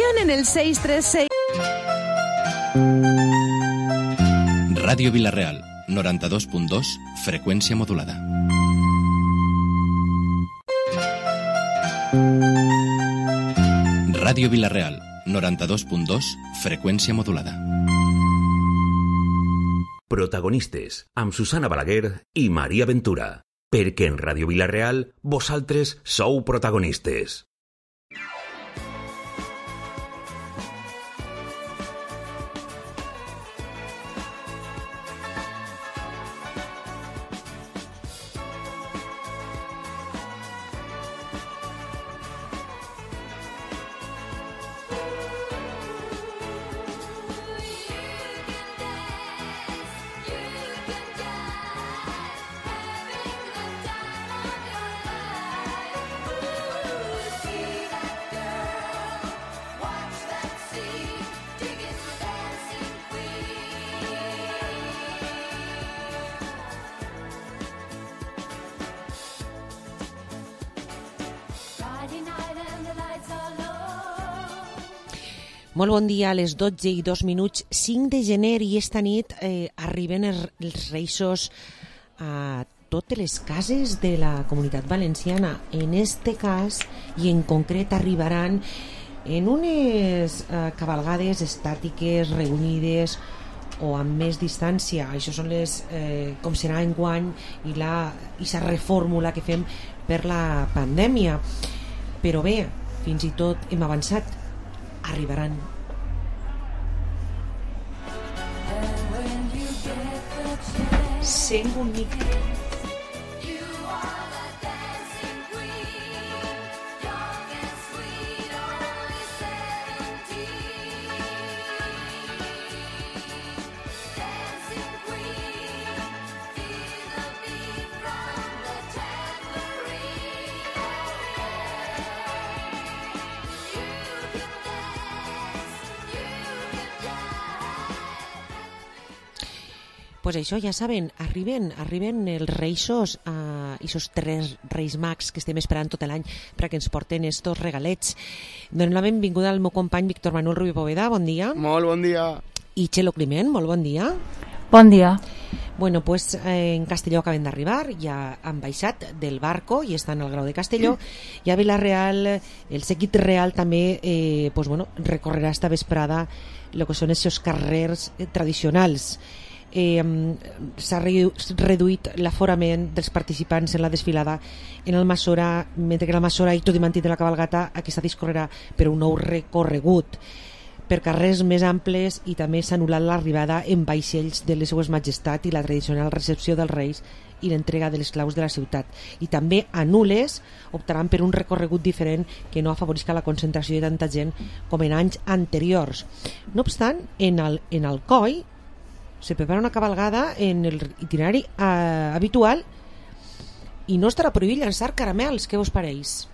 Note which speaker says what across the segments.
Speaker 1: información en el 636.
Speaker 2: Ràdio Vila-real, 92.2, freqüència modulada. Ràdio Vila-real, 92.2, freqüència modulada.
Speaker 3: Protagonistes, amb Susana Balaguer i Maria Ventura. Perquè en Ràdio Vila-real, vosaltres sou protagonistes.
Speaker 4: Molt bon dia, a les 12:02, 5 de gener, i esta nit arriben els Reixos a totes les cases de la Comunitat Valenciana. En este cas, i en concret, arribaran en unes cabalgades estàtiques, reunides o amb més distància. Això són les com serà enguany i la reformula que fem per la pandèmia. Però bé, fins i tot hem avançat. Arribaran. Sent bonic. Pues això, ja saben, arriben els Reixos, i esos 3 Reis Mags que estem esperant tot l'any perquè ens porten estos regalets. Donem la benvinguda al meu company Víctor Manuel Rubio Poveda, bon dia.
Speaker 5: Molt bon dia.
Speaker 4: I Txelo Climent, molt bon dia.
Speaker 6: Bon dia.
Speaker 4: Bueno, pues en Castelló acaben d'arribar, ja han baixat del barco i estan al Grau de Castelló, i a Vila-real, el Seguit Real també pues, bueno, recorrerà esta vesprada el que són els seus carrers tradicionals. S'ha reduït l'aforament dels participants en la desfilada en Almassora, mentre que l'Almassora i tot i mantenir la cabalgata, aquesta discorrerà per un nou recorregut per carrers més amples, i també s'ha anul·lat l'arribada en vaixells de les seues majestat i la tradicional recepció dels reis i l'entrega de les claus de la ciutat. I també a Nules optaran per un recorregut diferent que no afavorisca la concentració de tanta gent com en anys anteriors. No obstant, en Alcoi se prepara una cabalgada en el itinerari habitual i no estarà prohibit llançar caramels. Què vos pareix?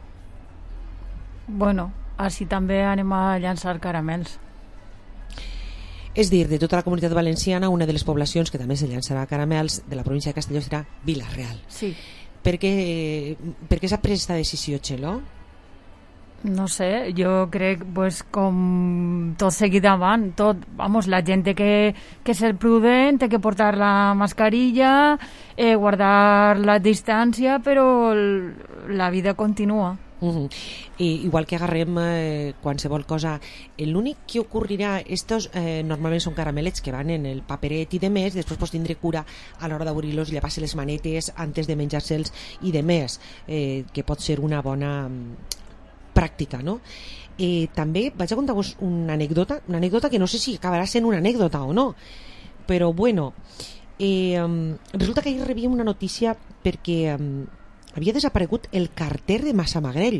Speaker 6: Bueno, així també anem a llançar caramels.
Speaker 4: És dir, de tota la Comunitat Valenciana, una de les poblacions que també se llançarà caramels de la província de Castelló serà Vila-real.
Speaker 6: Sí.
Speaker 4: Per què s'ha pres aquesta decisió, Txelo?
Speaker 6: No sé, jo crec pues, com tot seguit avant, la gent té que ser prudent, té que portar la mascarilla, guardar la distància, però la vida continua.
Speaker 4: I igual que agarrem qualsevol cosa, l'únic que ocorrirà, estos normalment són caramelets que van en el paperet i de més, després pues, tindré cura a l'hora d'obrir-los, llepar-se les manetes antes de menjar-se'ls i de més, que pot ser una bona pràctica, no? També vaig a contar-vos una anècdota que no sé si acabarà sent una anècdota o no, però bueno, resulta que ahir rebíem una notícia perquè havia desaparegut el carter de Massamagrell.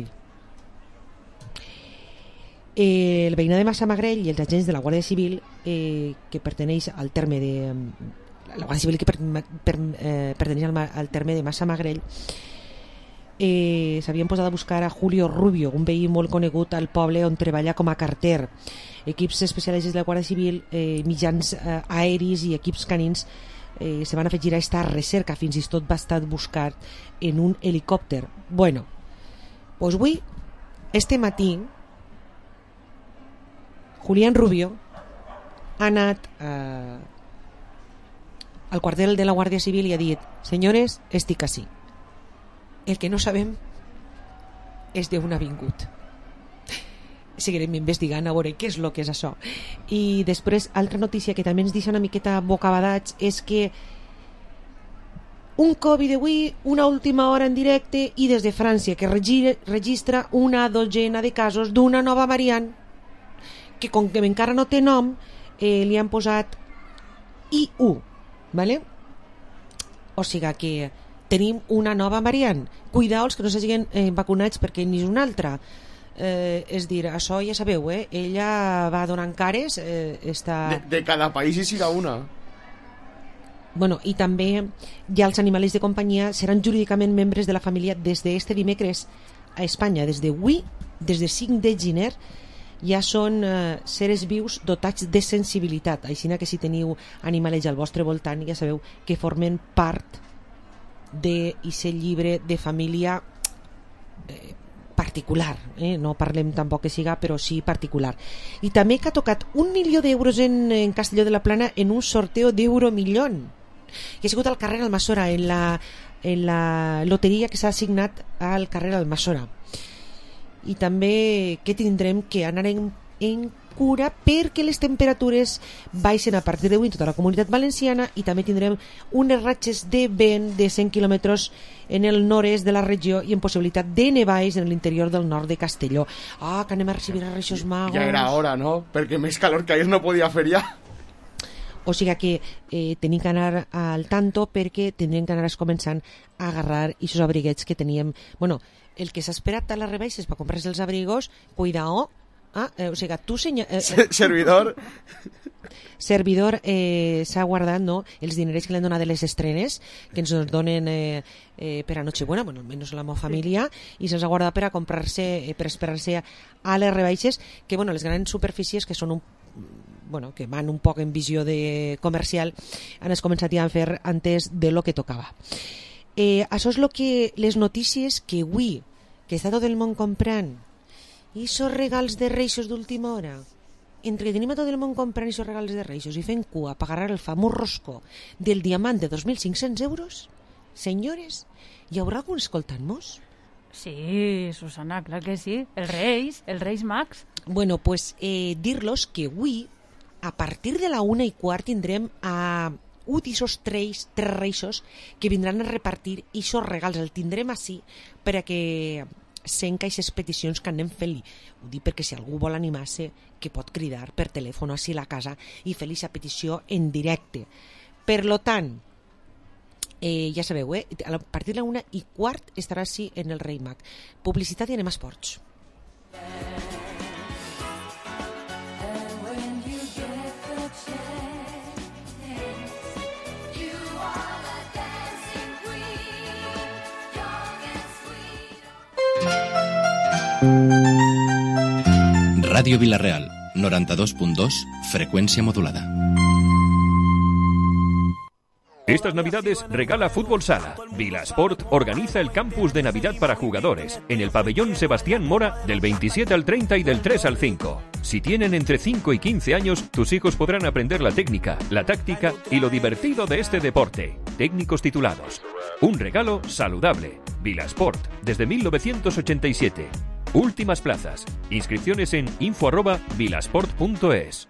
Speaker 4: El veïnat de Massamagrell i els agents de la Guàrdia Civil, que perteneix al terme de la Guàrdia Civil que perteneix al terme de Massamagrell, s'havien posat a buscar a Julio Rubio, un veí molt conegut al poble on treballa com a carter. Equips especialitzats de la Guàrdia Civil, mitjans aeris i equips canins se van afegir a esta recerca, fins i tot va estar buscat en un helicòpter. Bueno, pues avui, este matí, Julián Rubio ha anat al quartel de la Guàrdia Civil i ha dit: senyores, estic ací. El que no sabem és d'on ha vingut. Seguirem investigant a veure què és el que és això. I després, altra notícia que també ens deixa una miqueta bocabadats és que un Covid d'avui, una última hora en directe, i des de França, que registra una dotzena de casos d'una nova variant que, com que encara no té nom, li han posat I1, ¿vale? O sigui que tenim una nova variant. Cuidaos que no se siguen vacunats perquè n'hi és una altra. És dir, això ja sabeu, ella va donant cares,
Speaker 1: de cada país hi siga una.
Speaker 4: Bueno, i també ja els animals de companyia seran jurídicament membres de la família des d'este dimecres a Espanya. Des d'avui, des de 5 de gener, ja són seres vius dotats de sensibilitat. Així que si teniu animalets al vostre voltant, ja sabeu que formen part d'aquest llibre de família particular, no parlem tampoc que siga, però sí particular. I també que ha tocat 1 milió d'euros en Castelló de la Plana en un sorteo d'Euromillón, que ha sigut al carrer Almassora, en la loteria que s'ha assignat al carrer Almassora. I també que tindrem que anar en cura perquè les temperatures baixen a partir d'avui en tota la Comunitat Valenciana, i també tindrem unes ratxes de vent de 100 quilòmetres en el nord-est de la regió i en possibilitat de nevades en l'interior del nord de Castelló. Que anem a recibir a Reixos Magos.
Speaker 1: Ja era hora, no? Perquè més calor que ahir no podia fer ja.
Speaker 4: O sigui que tenim que anar al tanto, perquè tindrem que anar començant a agarrar aquests abriguets que teníem. Bueno, el que s'ha esperat a les rebaixes per comprar-se els abrigos, cuidao. O sigui, tu servidor s'ha guardat, no, els dinerets que li han donat de les estrenes que ens donen per a Nochebuena, bueno, almenys la meva família, i se'ls ha guardat per a comprar-se, per esperar-se a les rebaixes, que bueno, les grans superfícies que són que van un poc en visió de comercial han començat ja a fer antes de lo que tocava. Això és les notícies que avui, que està tot el món comprant i esos regals de Reixos d'última hora, entre que tenim a tot el món comprant esos regals de Reixos i fent cua per agarrar el famós roscó del diamant de 2.500 euros, senyores, hi haurà algun escoltant-nos?
Speaker 6: Sí, Susana, clar que sí. Els Reis Mags.
Speaker 4: Bueno, pues dir-los que avui, a partir de la 1:15, tindrem a un d'aquests tres reixos que vindran a repartir aquests regals. El tindrem així per a que sent aquestes peticions que anem fent-li. Ho dic perquè si algú vol animar-se, que pot cridar per telèfon així a la casa i fer-li aquesta petició en directe. Per lo tant, ja sabeu, a partir de la 1:15 estarà així en el Rei Mag. Publicitat i anem a esports.
Speaker 2: Ràdio Vila-real, 92.2, frecuencia modulada.
Speaker 5: Estas Navidades regala Fútbol Sala. Vilasport organiza el campus de Navidad para jugadores en el pabellón Sebastián Mora del 27 al 30 y del 3 al 5. Si tienen entre 5 y 15 años, tus hijos podrán aprender la técnica, la táctica y lo divertido de este deporte. Técnicos titulados. Un regalo saludable. Vilasport, desde 1987. Últimas plazas. Inscripciones en info@vilasport.es.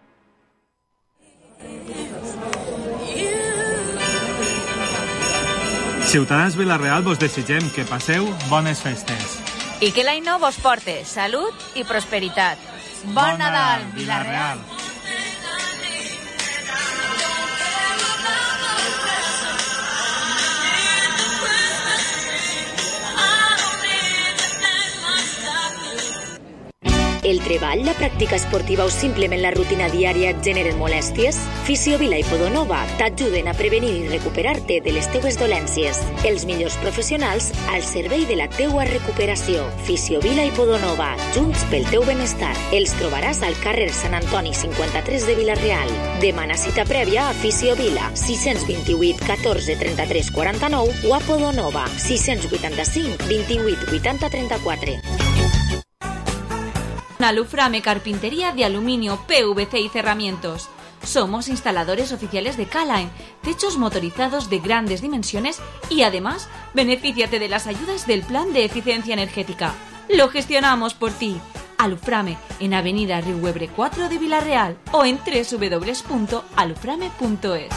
Speaker 7: Ciutadans Vila-real, vos desitgem que passeu bones festes.
Speaker 8: I que l'any nou vos porte salut i prosperitat. Bon Nadal, Vila-real!
Speaker 9: El treball, la pràctica esportiva o simplement la rutina diària et generen molèsties? Fisiovila i Podonova t'ajuden a prevenir i recuperar-te de les teues dolències. Els millors professionals al servei de la teua recuperació. Fisiovila i Podonova, junts pel teu benestar. Els trobaràs al carrer Sant Antoni 53 de Vila-real. Demana cita prèvia a Fisiovila, 628 14 33 49 o a Podonova, 685 28 80 34.
Speaker 10: Aluframe Carpintería de Aluminio, PVC y Cerramientos. Somos instaladores oficiales de K-Line, techos motorizados de grandes dimensiones y además, benefíciate de las ayudas del Plan de Eficiencia Energética. Lo gestionamos por ti. Aluframe, en Avenida Riuebre 4 de Vila-real o en www.aluframe.es.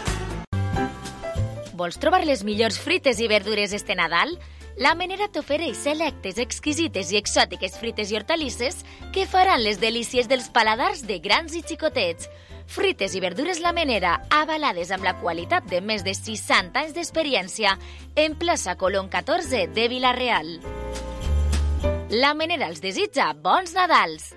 Speaker 9: Vols trobar les millors frites i verdures este Nadal? La Menera t'ofereix selectes, exquisites i exòtiques frites i hortalisses que faran les delícies dels paladars de grans i xicotets. Frites i verdures La Menera, avalades amb la qualitat de més de 60 anys d'experiència, en plaça Colón 14 de Vila-real. La Menera els desitja bons Nadals!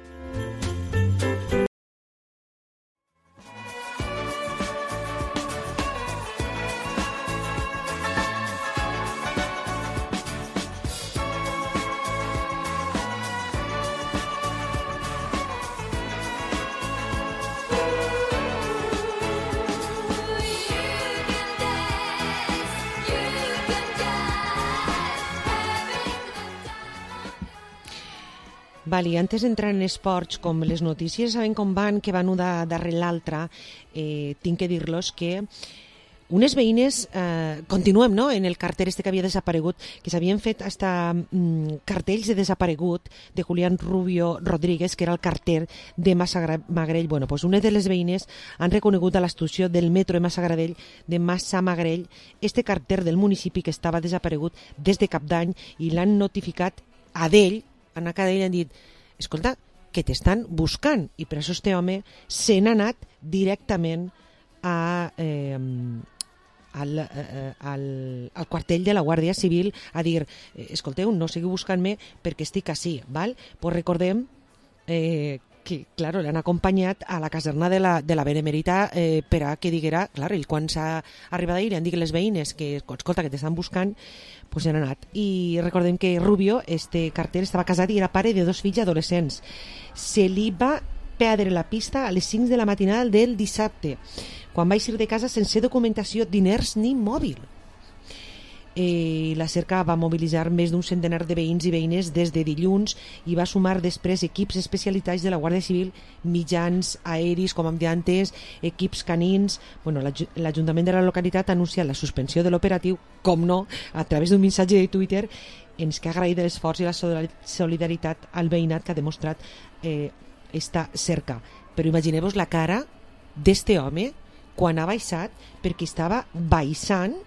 Speaker 4: Vale, antes d'entrar en esports, com les notícies saben com van, que van una darrere l'altra, tinc que dir-los que unes veïnes, continuem, no?, en el carter este que havia desaparegut, que s'havien fet hasta cartells de desaparegut de Julián Rubio Rodríguez, que era el carter de Massamagrell. Bueno, pues una de les veïnes han reconegut a l'estació del metro de Massamagrell este carter del municipi que estava desaparegut des de cap d'any i l'han notificat a d'ell, han dit, escolta, que t'estan buscant, i per això este home se n'ha anat directament al quartell de la Guàrdia Civil a dir, escolteu, no seguiu buscant-me perquè estic ací, val? Pues recordem que, claro, l'han acompanyat a la caserna de la Benemèrita per a que diguera, clar, ell quan s'ha arribat ahir han dit les veïnes que, escolta, que t'estan buscant, pues han anat. I recordem que Rubio, este carter, estava casat i era pare de 2 fills adolescents. Se li va perdre la pista a les 5 de la matinada del dissabte, quan va eixir de casa sense documentació, diners ni mòbil. La cerca va mobilitzar més d'un centenar de veïns i veïnes des de dilluns i va sumar després equips especialitzats de la Guàrdia Civil, mitjans aeris, comandantes, equips canins. Bueno, l'Ajuntament de la localitat ha anunciat la suspensió de l'operatiu, com no, a través d'un missatge de Twitter, ens que ha agraït l'esforç i la solidaritat al veïnat que ha demostrat esta cerca. Però imagineu-vos la cara d'este home quan ha baixat, perquè estava baixant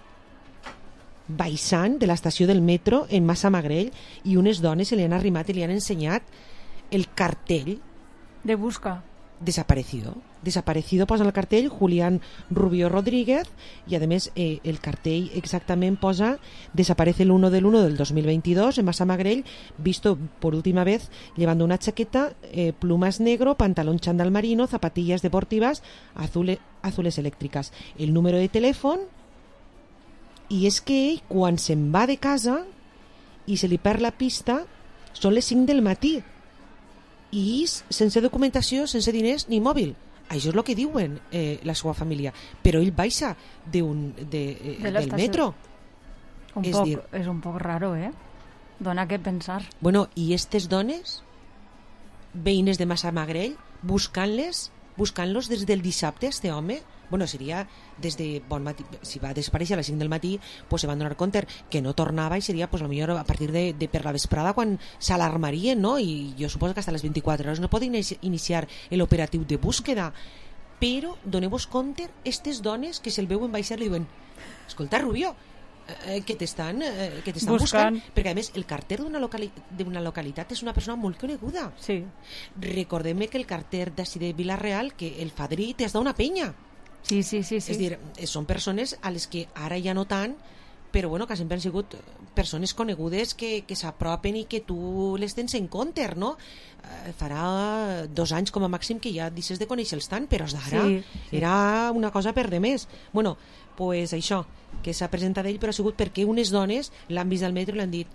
Speaker 4: de l'estació del metro en Massamagrell i unes dones se li han arrimat i li han ensenyat el cartell
Speaker 6: de busca.
Speaker 4: Desaparecido posa el cartell Julián Rubio Rodríguez i a més el cartell exactament posa desaparece el 1 del 1 del 2022 en Massamagrell, visto por última vez llevando una chaqueta, plumas negro, pantalón chándal marino, zapatillas deportivas azules eléctricas, el número de teléfono. I és que ell, quan se'n va de casa i se li perd la pista, són les 5 del matí i sense documentació, sense diners ni mòbil. Això és el que diuen la seva família. Però ell baixa del metro.
Speaker 6: És un poc raro, Dona que pensar.
Speaker 4: Bueno, i aquestes dones, veïnes de Massamagrell, buscant-los des del dissabte, este home. Bueno, seria des de bon matí, si va desaparèixer a les 5 del matí, pues se van donar compte que no tornava i seria pues, potser a partir de per la vesprada quan s'alarmarien, no? I jo suposo que fins a les 24 hores no poden iniciar l'operatiu de búsqueda, però doneu-vos compte aquestes dones que se'l veuen baixar i li diuen, escolta Rubio, que t'estan buscant, perquè a més el carter d'una localitat és una persona molt coneguda.
Speaker 6: Sí.
Speaker 4: Recordem que el carter d'ací de Vila-real, que el fadrí t'has d'una penya.
Speaker 6: Sí.
Speaker 4: És dir, són persones a les que ara ja no tant, però bueno, que sempre han sigut persones conegudes que s'apropen i que tu les tens en compte, no? Farà 2 anys com a màxim que ja deixes de conèixer-los tant, però d'ara era una cosa per de més. Bueno, pues això, que s'ha presentat ell, però ha sigut perquè unes dones l'han vist al metro i l'han dit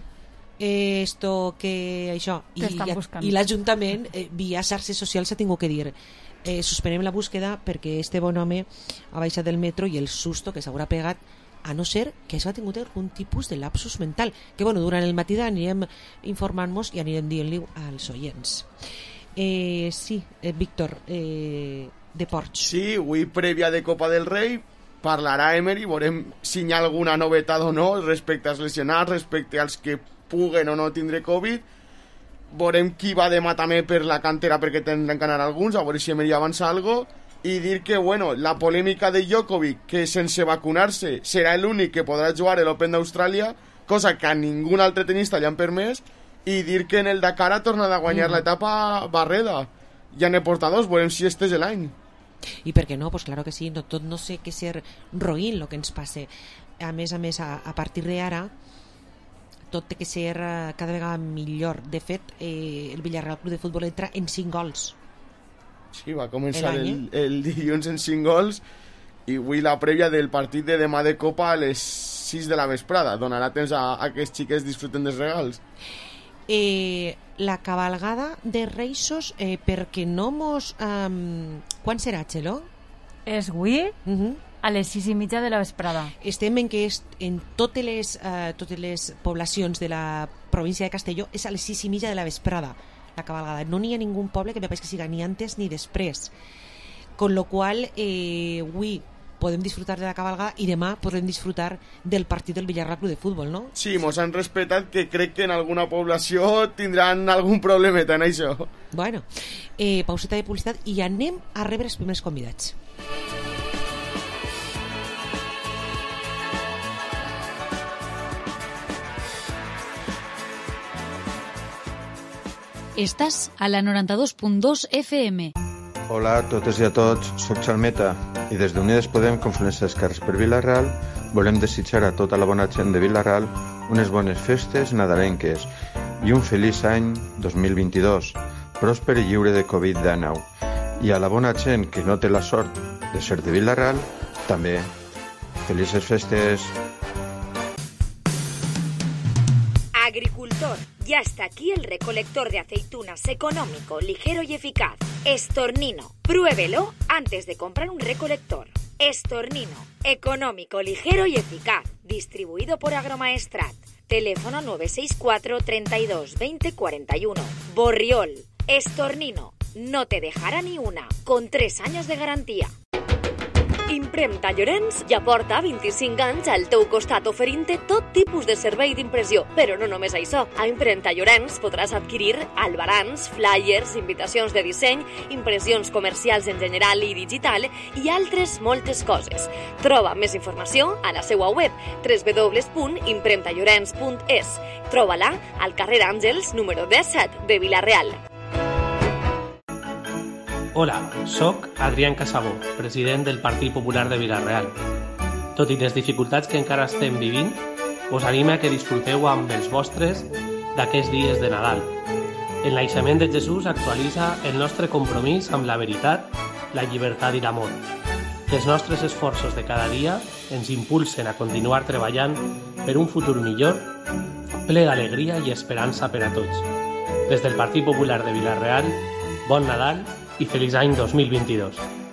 Speaker 4: això, i l'Ajuntament via xarxes socials s'ha tingut que dir suspenem la búsqueda perquè este bon home ha baixat del metro i el susto que s'haurà pegat a no ser que s'ha tingut algun tipus de lapsus mental, que bueno, durant el matí anirem informant-nos i anirem dient-li als oients. Sí, Víctor, de Ports.
Speaker 1: Sí, avui prèvia de Copa del Rei parlarà Emery, veurem si hi ha alguna novetat o no respecte als lesionats, respecte als que puguen o no tindre Covid. Veurem qui va demà també per la cantera, perquè tindran que anar alguns, a veure si Emery avança algo. I dir que, bueno, la polèmica de Djokovic, que sense vacunar-se serà l'únic que podrà jugar a l'Open d'Austràlia, cosa que a ningú altre tenista li han permès, i dir que en el Dakar ha tornat a guanyar l'etapa Barreda. Ja n'he portat dos, veurem si este és l'any.
Speaker 4: I per què no? Pues claro que sí, no, tot no sé què ser roïn el que ens passe. A més, a partir d'ara tot té que ser cada vegada millor. De fet, el Villarreal Club de Futbol entra en 5 gols.
Speaker 1: Sí, va començar el dilluns en 5 gols i avui la prèvia del partit de demà de Copa a les 6 de la vesprada. Donarà temps a que els xiquets disfruten dels regals.
Speaker 4: La cabalgada de Reisos, perquè no mos... quan serà, Txelo?
Speaker 6: És avui a les 6:30 de la vesprada.
Speaker 4: Estem en que en totes les poblacions de la província de Castelló és a les 6:30 de la vesprada la cabalgada. No n'hi ha ningú poble que me pareix que siga ni antes ni després. Con lo qual, avui podem disfrutar de la cabalgada i demà podem disfrutar del partit del Villarreal Club de Futbol, no?
Speaker 1: Sí, mos han respetat, que crec que en alguna població tindran algun problemeta en això.
Speaker 4: Bueno, pauseta de publicitat i anem a rebre els primers convidats.
Speaker 10: Estàs a la 92.2 FM.
Speaker 11: Hola a totes i a tots, soc Xalmeta i des d'Unides Podem, Confluència d'Esquerres per Vila-real, volem desitjar a tota la bona gent de Vila-real unes bones festes nadalenques i un feliç any 2022, pròsper i lliure de Covid-19. I a la bona gent que no té la sort de ser de Vila-real, també felices festes.
Speaker 9: Agricultor, ya está aquí el recolector de aceitunas económico, ligero y eficaz. Estornino. Pruébelo antes de comprar un recolector. Estornino. Económico, ligero y eficaz. Distribuido por Agromaestrat. Teléfono 964 32 20 41. Borriol. Estornino. No te dejará ni una. Con 3 años de garantía. Impremta Llorenç ja porta 25 anys al teu costat oferint-te tot tipus de servei d'impressió. Però no només això. A Impremta Llorenç podràs adquirir albarans, flyers, invitacions de disseny, impressions comercials en general i digital i altres moltes coses. Troba més informació a la seva web www.impremtallorenç.es. Troba-la al carrer Àngels número 17 de Vila-real.
Speaker 12: Hola, soc Adrián Casabó, president del Partit Popular de Vila-real. Tot i les dificultats que encara estem vivint, us anime a que disfruteu amb els vostres d'aquests dies de Nadal. El naixement de Jesús actualitza el nostre compromís amb la veritat, la llibertat i l'amor. Que els nostres esforços de cada dia ens impulsen a continuar treballant per un futur millor, ple d'alegria i esperança per a tots. Des del Partit Popular de Vila-real, bon Nadal i feliç any 2022.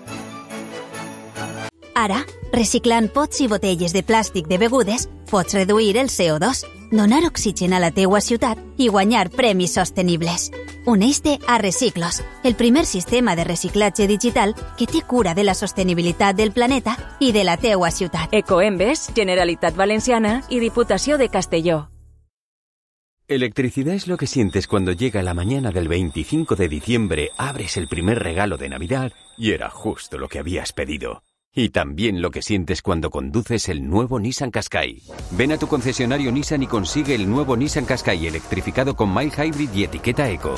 Speaker 13: Ara, reciclant pots i botelles de plàstic de begudes, pots reduir el CO2, donar oxigen a la teua ciutat i guanyar premis sostenibles. Uneix-te a Reciclos, el primer sistema de reciclatge digital que té cura de la sostenibilitat del planeta i de la teua ciutat.
Speaker 14: Ecoembes, Generalitat Valenciana i Diputació de Castelló.
Speaker 3: Electricidad es lo que sientes cuando llega la mañana del 25 de diciembre, abres el primer regalo de Navidad y era justo lo que habías pedido. Y también lo que sientes cuando conduces el nuevo Nissan Qashqai. Ven a tu concesionario Nissan y consigue el nuevo Nissan Qashqai electrificado con mild hybrid y etiqueta eco.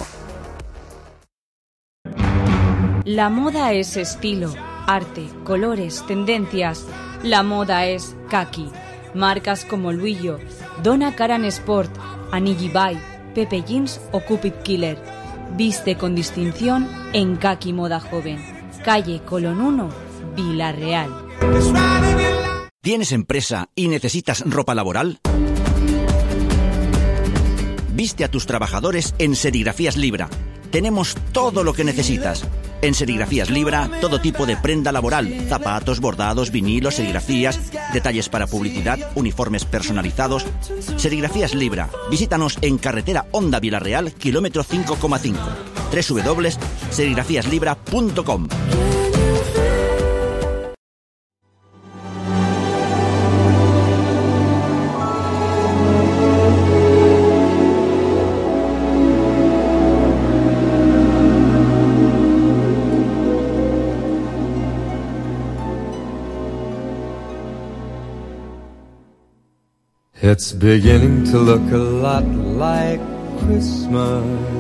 Speaker 10: La moda es estilo, arte, colores, tendencias. La moda es kaki. Marcas como Luillo, Donna Karan Sport, Anigi Bay, Pepe Jeans o Cupid Killer. Viste con distinción en Kaki Moda Joven. Calle Colón 1, Vila-real.
Speaker 15: ¿Tienes empresa y necesitas ropa laboral? Viste a tus trabajadores en Serigrafías Libra. Tenemos todo lo que necesitas. En Serigrafías Libra, todo tipo de prenda laboral, zapatos, bordados, vinilos, serigrafías, detalles para publicidad, uniformes personalizados. Serigrafías Libra. Visítanos en carretera Honda Vilarreal, kilómetro 5,5. www.serigrafíaslibra.com.
Speaker 16: It's beginning to look a lot like Christmas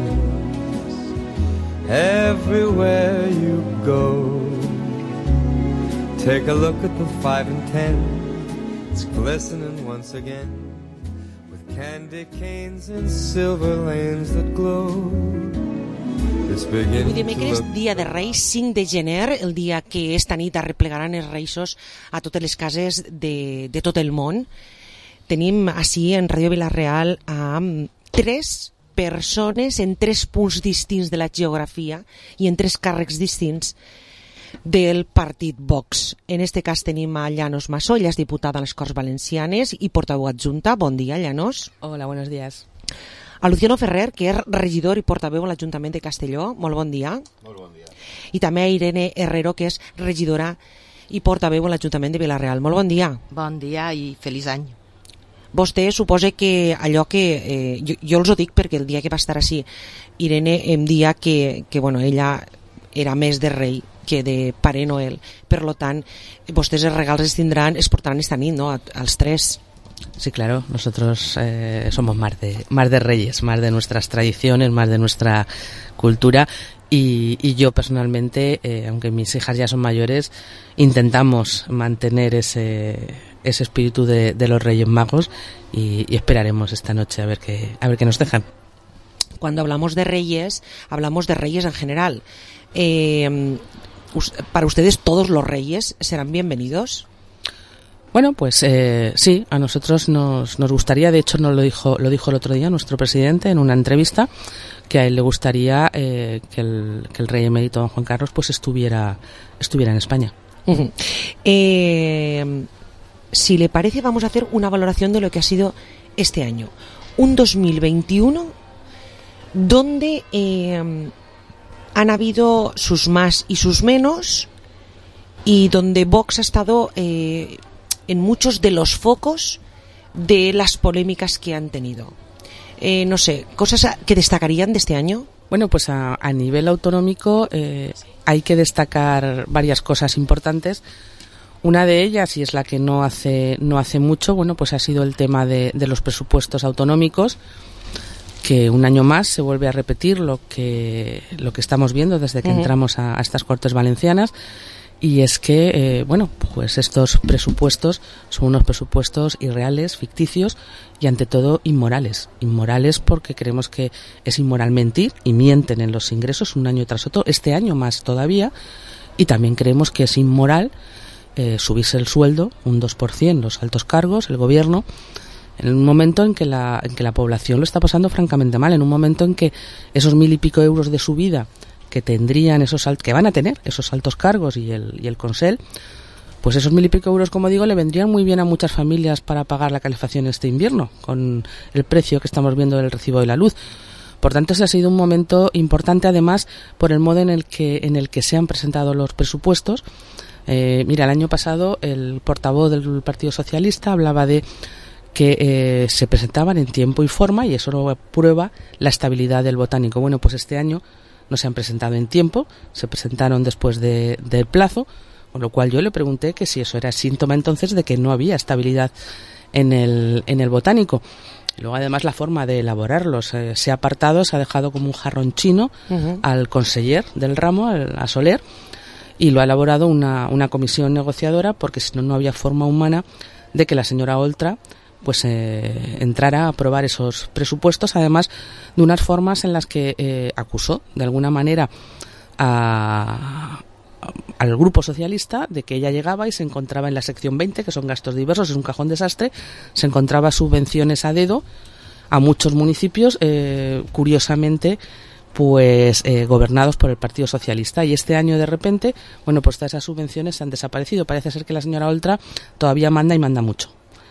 Speaker 16: everywhere you go. Take a look at the 5 and 10. It's glistening once again with candy canes and silver lanes that glow.
Speaker 4: Avui dimecres, dia de Reis, 5 de gener, el dia que esta nit arreplegaran els Reisos a totes les cases de tot el món. Tenim així en Ràdio Vilareal amb 3 persones en 3 punts distints de la geografia i en 3 càrrecs distints del partit Vox. En este cas tenim a Llanos Massó, ella és diputada a les Corts Valencianes i portaveu adjunta. Bon dia, Llanos.
Speaker 17: Hola, buenos días.
Speaker 4: A Luciano Ferrer, que és regidor i portaveu a l'Ajuntament de Castelló. Molt bon dia.
Speaker 18: Molt bon dia.
Speaker 4: I també a Irene Herrero, que és regidora i portaveu a l'Ajuntament de Vilareal. Molt bon dia.
Speaker 17: Bon dia i feliç any.
Speaker 4: Vostè suposa que allò que... jo els ho dic perquè el dia que va estar així Irene em dia que bueno, ella era més de rei que de Pare Noel. Per lo tant, vostès els regals es tindran, es portaran esta nit, ¿no? Als 3.
Speaker 17: Sí, claro, nosotros somos más de reyes, más de nuestras tradiciones, más de nuestra cultura. Y yo personalmente, aunque mis hijas ya son mayores, intentamos mantener ese espíritu de los Reyes Magos y esperaremos esta noche a ver qué nos dejan.
Speaker 4: Cuando hablamos de reyes en general. ¿Para ustedes todos los reyes serán bienvenidos?
Speaker 17: Bueno, pues sí, a nosotros nos gustaría, de hecho nos lo dijo el otro día nuestro presidente en una entrevista, que a él le gustaría que el rey emérito don Juan Carlos pues estuviera en España.
Speaker 4: Uh-huh. Si le parece, vamos a hacer una valoración de lo que ha sido este año. Un 2021 donde han habido sus más y sus menos y donde Vox ha estado en muchos de los focos de las polémicas que han tenido. No sé, cosas que destacarían de este año.
Speaker 17: Bueno, pues a nivel autonómico hay que destacar varias cosas importantes. Una de ellas, y es la que no hace mucho, bueno, pues ha sido el tema de los presupuestos autonómicos, que un año más se vuelve a repetir lo que estamos viendo desde que entramos a estas Cortes Valencianas, y es que, bueno, pues estos presupuestos son unos presupuestos irreales, ficticios y ante todo inmorales. Inmorales porque creemos que es inmoral mentir, y mienten en los ingresos un año tras otro, este año más todavía, y también creemos que es inmoral subirse el sueldo un 2%, los altos cargos, el gobierno, en un momento en que la población lo está pasando francamente mal, en un momento en que esos 1.000 y pico euros de subida que tendrían que van a tener esos altos cargos y el Consell, pues esos 1.000 y pico euros, como digo, le vendrían muy bien a muchas familias para pagar la calefacción este invierno, con el precio que estamos viendo del recibo de la luz. Por tanto, ese ha sido un momento importante, además, por el modo en el que se han presentado los presupuestos. Mira, el año pasado el portavoz del Partido Socialista hablaba de que se presentaban en tiempo y forma, y eso prueba la estabilidad del botánico. Bueno, pues este año no se han presentado en tiempo, se presentaron después del plazo, con lo cual yo le pregunté que si eso era síntoma entonces de que no había estabilidad en el botánico. Luego, además, la forma de elaborarlos se ha apartado, se ha dejado como un jarrón chino al conseller del ramo, a Soler, y lo ha elaborado una comisión negociadora, porque si no, no había forma humana de que la señora Oltra pues entrara a aprobar esos presupuestos, además de unas formas en las que acusó de alguna manera al Grupo Socialista de que ella llegaba y se encontraba en la sección 20, que son gastos diversos, es un cajón desastre, se encontraba subvenciones a dedo a muchos municipios, curiosamente pues gobernados por el Partido Socialista, y este año de repente, bueno, pues todas esas subvenciones han desaparecido. Parece ser que la señora Oltra todavía manda y manda mucho.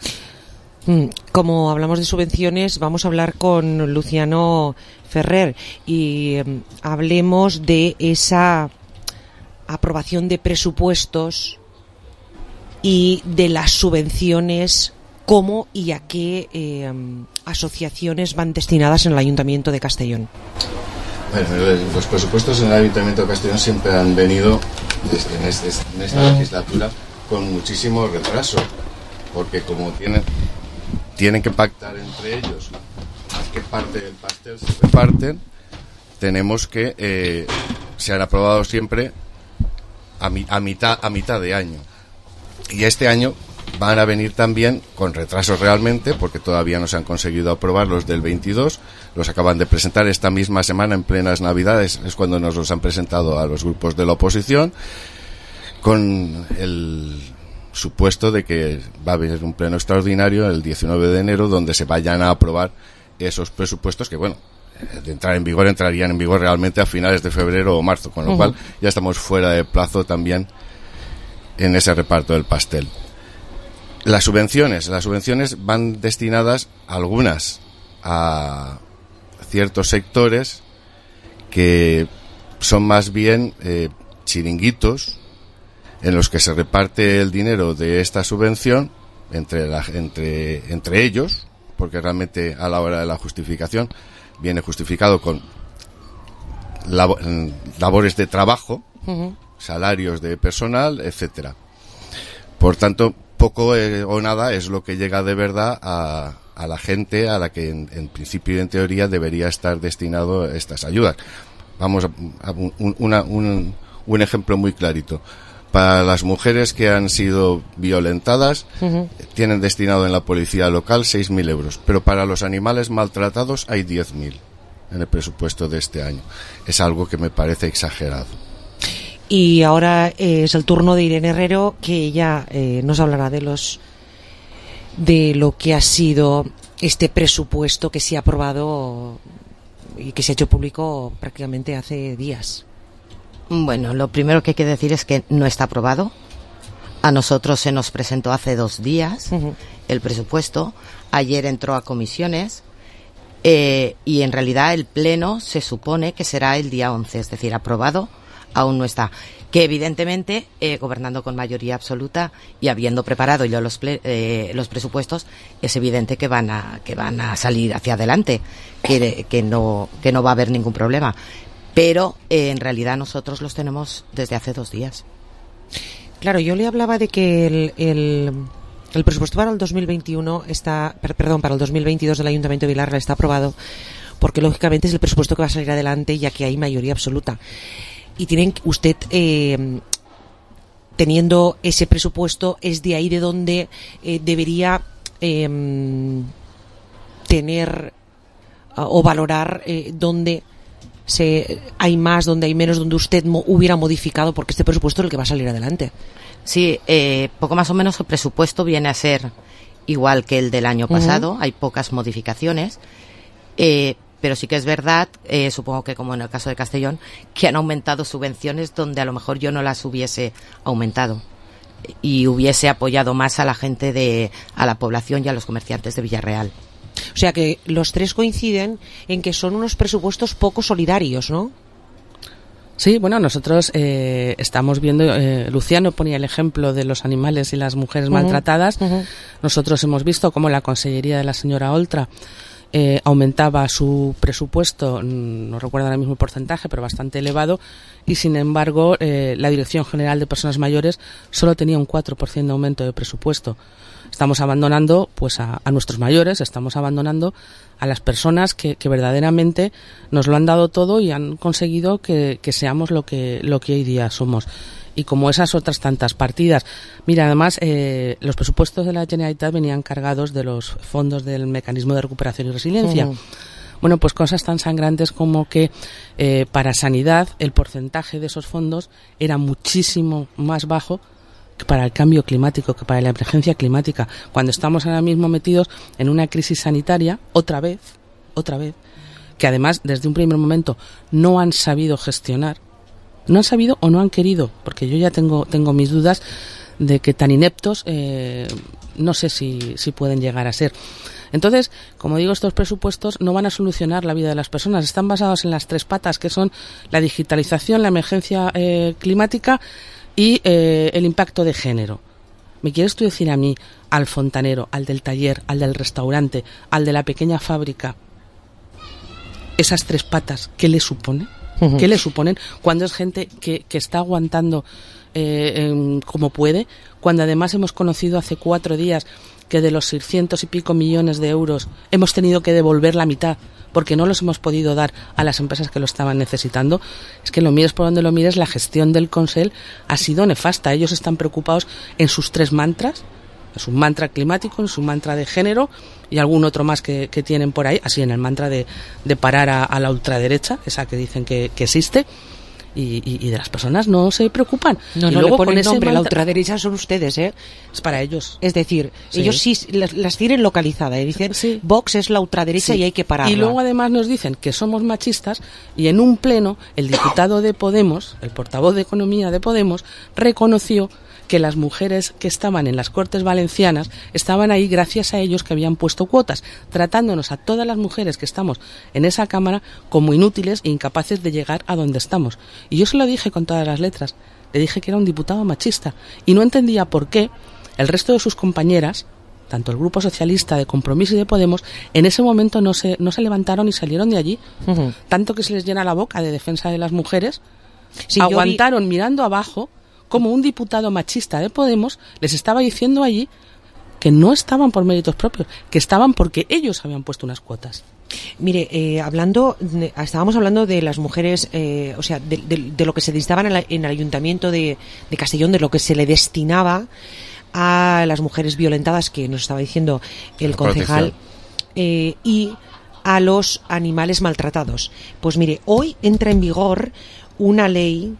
Speaker 4: Como hablamos de subvenciones, vamos a hablar con Luciano Ferrer y hablemos de esa aprobación de presupuestos y de las subvenciones, cómo y a qué asociaciones van destinadas en el Ayuntamiento de Castellón.
Speaker 18: Bueno, los presupuestos en el Ayuntamiento de Castellón siempre han venido en esta legislatura con muchísimo retraso, porque como tienen que pactar entre ellos a qué parte del pastel se reparten, tenemos que se han aprobado siempre a mitad de año, y este año van a venir también con retrasos realmente, porque todavía no se han conseguido aprobar los del 22. Los acaban de presentar esta misma semana, en plenas Navidades, es cuando nos los han presentado a los grupos de la oposición, con el supuesto de que va a haber un pleno extraordinario el 19 de enero donde se vayan a aprobar esos presupuestos que, bueno, de entrar en vigor, entrarían en vigor realmente a finales de febrero o marzo, con lo cual ya estamos fuera de plazo también en ese reparto del pastel. Las subvenciones van destinadas algunas a ciertos sectores que son más bien chiringuitos en los que se reparte el dinero de esta subvención entre ellos, porque realmente a la hora de la justificación viene justificado con labores de trabajo, salarios de personal, etcétera. Por tanto, poco o nada es lo que llega de verdad a la gente a la que en principio y en teoría debería estar destinado estas ayudas. Vamos a un ejemplo muy clarito. Para las mujeres que han sido violentadas, tienen destinado en la policía local 6.000 euros, pero para los animales maltratados hay 10.000 en el presupuesto de este año. Es algo que me parece exagerado.
Speaker 4: Y ahora es el turno de Irene Herrero, que ella nos hablará de lo que ha sido este presupuesto que se ha aprobado y que se ha hecho público prácticamente hace días.
Speaker 19: Bueno, lo primero que hay que decir es que no está aprobado. A nosotros se nos presentó hace 2 días el presupuesto. Ayer entró a comisiones y en realidad el pleno se supone que será el día 11, es decir, aprobado aún no está. Que evidentemente, gobernando con mayoría absoluta y habiendo preparado ya los presupuestos, es evidente que van a salir hacia adelante, que no va a haber ningún problema. Pero en realidad nosotros los tenemos desde hace 2 días.
Speaker 4: Claro, yo le hablaba de que el presupuesto para el 2021 para el 2022 del Ayuntamiento de Vilarreal está aprobado, porque lógicamente es el presupuesto que va a salir adelante, ya que hay mayoría absoluta. Y usted, teniendo ese presupuesto, es de ahí de donde debería tener o valorar dónde hay más, dónde hay menos, donde usted hubiera modificado, porque este presupuesto es el que va a salir adelante.
Speaker 19: Sí, poco más o menos el presupuesto viene a ser igual que el del año pasado. Hay pocas modificaciones. Pero sí que es verdad, supongo que como en el caso de Castellón, que han aumentado subvenciones donde a lo mejor yo no las hubiese aumentado y hubiese apoyado más a la gente a la población y a los comerciantes de Villarreal.
Speaker 4: O sea que los tres coinciden en que son unos presupuestos poco solidarios, ¿no?
Speaker 17: Sí, bueno, nosotros estamos viendo, Luciano ponía el ejemplo de los animales y las mujeres maltratadas. Nosotros hemos visto cómo la consellería de la señora Oltra aumentaba su presupuesto, no recuerdo ahora mismo el porcentaje, pero bastante elevado, y sin embargo la Dirección General de Personas Mayores solo tenía un 4% de aumento de presupuesto. Estamos abandonando pues a nuestros mayores, estamos abandonando a las personas que verdaderamente nos lo han dado todo y han conseguido que seamos lo que hoy día somos. Y como esas otras tantas partidas. Mira, además, los presupuestos de la Generalitat venían cargados de los fondos del Mecanismo de Recuperación y Resiliencia. Bueno, pues cosas tan sangrantes como que para sanidad el porcentaje de esos fondos era muchísimo más bajo que para el cambio climático, que para la emergencia climática. Cuando estamos ahora mismo metidos en una crisis sanitaria, otra vez, que además desde un primer momento no han sabido gestionar, no han sabido o no han querido, porque yo ya tengo mis dudas de que tan ineptos no sé si pueden llegar a ser. Entonces, como digo, estos presupuestos no van a solucionar la vida de las personas. Están basados en las 3 patas, que son la digitalización, la emergencia climática y el impacto de género. ¿Me quieres tú decir a mí, al fontanero, al del taller, al del restaurante, al de la pequeña fábrica, esas 3 patas, qué le supone? Uh-huh. ¿Qué le suponen cuando es gente que está aguantando como puede? Cuando además hemos conocido hace 4 días que de los 600 y pico millones de euros hemos tenido que devolver la mitad porque no los hemos podido dar a las empresas que lo estaban necesitando. Es que lo mires por donde lo mires, la gestión del Consell ha sido nefasta. Ellos están preocupados en sus 3 mantras, en su mantra climático, en su mantra de género y algún otro más que tienen por ahí, así en el mantra de parar a la ultraderecha, esa que dicen que existe. Y de las personas no se preocupan.
Speaker 4: No,
Speaker 17: y
Speaker 4: no
Speaker 17: luego
Speaker 4: le ponen nombre, la
Speaker 17: mantra...
Speaker 4: ultraderecha son ustedes, ¿eh?
Speaker 17: Es para ellos.
Speaker 4: Es decir, ellos sí las tienen localizadas, dicen, Vox es la ultraderecha y hay que pararla.
Speaker 17: Y luego además nos dicen que somos machistas y en un pleno el diputado de Podemos, el portavoz de Economía de Podemos, reconoció que las mujeres que estaban en las Cortes Valencianas estaban ahí gracias a ellos que habían puesto cuotas, tratándonos a todas las mujeres que estamos en esa Cámara como inútiles e incapaces de llegar a donde estamos. Y yo se lo dije con todas las letras, le dije que era un diputado machista y no entendía por qué el resto de sus compañeras, tanto el Grupo Socialista, de Compromís y de Podemos, en ese momento no se levantaron y salieron de allí. Uh-huh. Tanto que se les llena la boca de defensa de las mujeres, aguantaron mirando abajo como un diputado machista de Podemos les estaba diciendo allí que no estaban por méritos propios, que estaban porque ellos habían puesto unas cuotas.
Speaker 4: Mire, estábamos hablando de las mujeres, o sea, de lo que se destinaban en el Ayuntamiento de Castellón, de lo que se le destinaba a las mujeres violentadas, que nos estaba diciendo el concejal, y a los animales maltratados. Pues mire, hoy entra en vigor una ley.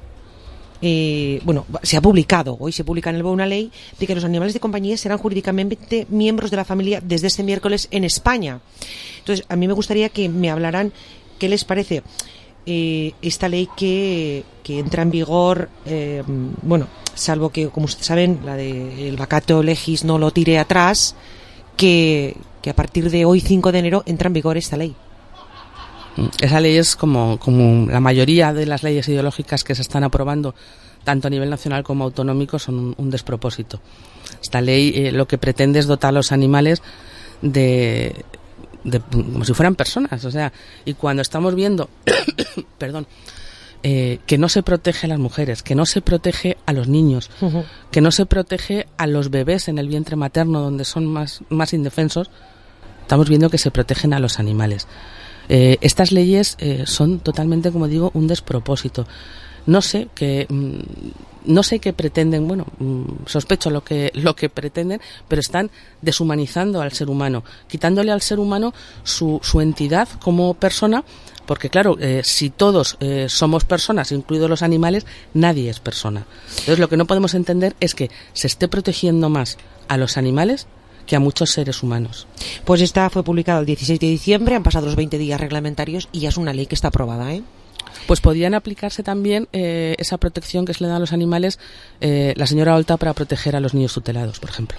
Speaker 4: Se ha publicado, hoy se publica en el BOE una ley de que los animales de compañía serán jurídicamente miembros de la familia desde este miércoles en España. Entonces, a mí me gustaría que me hablaran qué les parece esta ley que entra en vigor, salvo que, como ustedes saben, la del vacato legis no lo tire atrás, que a partir de hoy, 5 de enero, entra en vigor esta ley.
Speaker 17: Esa ley es como la mayoría de las leyes ideológicas que se están aprobando, tanto a nivel nacional como autonómico, son un despropósito. Esta ley lo que pretende es dotar a los animales de como si fueran personas, o sea, y cuando estamos viendo perdón, que no se protege a las mujeres, que no se protege a los niños, uh-huh, que no se protege a los bebés en el vientre materno donde son más indefensos, estamos viendo que se protegen a los animales. Estas leyes son totalmente, como digo, un despropósito. No sé qué pretenden, sospecho lo que pretenden, pero están deshumanizando al ser humano, quitándole al ser humano su entidad como persona, porque claro, si todos somos personas, incluidos los animales, nadie es persona. Entonces lo que no podemos entender es que se esté protegiendo más a los animales que a muchos seres humanos.
Speaker 4: Pues esta fue publicada el 16 de diciembre, han pasado los 20 días reglamentarios y ya es una ley que está aprobada, ¿eh?
Speaker 17: Pues podrían aplicarse también esa protección que se le da a los animales, la señora Olta, para proteger a los niños tutelados, por ejemplo.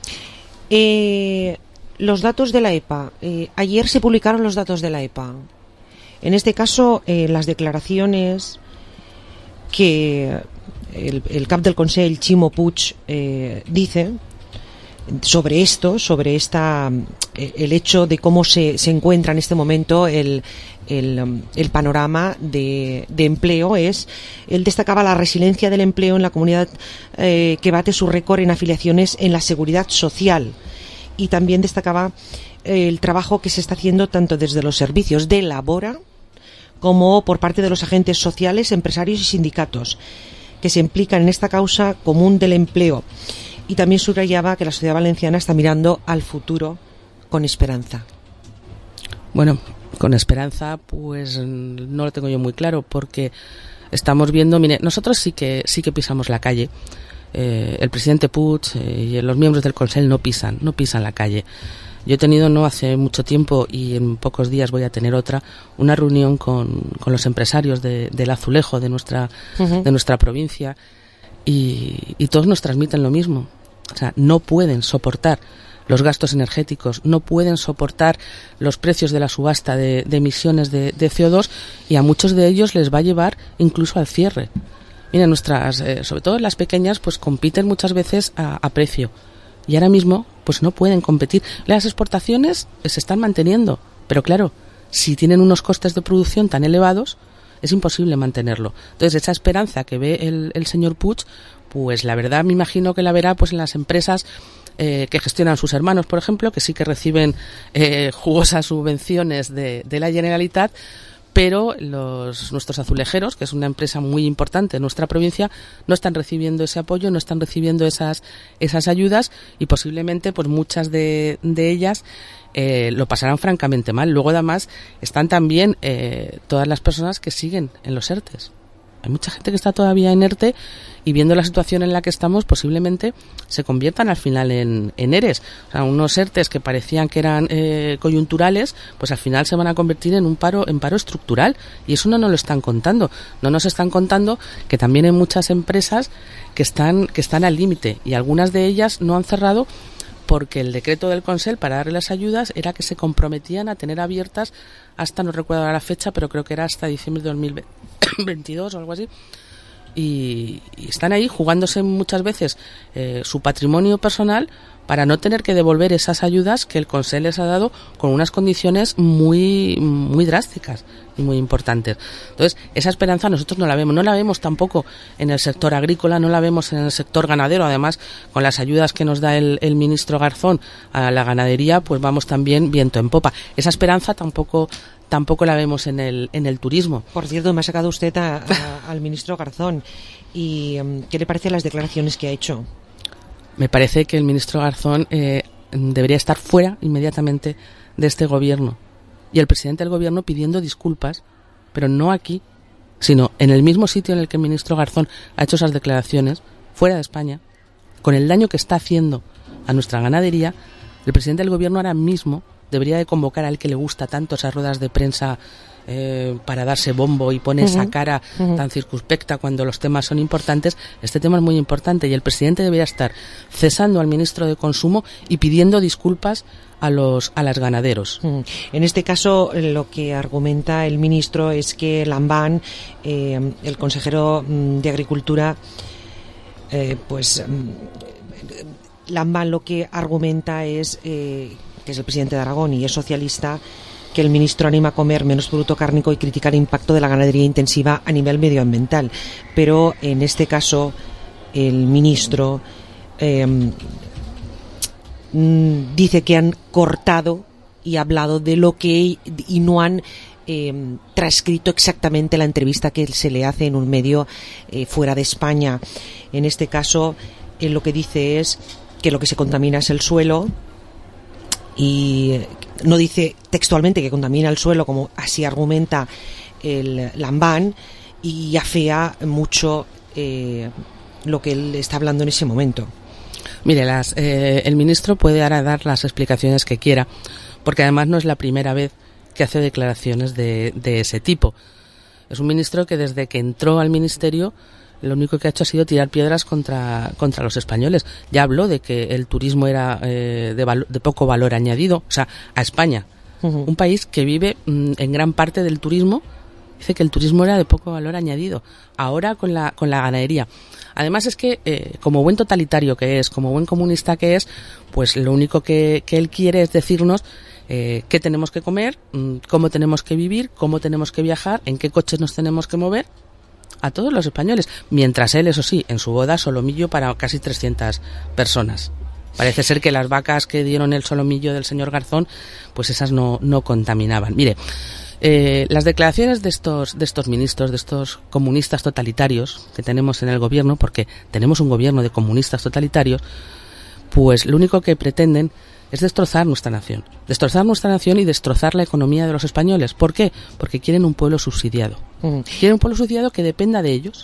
Speaker 4: Los datos de la EPA. Ayer se publicaron los datos de la EPA. En este caso, las declaraciones que el cap del Consell, Ximo Puig, dice sobre esto, el hecho de cómo se encuentra en este momento el panorama de empleo. Él destacaba la resiliencia del empleo en la comunidad que bate su récord en afiliaciones en la seguridad social, y también destacaba el trabajo que se está haciendo tanto desde los servicios de Labora como por parte de los agentes sociales, empresarios y sindicatos que se implican en esta causa común del empleo. Y también subrayaba que la sociedad valenciana está mirando al futuro con esperanza.
Speaker 17: Bueno, con esperanza, pues no lo tengo yo muy claro, porque estamos viendo, mire, nosotros sí que pisamos la calle. El presidente Puig y los miembros del Consell no pisan la calle. Yo he tenido no hace mucho tiempo, y en pocos días voy a tener otra, una reunión con los empresarios del azulejo de nuestra provincia, y todos nos transmiten lo mismo. O sea, no pueden soportar los gastos energéticos, no pueden soportar los precios de la subasta de emisiones de CO2, y a muchos de ellos les va a llevar incluso al cierre. Mira, nuestras, sobre todo las pequeñas, pues compiten muchas veces a precio. Y ahora mismo, pues no pueden competir. Las exportaciones se están manteniendo, pero claro, si tienen unos costes de producción tan elevados, es imposible mantenerlo. Entonces, esa esperanza que ve el señor Puig, pues la verdad me imagino que la verá pues en las empresas que gestionan sus hermanos, por ejemplo, que sí que reciben jugosas subvenciones de la Generalitat, pero nuestros azulejeros, que es una empresa muy importante en nuestra provincia, no están recibiendo ese apoyo, no están recibiendo esas ayudas, y posiblemente pues muchas de ellas lo pasarán francamente mal. Luego además están también todas las personas que siguen en los ERTEs. Hay mucha gente que está todavía en ERTE, y viendo la situación en la que estamos, posiblemente se conviertan al final en ERES. O sea, unos ERTEs que parecían que eran coyunturales, pues al final se van a convertir en paro estructural, y eso no nos lo están contando. No nos están contando que también hay muchas empresas que están al límite, y algunas de ellas no han cerrado porque el decreto del Consell para darle las ayudas era que se comprometían a tener abiertas hasta, no recuerdo la fecha, pero creo que era hasta diciembre de 2022 o algo así, y están ahí jugándose muchas veces su patrimonio personal para no tener que devolver esas ayudas que el Consell les ha dado con unas condiciones muy muy drásticas y muy importantes. Entonces, esa esperanza nosotros no la vemos tampoco en el sector agrícola, no la vemos en el sector ganadero. Además, con las ayudas que nos da el ministro Garzón a la ganadería, pues vamos también viento en popa. Esa esperanza tampoco la vemos en el turismo.
Speaker 4: Por cierto, me ha sacado usted al ministro Garzón. ¿Y qué le parecen las declaraciones que ha hecho?
Speaker 17: Me parece que el ministro Garzón debería estar fuera inmediatamente de este gobierno. Y el presidente del gobierno pidiendo disculpas, pero no aquí, sino en el mismo sitio en el que el ministro Garzón ha hecho esas declaraciones, fuera de España, con el daño que está haciendo a nuestra ganadería. El presidente del gobierno ahora mismo debería de convocar al que le gusta tanto esas ruedas de prensa para darse bombo y pone esa cara tan circunspecta cuando los temas son importantes. Este tema es muy importante, y el presidente debería estar cesando al ministro de Consumo y pidiendo disculpas a los ganaderos.
Speaker 4: En este caso, lo que argumenta el ministro es que Lambán, el consejero de Agricultura, Lambán lo que argumenta es que es el presidente de Aragón y es socialista, que el ministro anima a comer menos producto cárnico y critica el impacto de la ganadería intensiva a nivel medioambiental. Pero en este caso el ministro dice que han cortado y hablado de lo que y no han transcrito exactamente la entrevista que se le hace en un medio fuera de España. En este caso él lo que dice es que lo que se contamina es el suelo, y no dice textualmente que contamina el suelo, como así argumenta el Lambán, y afea mucho lo que él está hablando en ese momento.
Speaker 17: Mire, el ministro puede ahora dar las explicaciones que quiera, porque además no es la primera vez que hace declaraciones de ese tipo. Es un ministro que desde que entró al ministerio lo único que ha hecho ha sido tirar piedras contra los españoles. Ya habló de que el turismo era de poco valor añadido, o sea, a España, un país que vive en gran parte del turismo. Dice que el turismo era de poco valor añadido. Ahora con la ganadería. Además es que, como buen totalitario que es, como buen comunista que es, pues lo único que él quiere es decirnos qué tenemos que comer, cómo tenemos que vivir, cómo tenemos que viajar, en qué coches nos tenemos que mover, a todos los españoles. Mientras él, eso sí, en su boda solomillo para casi 300 personas. Parece ser que las vacas que dieron el solomillo del señor Garzón, pues esas no contaminaban. Mire, las declaraciones de estos ministros, de estos comunistas totalitarios que tenemos en el gobierno, porque tenemos un gobierno de comunistas totalitarios, pues lo único que pretenden es destrozar nuestra nación y destrozar la economía de los españoles. ¿Por qué? Porque quieren un pueblo subsidiado. Quieren un pueblo subsidiado que dependa de ellos.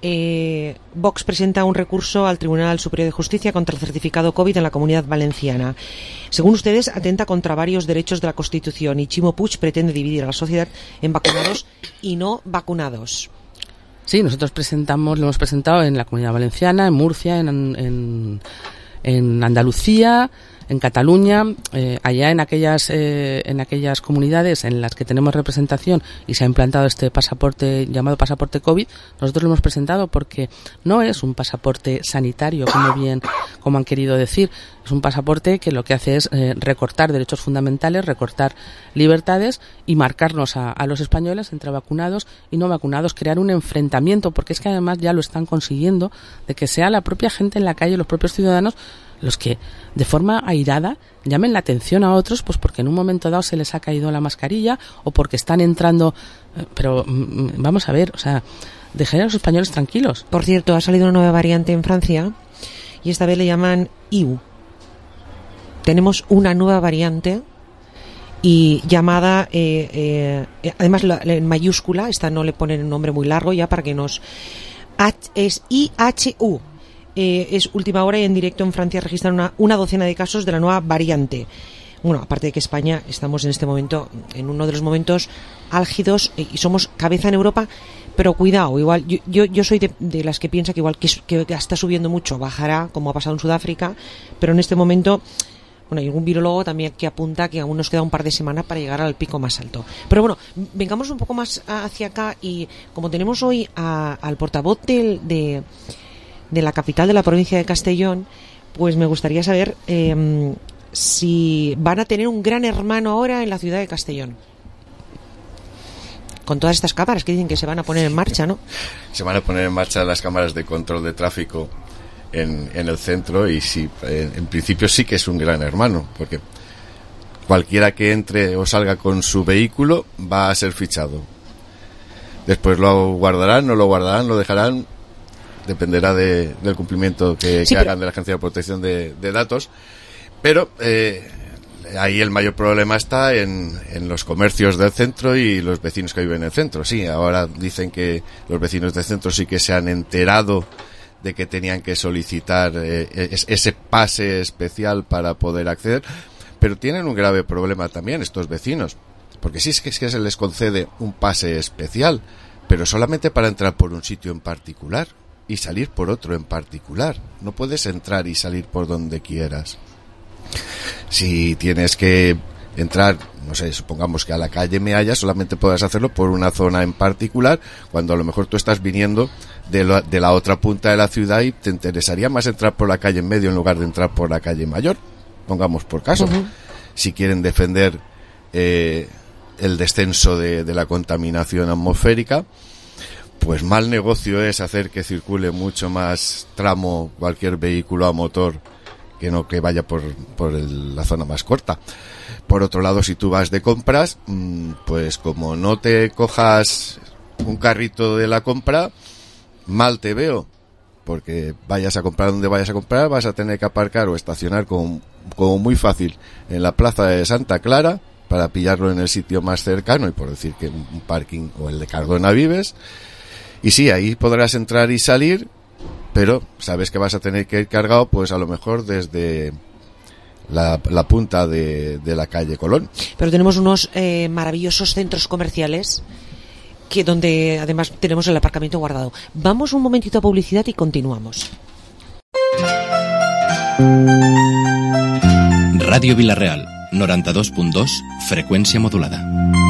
Speaker 4: Vox presenta un recurso al Tribunal Superior de Justicia contra el certificado COVID en la Comunidad Valenciana. Según ustedes, atenta contra varios derechos de la Constitución y Ximo Puig pretende dividir a la sociedad en vacunados y no vacunados.
Speaker 17: Sí, nosotros lo hemos presentado en la Comunidad Valenciana, en Murcia, en Andalucía, en Cataluña, allá en aquellas comunidades en las que tenemos representación y se ha implantado este pasaporte llamado pasaporte COVID. Nosotros lo hemos presentado porque no es un pasaporte sanitario, como han querido decir. Es un pasaporte que lo que hace es recortar derechos fundamentales, recortar libertades y marcarnos a los españoles entre vacunados y no vacunados, crear un enfrentamiento, porque es que además ya lo están consiguiendo, de que sea la propia gente en la calle, los propios ciudadanos, los que de forma airada llamen la atención a otros, pues porque en un momento dado se les ha caído la mascarilla o porque están entrando. Pero vamos a ver, o sea, dejar a los españoles tranquilos.
Speaker 4: Por cierto, ha salido una nueva variante en Francia y esta vez le llaman IU. Tenemos una nueva variante y llamada, además en mayúscula, esta no le ponen un nombre muy largo ya para que nos... es IHU. Es última hora y en directo en Francia registran una docena de casos de la nueva variante. Bueno, aparte de que España estamos en este momento en uno de los momentos álgidos y somos cabeza en Europa, pero cuidado, igual yo soy de las que piensa que igual que está subiendo mucho, bajará como ha pasado en Sudáfrica, pero en este momento, bueno, hay algún virólogo también que apunta que aún nos queda un par de semanas para llegar al pico más alto. Pero bueno, vengamos un poco más hacia acá y como tenemos hoy al portavoz de la capital de la provincia de Castellón, pues me gustaría saber si van a tener un gran hermano ahora en la ciudad de Castellón. Con todas estas cámaras que dicen que se van a poner en marcha, ¿no?
Speaker 18: Se van a poner en marcha las cámaras de control de tráfico en el centro y sí, en principio sí que es un gran hermano, porque cualquiera que entre o salga con su vehículo va a ser fichado. Después lo guardarán, no lo guardarán, lo dejarán... Dependerá del cumplimiento que hagan de la Agencia de Protección de Datos, pero ahí el mayor problema está en los comercios del centro y los vecinos que viven en el centro. Sí, ahora dicen que los vecinos del centro sí que se han enterado de que tenían que solicitar ese pase especial para poder acceder, pero tienen un grave problema también estos vecinos, porque sí es que se les concede un pase especial, pero solamente para entrar por un sitio en particular y salir por otro en particular. No puedes entrar y salir por donde quieras. Si tienes que entrar, no sé, supongamos que a la calle Mealla, solamente puedes hacerlo por una zona en particular, cuando a lo mejor tú estás viniendo de la otra punta de la ciudad y te interesaría más entrar por la calle en medio en lugar de entrar por la calle mayor, pongamos por caso. Uh-huh. Si quieren defender el descenso de la contaminación atmosférica, pues mal negocio es hacer que circule mucho más tramo cualquier vehículo a motor que no que vaya por la zona más corta. Por otro lado, si tú vas de compras, pues como no te cojas un carrito de la compra, mal te veo, porque vayas a comprar donde vayas a comprar, vas a tener que aparcar o estacionar como muy fácil en la plaza de Santa Clara para pillarlo en el sitio más cercano, y por decir que un parking o el de Cardona Vives. Y sí, ahí podrás entrar y salir, pero sabes que vas a tener que ir cargado, pues a lo mejor desde la punta de la calle Colón.
Speaker 4: Pero tenemos unos maravillosos centros comerciales que donde además tenemos el aparcamiento guardado. Vamos un momentito a publicidad y continuamos.
Speaker 2: Radio Vilareal, 92.2, frecuencia modulada.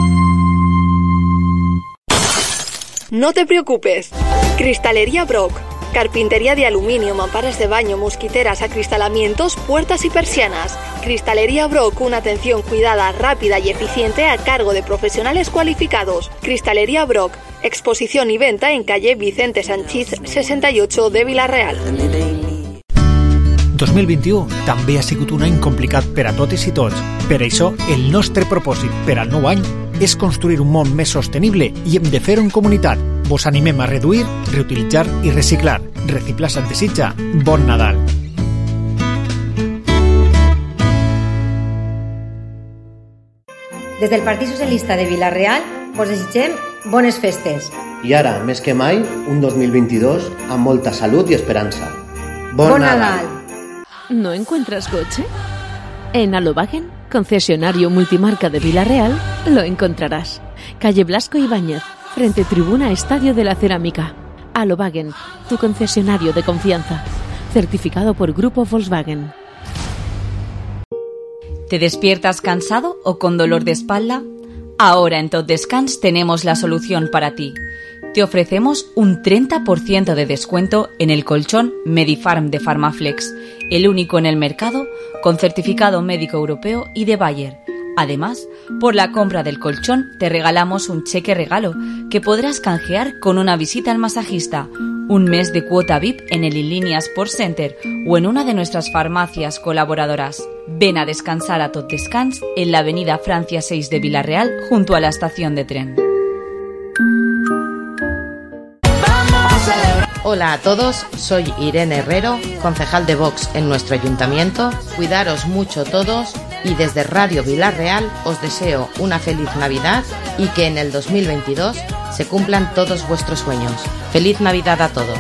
Speaker 20: No te preocupes. Cristalería Brock. Carpintería de aluminio, mamparas de baño, mosquiteras, acristalamientos, puertas y persianas. Cristalería Brock, una atención cuidada, rápida y eficiente a cargo de profesionales cualificados. Cristalería Brock, exposición y venta en calle Vicente Sanchís 68 de Vila-real.
Speaker 21: 2021 també ha sigut un any complicat per a totes i tots. Per això, el nostre propòsit per al nou any és construir un món més sostenible i hem de fer-ho en comunitat. Vos animem a reduir, reutilitzar i reciclar. Reciclar Sant Desitja. Bon Nadal.
Speaker 22: Des del Partit Socialista de Vila-real vos desitgem bones festes.
Speaker 5: I ara, més que mai, un 2022 amb molta salut i esperança. Bon Nadal!
Speaker 22: ¿No encuentras coche? En Alobagen, concesionario multimarca de Vila-real, lo encontrarás. Calle Blasco Ibáñez, frente Tribuna Estadio de la Cerámica. Alobagen, tu concesionario de confianza. Certificado por Grupo Volkswagen.
Speaker 10: ¿Te despiertas cansado o con dolor de espalda? Ahora en Tot Descans tenemos la solución para ti. Te ofrecemos un 30% de descuento en el colchón Medifarm de Farmaflex, el único en el mercado con certificado médico europeo y de Bayer. Además, por la compra del colchón te regalamos un cheque regalo que podrás canjear con una visita al masajista, un mes de cuota VIP en el Inlínea Sports Center o en una de nuestras farmacias colaboradoras. Ven a descansar a Tot Descans en la avenida Francia 6 de Vila-real junto a la estación de tren.
Speaker 19: Hola a todos, soy Irene Herrero, concejal de Vox en nuestro ayuntamiento. Cuidaros mucho todos y desde Radio Vila-real os deseo una feliz Navidad y que en el 2022 se cumplan todos vuestros sueños. ¡Feliz Navidad a todos!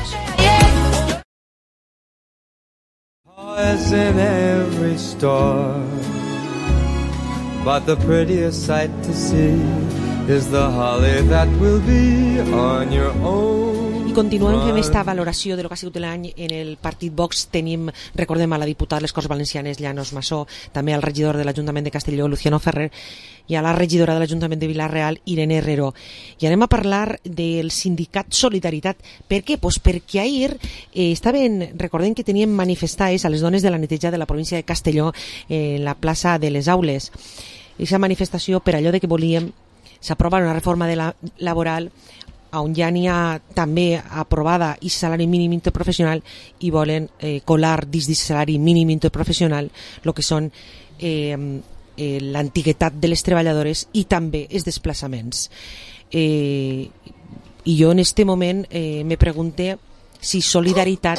Speaker 16: In every store, but the prettiest sight to see is the holly that will be on your own.
Speaker 4: Continuem fent esta valoració de lo que ha sigut l'any en el partit Vox. Tenim, recordem, a la diputada de les Corts Valencianes, Llanos Massó, també al regidor de l'Ajuntament de Castelló, Luciano Ferrer, i a la regidora de l'Ajuntament de Vila-real, Irene Herrero. I anem a parlar del sindicat Solidaritat. Per què? Pues perquè ahir recordem que teníem manifestades a les dones de la neteja de la província de Castelló en la plaça de les Aules. Aquesta manifestació per allò de que volíem s'aprovar una reforma laboral on ja n'hi ha també aprovada i salari mínim interprofessional i volen colar dins del salari mínim interprofessional el que són l'antiguitat de les treballadores i també els desplaçaments. I jo en este moment me pregunte si Solidaritat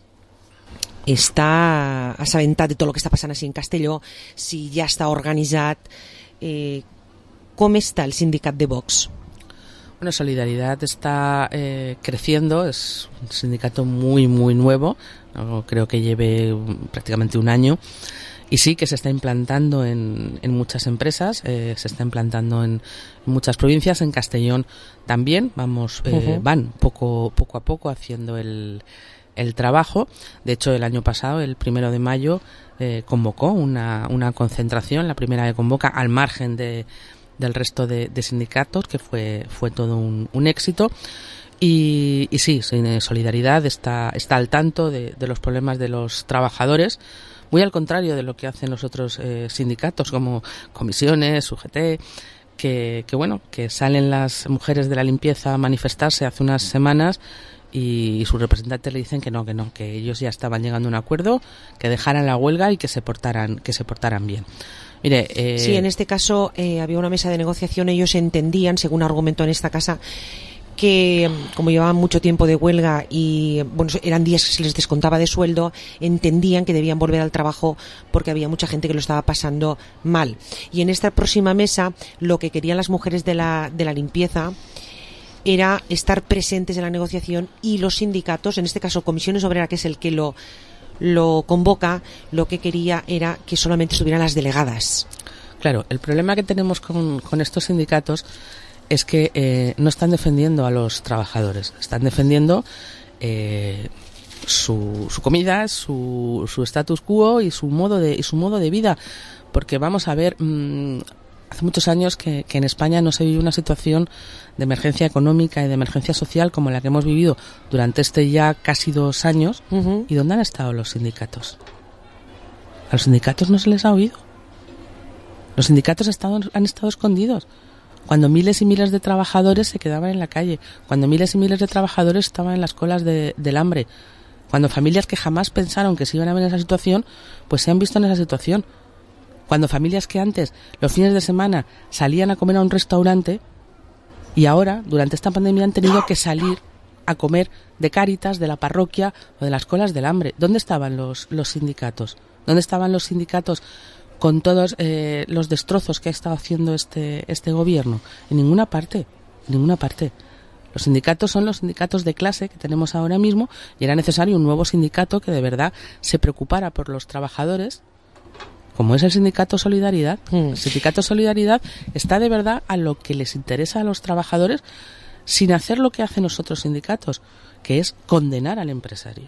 Speaker 4: està assabentat de tot el que està passant així en Castelló, si ja està organitzat. ¿Cómo está el sindicat de Vox?
Speaker 17: Bueno, Solidaridad está creciendo, es un sindicato muy nuevo, no creo que lleve prácticamente un año, y sí que se está implantando en muchas empresas, se está implantando en muchas provincias, en Castellón también, van poco a poco haciendo el trabajo. De hecho, el año pasado, el 1 de mayo, convocó una concentración, la primera que convoca al margen del resto de sindicatos, que fue todo un éxito. Y sí, Solidaridad está al tanto de los problemas de los trabajadores, muy al contrario de lo que hacen los otros sindicatos como Comisiones, UGT, que salen las mujeres de la limpieza a manifestarse hace unas semanas y sus representantes le dicen que no, que ellos ya estaban llegando a un acuerdo, que dejaran la huelga y que se portaran bien. Mire,
Speaker 4: sí, en este caso había una mesa de negociación. Ellos entendían, según argumentó en esta casa, que como llevaban mucho tiempo de huelga y eran días que se les descontaba de sueldo, entendían que debían volver al trabajo porque había mucha gente que lo estaba pasando mal. Y en esta próxima mesa lo que querían las mujeres de la limpieza era estar presentes en la negociación, y los sindicatos, en este caso Comisiones Obreras, que es el que lo convoca, lo que quería era que solamente estuvieran las delegadas.
Speaker 17: Claro, el problema que tenemos con estos sindicatos es que no están defendiendo a los trabajadores, están defendiendo su comida, su status quo y su modo de vida, porque vamos a ver, hace muchos años que en España no se vive una situación de emergencia económica y de emergencia social como la que hemos vivido durante ya casi 2 años. ¿Y dónde han estado los sindicatos? ¿A los sindicatos no se les ha oído? Los sindicatos han estado escondidos. Cuando miles y miles de trabajadores se quedaban en la calle, cuando miles y miles de trabajadores estaban en las colas del hambre, cuando familias que jamás pensaron que se iban a ver en esa situación, pues se han visto en esa situación. Cuando familias que antes, los fines de semana, salían a comer a un restaurante, y ahora, durante esta pandemia, han tenido que salir a comer de Cáritas, de la parroquia o de las colas del hambre. ¿Dónde estaban los sindicatos? ¿Dónde estaban los sindicatos con todos los destrozos que ha estado haciendo este gobierno? En ninguna parte. Los sindicatos son los sindicatos de clase que tenemos ahora mismo y era necesario un nuevo sindicato que de verdad se preocupara por los trabajadores, como es el Sindicato Solidaridad. El Sindicato Solidaridad está de verdad a lo que les interesa a los trabajadores sin hacer lo que hacen los otros sindicatos, que es condenar al empresario.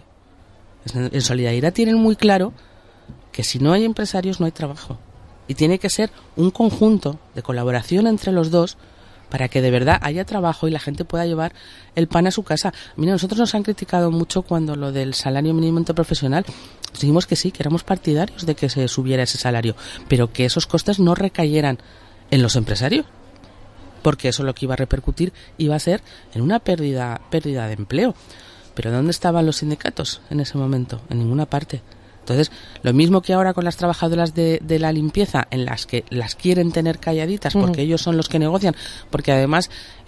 Speaker 17: En Solidaridad tienen muy claro que si no hay empresarios no hay trabajo. Y tiene que ser un conjunto de colaboración entre los dos para que de verdad haya trabajo y la gente pueda llevar el pan a su casa. Mira, nosotros nos han criticado mucho cuando lo del salario mínimo interprofesional. Dijimos que sí, que éramos partidarios de que se subiera ese salario, pero que esos costes no recayeran en los empresarios, porque eso lo que iba a repercutir iba a ser en una pérdida de empleo. Pero ¿dónde estaban los sindicatos en ese momento? En ninguna parte. Entonces, lo mismo que ahora con las trabajadoras de la limpieza, en las que las quieren tener calladitas porque ellos son los que negocian, porque además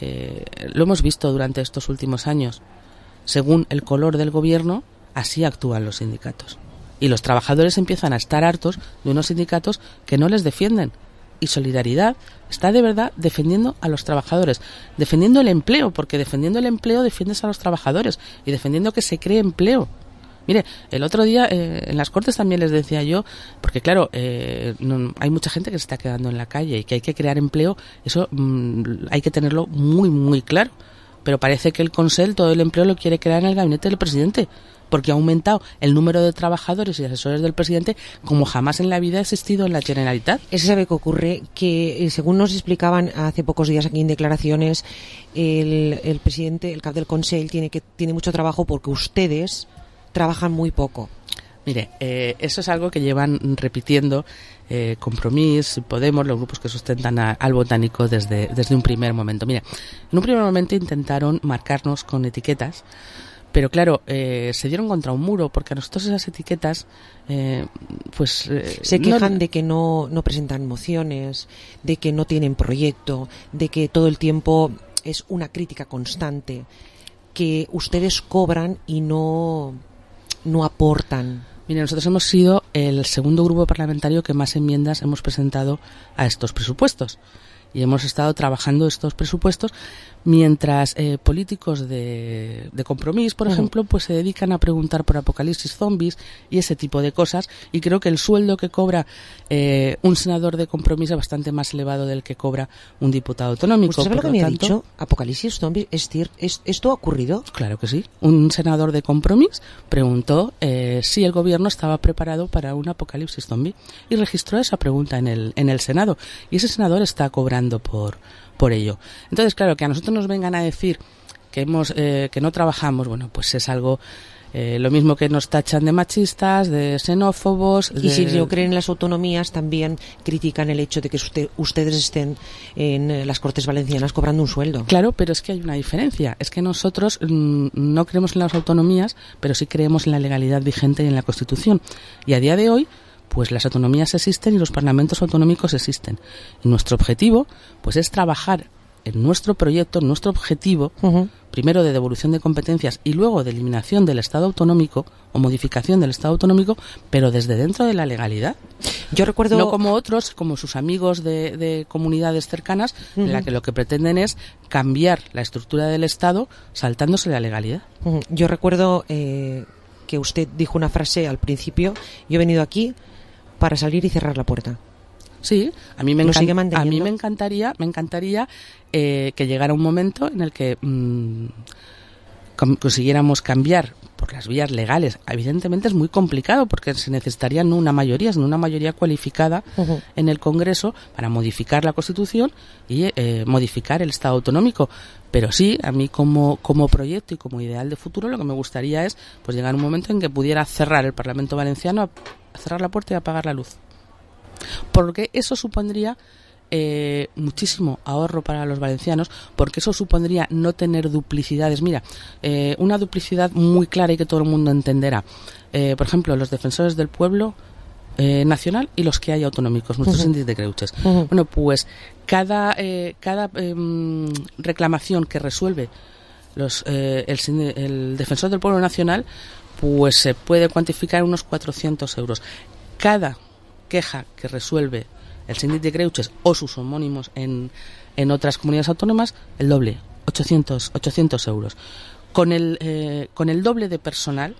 Speaker 17: lo hemos visto durante estos últimos años, según el color del gobierno, así actúan los sindicatos. Y los trabajadores empiezan a estar hartos de unos sindicatos que no les defienden. Y Solidaridad está de verdad defendiendo a los trabajadores, defendiendo el empleo, porque defendiendo el empleo defiendes a los trabajadores y defendiendo que se cree empleo. Mire, el otro día en las Cortes también les decía yo, porque claro, hay mucha gente que se está quedando en la calle y que hay que crear empleo, eso hay que tenerlo muy, muy claro. Pero parece que el Consell todo el empleo lo quiere crear en el gabinete del presidente, porque ha aumentado el número de trabajadores y asesores del presidente como jamás en la vida ha existido en la Generalitat.
Speaker 4: Eso sabe que ocurre, que según nos explicaban hace pocos días aquí en declaraciones, el presidente, el cap del Consell, tiene mucho trabajo porque ustedes trabajan muy poco.
Speaker 17: Mire, eso es algo que llevan repitiendo Compromís, Podemos, los grupos que sustentan al Botánico desde un primer momento. Mire, en un primer momento intentaron marcarnos con etiquetas, pero claro, se dieron contra un muro, porque a nosotros esas etiquetas
Speaker 4: se quejan de que no presentan mociones, de que no tienen proyecto, de que todo el tiempo es una crítica constante, que ustedes cobran y no aportan.
Speaker 17: Mire, nosotros hemos sido el segundo grupo parlamentario que más enmiendas hemos presentado a estos presupuestos y hemos estado trabajando estos presupuestos mientras políticos de Compromís, por ejemplo, pues se dedican a preguntar por apocalipsis zombies y ese tipo de cosas, y creo que el sueldo que cobra un senador de Compromís es bastante más elevado del que cobra un diputado autonómico.
Speaker 4: ¿Usted sabe lo que me ha dicho? ¿Apocalipsis zombies? ¿Esto ha ocurrido?
Speaker 17: Claro que sí. Un senador de Compromís preguntó si el gobierno estaba preparado para un apocalipsis zombie y registró esa pregunta en el Senado, y ese senador está cobrando por ello. Entonces, claro, que a nosotros nos vengan a decir que no trabajamos, bueno, pues es algo lo mismo que nos tachan de machistas, de xenófobos.
Speaker 4: Y si no creen en las autonomías, también critican el hecho de que ustedes estén en las Cortes Valencianas cobrando un sueldo.
Speaker 17: Claro, pero es que hay una diferencia. Es que nosotros no creemos en las autonomías, pero sí creemos en la legalidad vigente y en la Constitución. Y a día de hoy, pues las autonomías existen y los parlamentos autonómicos existen. Y nuestro objetivo, pues es trabajar en nuestro proyecto, en nuestro objetivo, primero de devolución de competencias y luego de eliminación del Estado autonómico o modificación del Estado autonómico, pero desde dentro de la legalidad.
Speaker 4: Yo recuerdo...
Speaker 17: No como otros, como sus amigos de comunidades cercanas, en la que lo que pretenden es cambiar la estructura del Estado saltándose la legalidad.
Speaker 4: Yo recuerdo que usted dijo una frase al principio: yo he venido aquí para salir y cerrar la puerta.
Speaker 17: Sí, a mí me encantaría que llegara un momento en el que consiguiéramos cambiar por las vías legales. Evidentemente es muy complicado porque se necesitaría no una mayoría, sino una mayoría cualificada en el Congreso para modificar la Constitución y modificar el Estado autonómico. Pero sí, a mí como proyecto y como ideal de futuro, lo que me gustaría es pues llegar a un momento en que pudiera cerrar el Parlamento Valenciano, cerrar la puerta y apagar la luz. Porque eso supondría muchísimo ahorro para los valencianos, porque eso supondría no tener duplicidades. Mira, una duplicidad muy clara y que todo el mundo entenderá. Por ejemplo, los defensores del pueblo nacional y los que hay autonómicos, nuestros índices de Creuches. Bueno, pues cada reclamación que resuelve el defensor del pueblo nacional, pues se puede cuantificar unos 400 euros. Cada queja que resuelve el síndic de Creuches o sus homónimos en otras comunidades autónomas, el doble, 800 euros. Con el doble de personal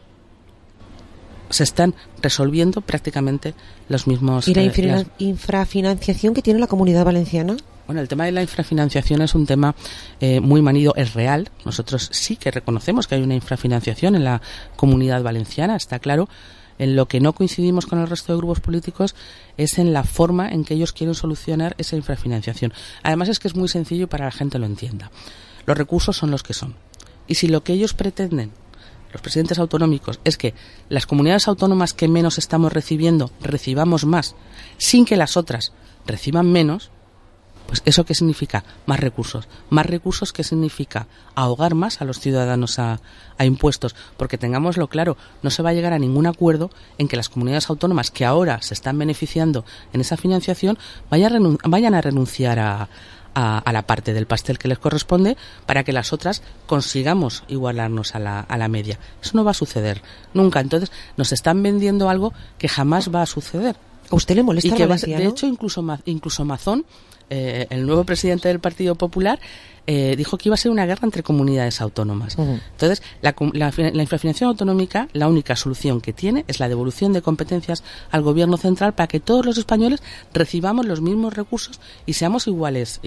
Speaker 17: se están resolviendo prácticamente los mismos...
Speaker 4: ¿Y la infrafinanciación que tiene la Comunidad Valenciana?
Speaker 17: Bueno, el tema de la infrafinanciación es un tema muy manido, es real. Nosotros sí que reconocemos que hay una infrafinanciación en la Comunidad Valenciana, está claro. En lo que no coincidimos con el resto de grupos políticos es en la forma en que ellos quieren solucionar esa infrafinanciación. Además es que es muy sencillo para que la gente lo entienda. Los recursos son los que son. Y si lo que ellos pretenden, los presidentes autonómicos, es que las comunidades autónomas que menos estamos recibiendo recibamos más, sin que las otras reciban menos, pues ¿eso qué significa? Más recursos. Más recursos, ¿qué significa? Ahogar más a los ciudadanos a impuestos. Porque tengámoslo claro, no se va a llegar a ningún acuerdo en que las comunidades autónomas que ahora se están beneficiando en esa financiación vayan a renunciar a la parte del pastel que les corresponde para que las otras consigamos igualarnos a la media. Eso no va a suceder nunca. Entonces nos están vendiendo algo que jamás va a suceder.
Speaker 4: ¿A usted le molesta
Speaker 17: y que
Speaker 4: valenciano?
Speaker 17: De hecho, incluso Mazón, el nuevo presidente del Partido Popular, dijo que iba a ser una guerra entre comunidades autónomas. Entonces, la infrafinanciación autonómica, la única solución que tiene es la devolución de competencias al gobierno central para que todos los españoles recibamos los mismos recursos y seamos iguales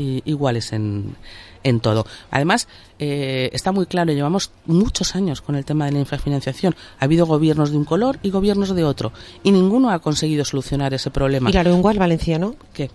Speaker 17: en todo. Además, está muy claro, llevamos muchos años con el tema de la infrafinanciación. Ha habido gobiernos de un color y gobiernos de otro, y ninguno ha conseguido solucionar ese problema.
Speaker 4: ¿Y la lengua al valenciano?
Speaker 17: ¿Qué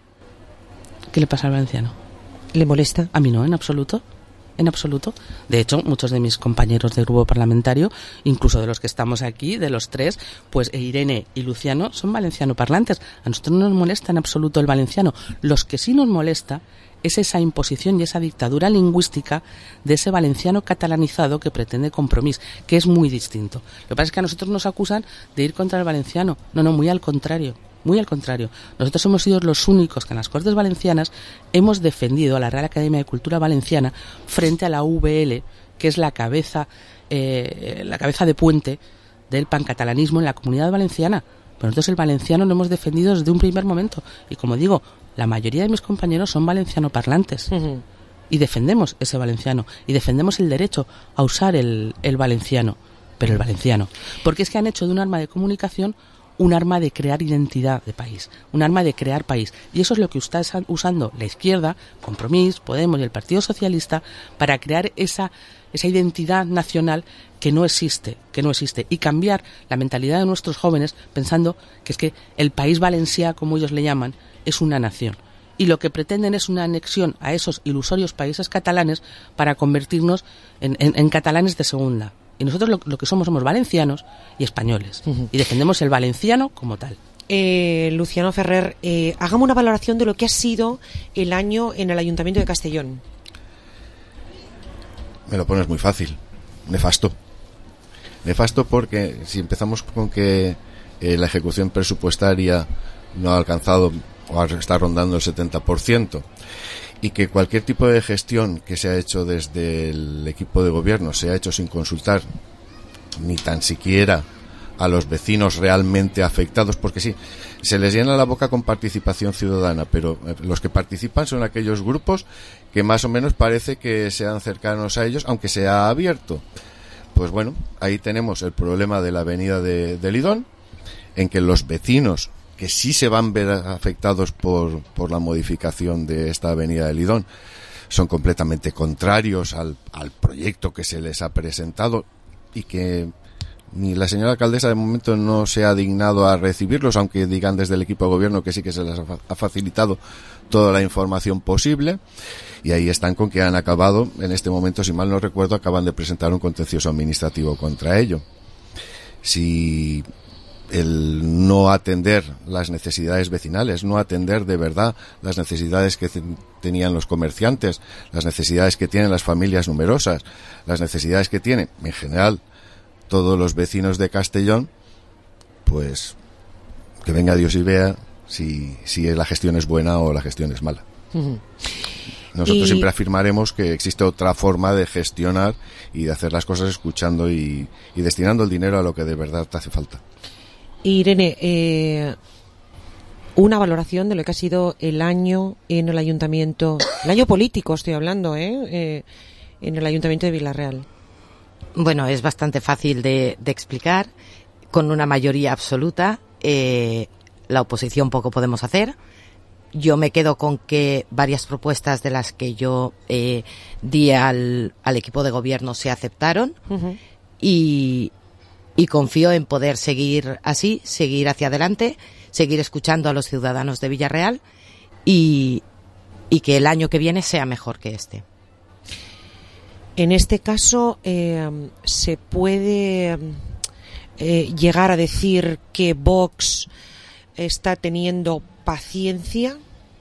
Speaker 17: le pasa al valenciano?
Speaker 4: ¿Le molesta?
Speaker 17: A mí no, en absoluto. En absoluto. De hecho, muchos de mis compañeros del grupo parlamentario, incluso de los que estamos aquí, de los tres, pues Irene y Luciano son valenciano parlantes. A nosotros no nos molesta en absoluto el valenciano. Los que sí nos molesta es esa imposición y esa dictadura lingüística de ese valenciano catalanizado que pretende Compromís, que es muy distinto. Lo que pasa es que a nosotros nos acusan de ir contra el valenciano. No, muy al contrario. Muy al contrario. Nosotros hemos sido los únicos que en las Cortes Valencianas hemos defendido a la Real Academia de Cultura Valenciana frente a la UVL, que es la cabeza de puente del pancatalanismo en la Comunidad Valenciana. Pero nosotros el valenciano lo hemos defendido desde un primer momento. Y como digo, la mayoría de mis compañeros son valenciano parlantes. Y defendemos ese valenciano. Y defendemos el derecho a usar el valenciano. Pero el valenciano. Porque es que han hecho de un arma de comunicación un arma de crear identidad de país, un arma de crear país. Y eso es lo que está usando la izquierda, Compromís, Podemos y el Partido Socialista para crear esa identidad nacional que no existe, y cambiar la mentalidad de nuestros jóvenes pensando que es que el país valencià, como ellos le llaman, es una nación. Y lo que pretenden es una anexión a esos ilusorios países catalanes para convertirnos en catalanes de segunda. Y nosotros lo que somos valencianos y españoles. Y defendemos el valenciano como tal.
Speaker 4: Luciano Ferrer, hágame una valoración de lo que ha sido el año en el Ayuntamiento de Castellón.
Speaker 18: Me lo pones muy fácil. Nefasto. Nefasto porque si empezamos con que la ejecución presupuestaria no ha alcanzado o está rondando el 70%, y que cualquier tipo de gestión que se ha hecho desde el equipo de gobierno se ha hecho sin consultar ni tan siquiera a los vecinos realmente afectados, porque sí, se les llena la boca con participación ciudadana, pero los que participan son aquellos grupos que más o menos parece que sean cercanos a ellos, aunque sea abierto. Pues bueno, ahí tenemos el problema de la avenida de Lidón, en que los vecinos que sí se van a ver afectados por la modificación de esta avenida de Lidón son completamente contrarios al proyecto que se les ha presentado, y que ni la señora alcaldesa de momento no se ha dignado a recibirlos, aunque digan desde el equipo de gobierno que sí que se les ha facilitado toda la información posible. Y ahí están con que han acabado, en este momento, si mal no recuerdo, acaban de presentar un contencioso administrativo contra ello. Si el no atender las necesidades vecinales, no atender de verdad las necesidades que tenían los comerciantes, las necesidades que tienen las familias numerosas, las necesidades que tienen, en general, todos los vecinos de Castellón, pues que venga Dios y vea si la gestión es buena o la gestión es mala. Nosotros siempre afirmaremos que existe otra forma de gestionar y de hacer las cosas escuchando y destinando el dinero a lo que de verdad te hace falta.
Speaker 4: Irene, una valoración de lo que ha sido el año en el ayuntamiento, el año político estoy hablando, en el ayuntamiento de Vila-real.
Speaker 19: Bueno, es bastante fácil de explicar. Con una mayoría absoluta, la oposición poco podemos hacer. Yo me quedo con que varias propuestas de las que yo di al equipo de gobierno se aceptaron.
Speaker 4: Uh-huh.
Speaker 19: Y confío en poder seguir así, seguir hacia adelante, seguir escuchando a los ciudadanos de Vila-real y que el año que viene sea mejor que este.
Speaker 4: En este caso, ¿se puede llegar a decir que Vox está teniendo paciencia?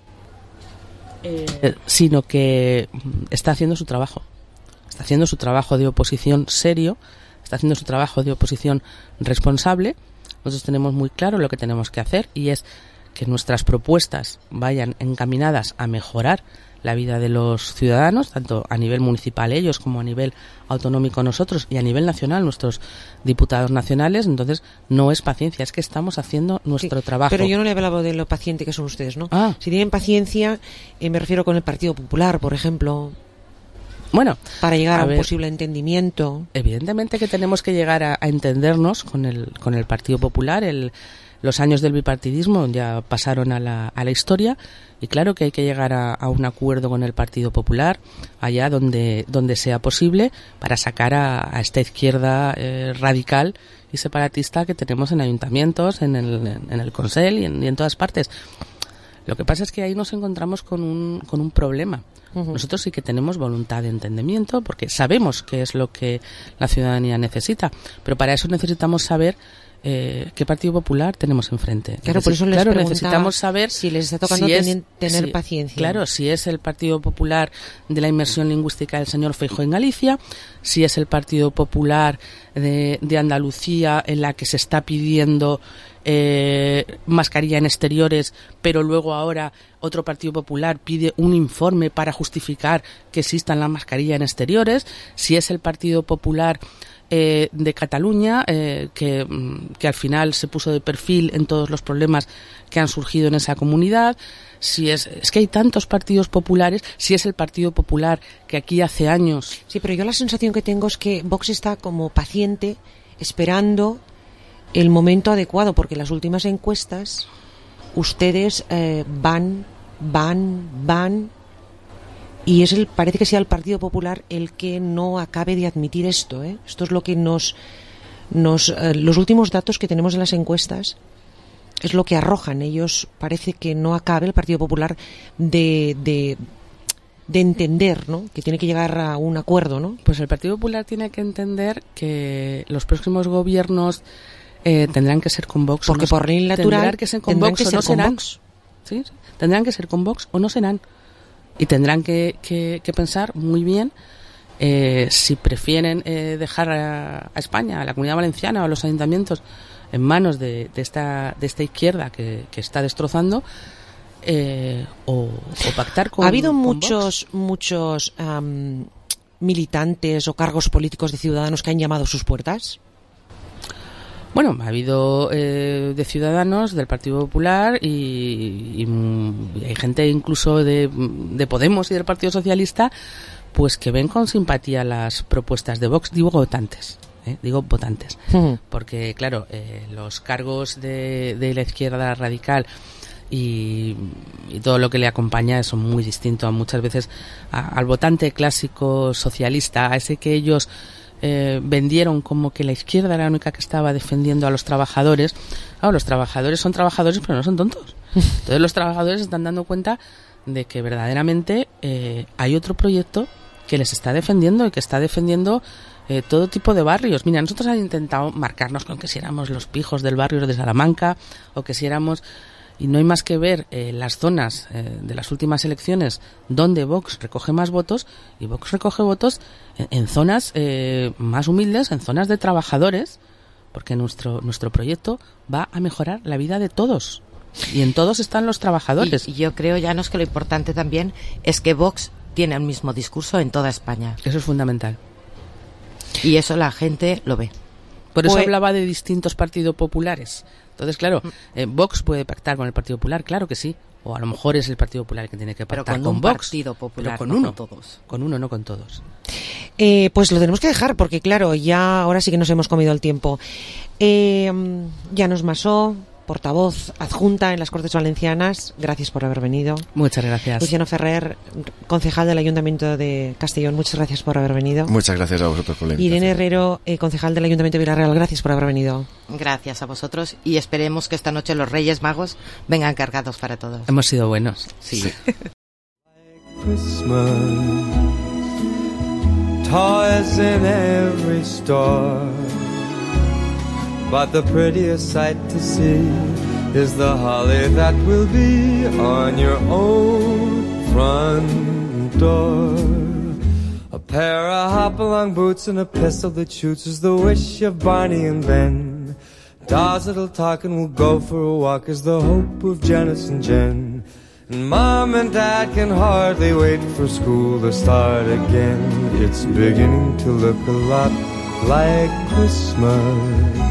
Speaker 17: Sino que está haciendo su trabajo. Está haciendo su trabajo de oposición serio, está haciendo su trabajo de oposición responsable. Nosotros tenemos muy claro lo que tenemos que hacer y es que nuestras propuestas vayan encaminadas a mejorar la vida de los ciudadanos, tanto a nivel municipal ellos como a nivel autonómico nosotros y a nivel nacional nuestros diputados nacionales. Entonces no es paciencia, es que estamos haciendo nuestro trabajo.
Speaker 4: Pero yo no le hablaba de lo paciente que son ustedes, ¿no?
Speaker 17: Ah.
Speaker 4: Si tienen paciencia, me refiero con el Partido Popular, por ejemplo.
Speaker 17: Bueno,
Speaker 4: para llegar a un posible entendimiento.
Speaker 17: Evidentemente que tenemos que llegar a entendernos con el Partido Popular. Los años del bipartidismo ya pasaron a la historia y claro que hay que llegar a un acuerdo con el Partido Popular allá donde sea posible para sacar a esta izquierda radical y separatista que tenemos en ayuntamientos, en el Consell y en todas partes. Lo que pasa es que ahí nos encontramos con un problema. Uh-huh. Nosotros sí que tenemos voluntad de entendimiento porque sabemos qué es lo que la ciudadanía necesita, pero para eso necesitamos saber qué Partido Popular tenemos enfrente.
Speaker 4: Claro, por eso les
Speaker 17: necesitamos saber
Speaker 4: si les está tocando tener paciencia.
Speaker 17: Claro, si es el Partido Popular de la inmersión lingüística del señor Feijóo en Galicia, si es el Partido Popular de Andalucía en la que se está pidiendo mascarilla en exteriores, pero luego ahora otro Partido Popular pide un informe para justificar que existan las mascarillas en exteriores, si es el Partido Popular de Cataluña que al final se puso de perfil en todos los problemas que han surgido en esa comunidad, si es que hay tantos partidos populares, si es el Partido Popular que aquí hace años.
Speaker 4: Sí, pero yo la sensación que tengo es que Vox está como paciente esperando el momento adecuado, porque las últimas encuestas ustedes van y parece que sea el Partido Popular el que no acabe de admitir esto, ¿eh? Esto es lo que los últimos datos que tenemos en las encuestas es lo que arrojan. Ellos parece que no acabe el Partido Popular de entender, ¿no? Que tiene que llegar a un acuerdo, ¿no?
Speaker 17: Pues el Partido Popular tiene que entender que los próximos gobiernos tendrán que ser con Vox.
Speaker 4: Porque por ley natural
Speaker 17: tendrán que ser con Vox o no serán. ¿Sí? Tendrán que ser con Vox o no serán. Y tendrán que pensar muy bien si prefieren dejar a España, a la Comunidad Valenciana o a los ayuntamientos en manos de esta izquierda que está destrozando o pactar con.
Speaker 4: ¿Ha habido
Speaker 17: con
Speaker 4: muchos militantes o cargos políticos de Ciudadanos que han llamado a sus puertas?
Speaker 17: Bueno, ha habido de Ciudadanos, del Partido Popular y hay gente incluso de Podemos y del Partido Socialista pues que ven con simpatía las propuestas de Vox. Digo votantes, porque claro, los cargos de la izquierda radical y todo lo que le acompaña son muy distintos muchas veces al votante clásico socialista, a ese que ellos vendieron como que la izquierda era la única que estaba defendiendo a los trabajadores. Claro, los trabajadores son trabajadores pero no son tontos. Entonces los trabajadores se están dando cuenta de que verdaderamente hay otro proyecto que les está defendiendo y que está defendiendo todo tipo de barrios. Mira, nosotros han intentado marcarnos con que si éramos los pijos del barrio de Salamanca o que si éramos... Y no hay más que ver las zonas de las últimas elecciones donde Vox recoge más votos, y Vox recoge votos en zonas más humildes, en zonas de trabajadores, porque nuestro proyecto va a mejorar la vida de todos. Y en todos están los trabajadores.
Speaker 19: Y yo creo, Llanos, que lo importante también es que Vox tiene el mismo discurso en toda España.
Speaker 17: Eso es fundamental.
Speaker 19: Y eso la gente lo ve.
Speaker 17: Por eso hablaba de distintos partidos populares. Entonces, claro, Vox puede pactar con el Partido Popular, claro que sí. O a lo mejor es el Partido Popular que tiene que pactar con Vox.
Speaker 19: Partido Popular,
Speaker 17: pero
Speaker 19: con uno. Todos.
Speaker 17: Con uno, no con todos.
Speaker 4: Pues lo tenemos que dejar porque, claro, ya ahora sí que nos hemos comido el tiempo. Llanos Masó, portavoz adjunta en las Cortes Valencianas, gracias por haber venido.
Speaker 17: Muchas gracias.
Speaker 4: Luciano Ferrer, concejal del Ayuntamiento de Castellón, muchas gracias por haber venido.
Speaker 18: Muchas gracias a vosotros por la invitación.
Speaker 4: Irene Herrero, concejal del Ayuntamiento de Villarreal, gracias por haber venido.
Speaker 19: Gracias a vosotros y esperemos que esta noche los Reyes Magos vengan cargados para todos.
Speaker 17: Hemos sido buenos.
Speaker 19: Sí.
Speaker 16: Christmas, toys in every store. But the prettiest sight to see is the holly that will be on your own front door. A pair of hop-along boots and a pistol that shoots is the wish of Barney and Ben. Dolls that'll talk and will go for a walk is the hope of Janice and Jen. And Mom and Dad can hardly wait for school to start again. It's beginning to look a lot like Christmas.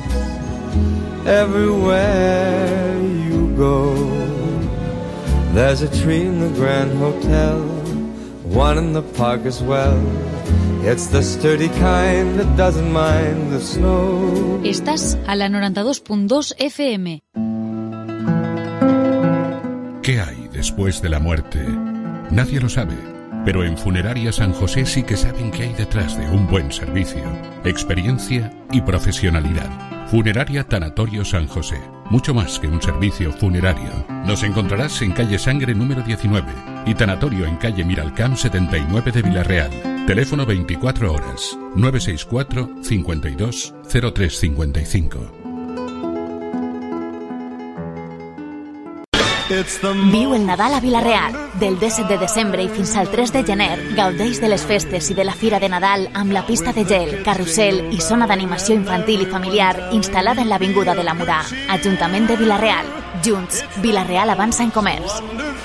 Speaker 16: Everywhere you go, there's a tree in the Grand Hotel, one in the park as well. It's the sturdy kind that doesn't mind the snow.
Speaker 10: Estás a la 92.2 FM.
Speaker 7: ¿Qué hay después de la muerte? Nadie lo sabe, pero en Funeraria San José sí que saben qué hay detrás de un buen servicio, experiencia y profesionalidad. Funeraria Tanatorio San José, mucho más que un servicio funerario. Nos encontrarás en calle Sangre número 19 y Tanatorio en calle Miralcamp 79 de Villarreal. Teléfono 24 horas, 964 52 0355.
Speaker 8: Viu el Nadal a Vila-real. Del 17 de desembre i fins al 3 de gener, gaudeix de les festes i de la Fira de Nadal amb la pista de gel, carrusel i zona d'animació infantil i familiar instal·lada en l'Avinguda de la Mudà. Ajuntament de Vila-real. Junts, Vila-real avança en comerç.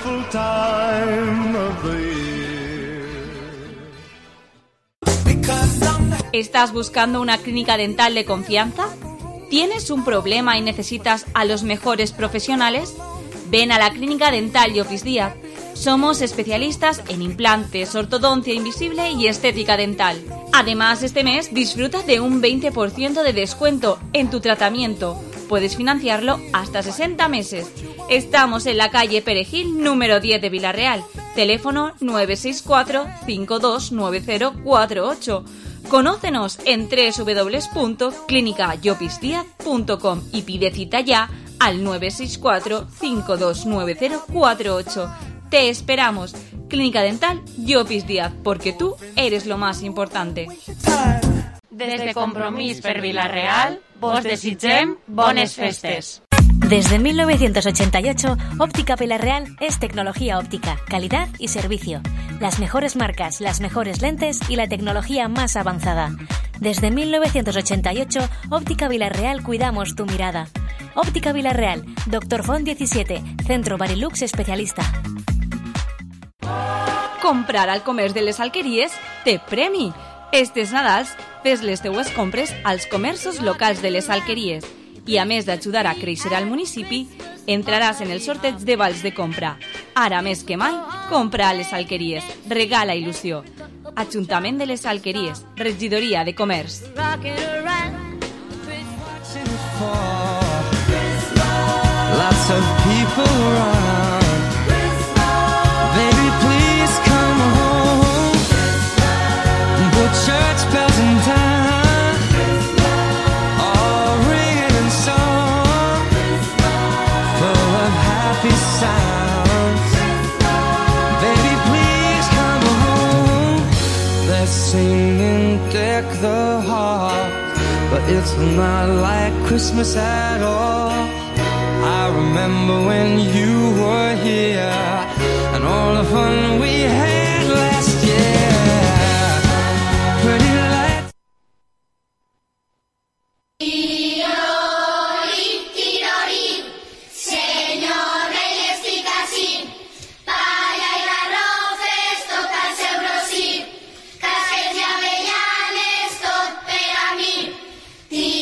Speaker 10: ¿Estás buscando una clínica dental de confianza? ¿Tienes un problema y necesitas a los mejores profesionales? Ven a la Clínica Dental Llopis Díaz. Somos especialistas en implantes, ortodoncia invisible y estética dental. Además, este mes disfruta de un 20% de descuento en tu tratamiento. Puedes financiarlo hasta 60 meses. Estamos en la calle Perejil, número 10 de Vila-real. Teléfono 964 529048. Conócenos en www.clinicallopisdiaz.com y pide cita ya al 964 529048. Te esperamos. Clínica Dental Llopis Díaz, porque tú eres lo más importante.
Speaker 23: Desde Compromís per Vila-real, vos desitgem bones festes.
Speaker 8: Desde 1988, Óptica Vila-real es tecnología óptica, calidad y servicio. Las mejores marcas, las mejores lentes y la tecnología más avanzada. Desde 1988, Óptica Vila-real cuidamos tu mirada. Óptica Vila-real, Dr. Font 17, Centro Barilux especialista.
Speaker 10: Comprar al comerç de les alqueries té premi. Estes Nadals, fes les teues compres als comerços locals de les alqueries. I a més d'ajudar a créixer al municipi, entraràs en el sorteig de vals de compra. Ara més que mai, compra a les alqueries. Regala il·lusió. Ajuntament de les Alqueries, Regidoria de Comerç.
Speaker 16: Lots of people around. Baby, please come home. Put church bells in town, all ringing in song, full of happy sounds. Baby, please come home. They're singing Deck the Halls, but it's not like Christmas at all. I remember when you were here and all the fun we had last year. Pretty lights.
Speaker 23: Señor Reyes Ficasín, palla y garrofes, toca el seu rosín, casquets i avellanes, tot per a mi.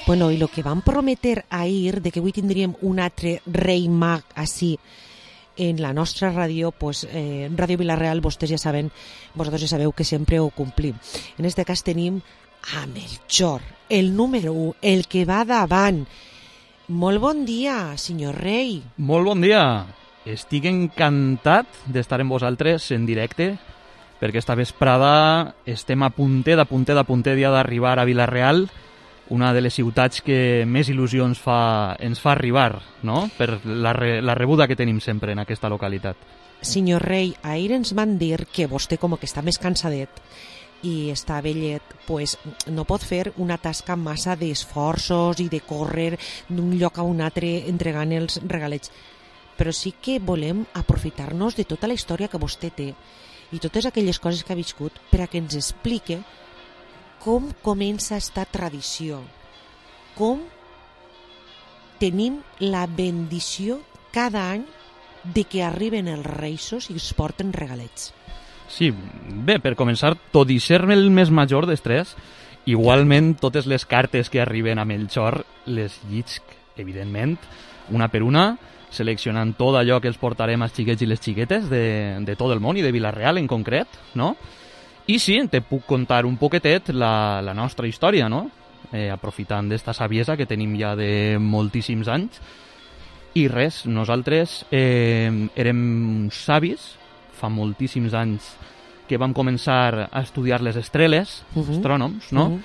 Speaker 4: Bueno, i el que vam prometer ahir de que avui tindríem un altre rei mag així en la nostra ràdio, pues, Ràdio Vila-real, vosaltres ja sabeu que sempre ho complim. En este cas tenim a Melchor, el número 1, el que va davant. Molt bon dia, senyor rei.
Speaker 1: Molt bon dia. Estic encantat d'estar amb vosaltres en directe, perquè esta vesprada estem a punter ja d'arribar a Vila-real, una de les ciutats que més il·lusió ens fa arribar, no? Per la rebuda que tenim sempre en aquesta localitat.
Speaker 4: Senyor rei, ahir ens van dir que vostè com que està més cansadet i està vellet, pues no pot fer una tasca massa d'esforços i de córrer d'un lloc a un altre entregant els regalets. Però sí que volem aprofitar-nos de tota la història que vostè té i totes aquelles coses que ha viscut per a que ens explique com comença esta tradició, com tenim la bendició cada any de que arriben els reisos i es porten regalets.
Speaker 1: Sí, bé, per començar, tot i ser-me el més major dels tres, igualment totes les cartes que arriben a Melchor les llisc, evidentment, una per una, seleccionant tot allò que els portarem als xiquets i les xiquetes de tot el món i de Vila-real en concret, no? I sí, te puc contar un poquetet la nostra història, no? Aprofitant d'esta saviesa que tenim ja de moltíssims anys. I res, nosaltres érem savis, fa moltíssims anys que vam començar a estudiar les estrelles, astrònoms, no?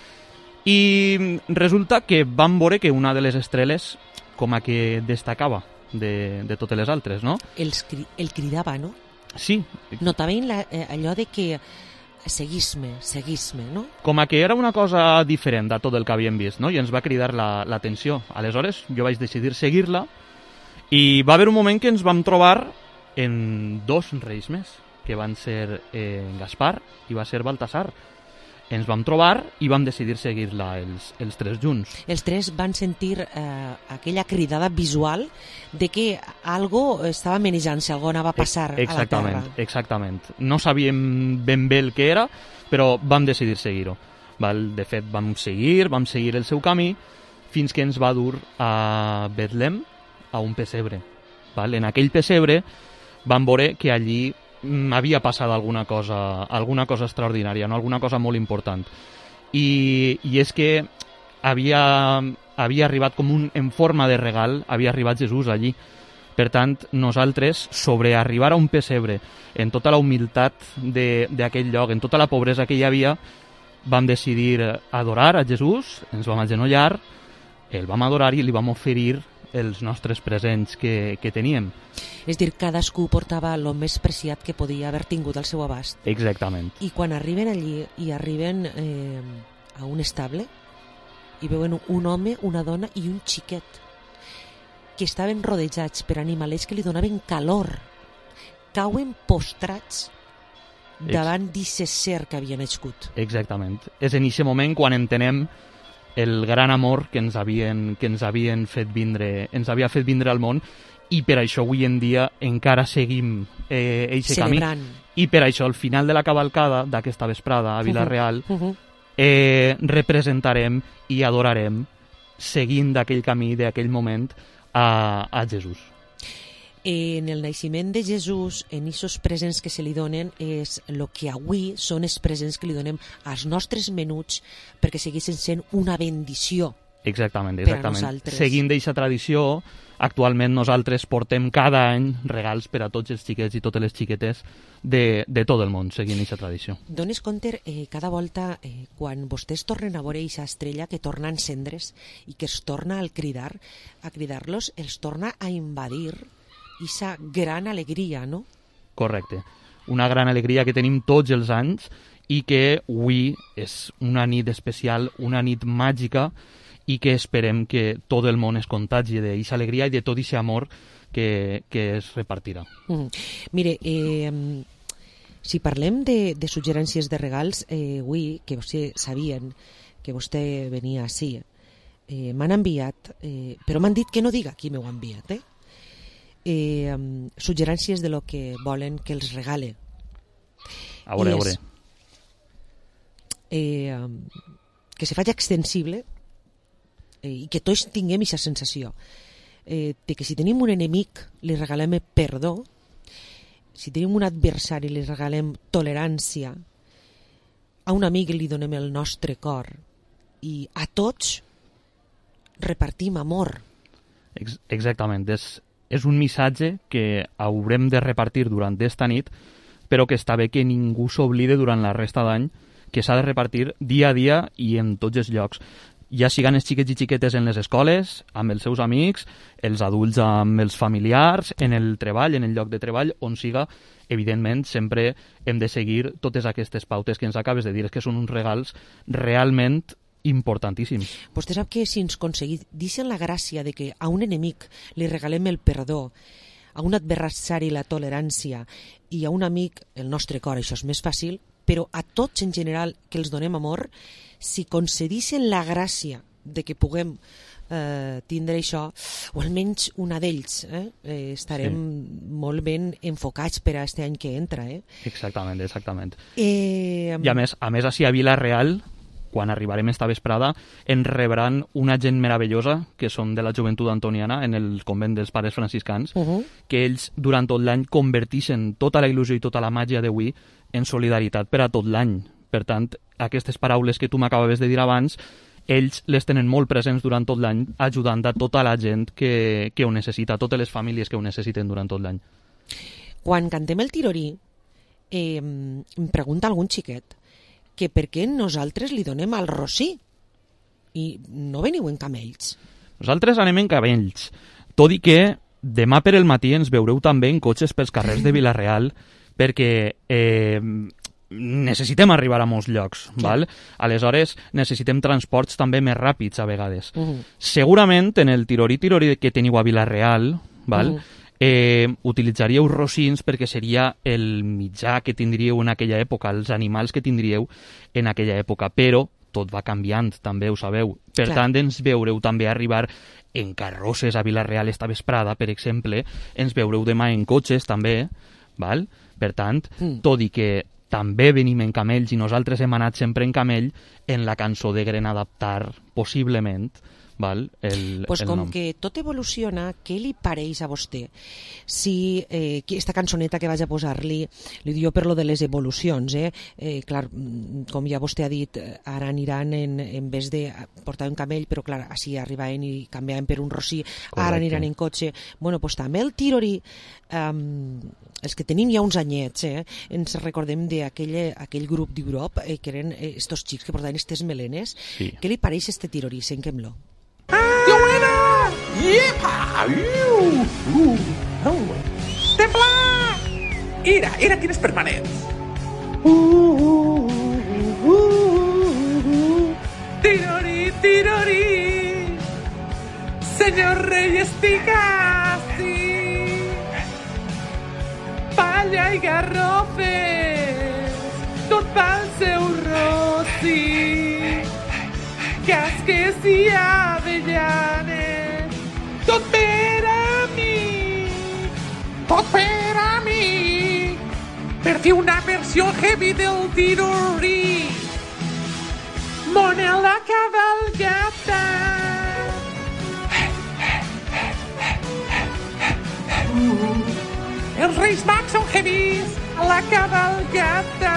Speaker 1: I resulta que vam veure que una de les estrelles com a que destacava de totes les altres, no?
Speaker 4: El cridava, no?
Speaker 1: Sí.
Speaker 4: Notaven allò de que seguís-me, no?
Speaker 1: Com a que era una cosa diferent de tot el que havíem vist, no? I ens va cridar l'atenció. Aleshores, jo vaig decidir seguir-la i va haver un moment que ens vam trobar en dos reis més, que van ser Gaspar i va ser Baltasar. Ens vam trobar i vam decidir seguir-la els tres junts.
Speaker 4: Els tres van sentir aquella cridada visual de que algo estava manejant-se, algo anava a passar a la Terra.
Speaker 1: Exactament. No sabíem ben bé el que era, però vam decidir seguir-ho. De fet, vam seguir el seu camí fins que ens va dur a Betlem, a un pessebre. En aquell pessebre vam veure que allí havia passat alguna cosa extraordinària, no? Alguna cosa molt important. I és que havia arribat en forma de regal, havia arribat Jesús allí. Per tant, nosaltres, sobre arribar a un pessebre, en tota la humilitat d'aquell lloc, en tota la pobresa que hi havia, vam decidir adorar a Jesús, ens vam agenollar, el vam adorar i li vam oferir els nostres presents que teníem.
Speaker 4: És dir, cadascú portava el més preciat que podia haver tingut al seu abast.
Speaker 1: Exactament.
Speaker 4: I quan arriben allí i arriben a un estable i veuen un home, una dona i un xiquet que estaven rodejats per animalets que li donaven calor, cauen postrats davant d'aquest ser que havien nascut.
Speaker 1: Exactament. És en aquest moment quan entenem el gran amor que ens havia fet vindre al món, i per això avui en dia encara seguim eixe camí. I per això al final de la cavalcada d'aquesta vesprada a Vila-real representarem i adorarem, seguint d'aquell camí, d'aquell moment, a Jesús.
Speaker 4: En el naixement de Jesús, en aquests presents que se li donen, és el que avui són els presents que li donem als nostres menuts perquè seguissin sent una bendició.
Speaker 1: Exactament.
Speaker 4: Per a nosaltres.
Speaker 1: Seguint d'aquesta tradició, actualment nosaltres portem cada any regals per a tots els xiquets i totes les xiquetes de tot el món, seguint aquesta tradició.
Speaker 4: Dones compte, cada volta, quan vostès tornen a veure aquesta estrella que torna a encendre's i que es torna a cridar-los, els torna a invadir aquesta gran alegria, no?
Speaker 1: Correcte. Una gran alegria que tenim tots els anys i que avui és una nit especial, una nit màgica, i que esperem que tot el món es contagi d'aquesta alegria i de tot aquest amor que es repartirà.
Speaker 4: Mire, si parlem de suggerències de regals, avui, que vostè sabien que vostè venia així, m'han enviat, però m'han dit que no diga qui m'ho ha enviat, suggerències de lo que volen que els regale.
Speaker 1: A veure.
Speaker 4: Que se faci extensible i que tots tinguem aquesta sensació de que si tenim un enemic li regalem perdó, si tenim un adversari li regalem tolerància, a un amic li donem el nostre cor i a tots repartim amor.
Speaker 1: Exactament, és un missatge que haurem de repartir durant esta nit, però que està bé que ningú s'oblide durant la resta d'any, que s'ha de repartir dia a dia i en tots els llocs. Ja siguen els xiquets i xiquetes en les escoles, amb els seus amics, els adults amb els familiars, en el treball, en el lloc de treball, on siga, evidentment, sempre hem de seguir totes aquestes pautes que ens acabes de dir, que són uns regals realment importantíssims.
Speaker 4: Vostè sap que si ens aconseguissin la gràcia de que a un enemic li regalem el perdó, a un adversari la tolerància i a un amic el nostre cor, això és més fàcil, però a tots en general que els donem amor, si concedissin la gràcia de que puguem tindre això, o almenys una d'ells, estarem molt ben enfocats per a aquest any que entra.
Speaker 1: Exactament. I a més, així a Vila-real, quan arribarem esta vesprada, ens rebran una gent meravellosa, que són de la joventut antoniana, en el convent dels pares franciscans, que ells durant tot l'any converteixen tota la il·lusió i tota la màgia d'avui en solidaritat per a tot l'any. Per tant, aquestes paraules que tu m'acabaves de dir abans, ells les tenen molt presents durant tot l'any, ajudant a tota la gent que ho necessita, totes les famílies que ho necessiten durant tot l'any.
Speaker 4: Quan cantem el tirorí, em pregunta algun xiquet que per què nosaltres li donem al rossí i no veniu en camells.
Speaker 1: Nosaltres anem en camells, tot i que demà per el matí ens veureu també en cotxes pels carrers de Vila-real, perquè necessitem arribar a molts llocs, val? Aleshores necessitem transports també més ràpids a vegades. Segurament en el tirorí que teniu a Vila-real, val? Utilitzaríeu rossins perquè seria el mitjà que tindríeu en aquella època, els animals que tindríeu en aquella època, però tot va canviant, també ho sabeu. Per tant, ens veureu també arribar en carrosses a Vila-real esta vesprada, per exemple, ens veureu demà en cotxes també, val? Per tant, tot i que també venim en camells i nosaltres hem anat sempre en camell, en la cançó degueren adaptar possiblement el
Speaker 4: com
Speaker 1: nom.
Speaker 4: Que tot evoluciona, què li pareix a vostè? Si aquesta cançoneta que vaig a posar-li, li diu per lo de les evolucions, clar, com ja vostè ha dit, ara aniran en vez de portar un camell, però clar, així arribaven i canviaven per un rossí, ara aniran en cotxe. Bueno, doncs també el tirorí, els que tenim ja uns anyets, ens recordem d'aquell grup d'Europa, que eren estos xics que portaven aquestes melenes. Què li pareix este tirorí? Senquem-lo.
Speaker 6: ¡Qué buena! ¡Yepa! ¡Templa! Era quines permanents. Tirori, senyor rei estic així. Palla i garrofes, tot pel seu rossi. Casques i avellanes, tot per a mi, per fer una versió heavy del tirorí. Monela cavalgata. Els Reis Mags són heavies a la cavalgata.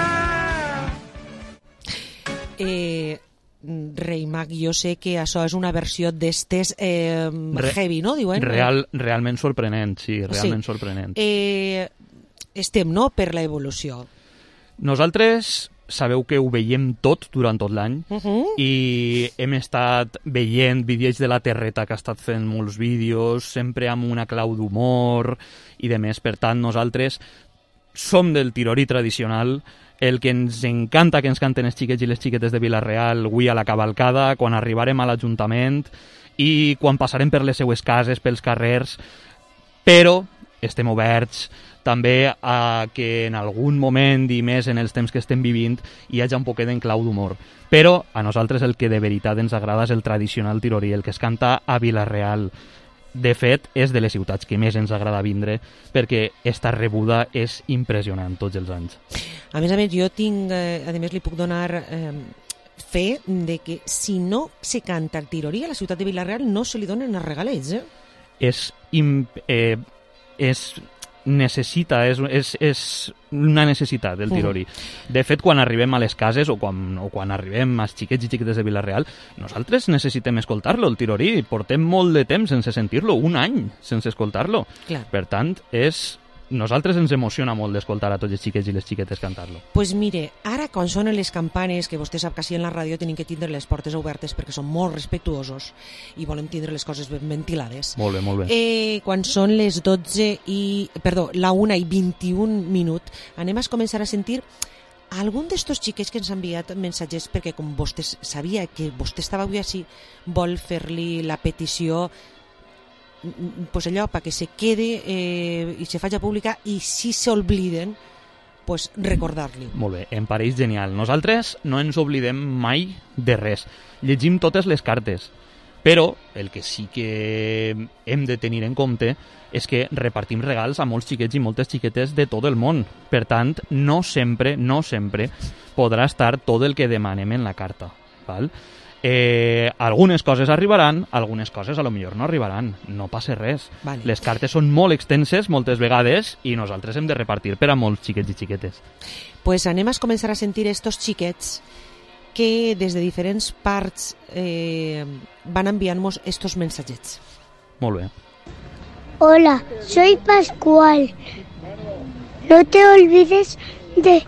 Speaker 4: Rei Mag, jo sé que això és una versió d'estes heavy, no? Diuen?
Speaker 1: Realment sorprenent, sí, realment sorprenent.
Speaker 4: Estem, no?, per la evolució.
Speaker 1: Nosaltres sabeu que ho veiem tot durant tot l'any i hem estat veient vídeos de la Terreta, que ha estat fent molts vídeos, sempre amb una clau d'humor i de més. Per tant, nosaltres som del tirorí tradicional, el que ens encanta que ens canten els xiquets i les xiquetes de Vila-real avui a la cavalcada, quan arribarem a l'Ajuntament i quan passarem per les seues cases, pels carrers, però estem oberts també a que en algun moment, i més en els temps que estem vivint, hi hagi un poquet en clau d'humor. Però a nosaltres el que de veritat ens agrada és el tradicional tirorí, el que es canta a Vila-real. De fet, és de les ciutats que més ens agrada vindre, perquè esta rebuda és impressionant tots els anys.
Speaker 4: A més, jo tinc, a més li puc donar fe de que si no se canta el tirorí a la ciutat de Vila-real no se li donen els regalets,
Speaker 1: És una necessitat del tirorí. De fet, quan arribem a les cases o quan arribem als xiquets i xiquetes de Vila-real, nosaltres necessitem escoltar-lo, el tirorí. Portem molt de temps sense sentir-lo, un any sense escoltar-lo.
Speaker 4: Clar.
Speaker 1: Per tant, nosaltres ens emociona molt d'escoltar a tots els xiquets i les xiquetes cantar-lo.
Speaker 4: Pues mire, ara quan sonen les campanes, que vostè sap que així en la ràdio tenim que tindre les portes obertes perquè som molt respectuosos i volem tindre les coses ben ventilades.
Speaker 1: Molt bé, molt bé.
Speaker 4: Quan són les 1 i 21 minuts, anem a començar a sentir algun d'estos xiquets que ens han enviat missatges perquè com vostè sabia que vostè estava avui així, vol fer-li la petició pues allò, perquè se quede i se faci pública i si s'obliden pues recordar-li.
Speaker 1: Molt bé, em pareix genial. Nosaltres no ens oblidem mai de res. Llegim totes les cartes, però el que sí que hem de tenir en compte és que repartim regals a molts xiquets i moltes xiquetes de tot el món. Per tant, no sempre podrà estar tot el que demanem en la carta. Val? Algunes coses arribaran, algunes coses a lo millor no arribaran, no passa res.
Speaker 4: Vale.
Speaker 1: Les cartes són molt extenses moltes vegades i nosaltres hem de repartir per a molts xiquets i xiquetes.
Speaker 4: Pues anem a començar a sentir estos xiquets que des de diferents parts van enviant-nos estos mensatgets.
Speaker 1: Molt bé.
Speaker 9: Hola, soy Pascual. No te olvides de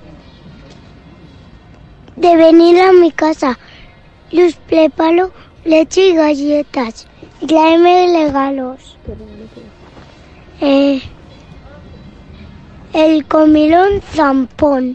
Speaker 9: venir a mi casa. Les preparo leche y galletas. Y tráeme regalos. El comilón zampón.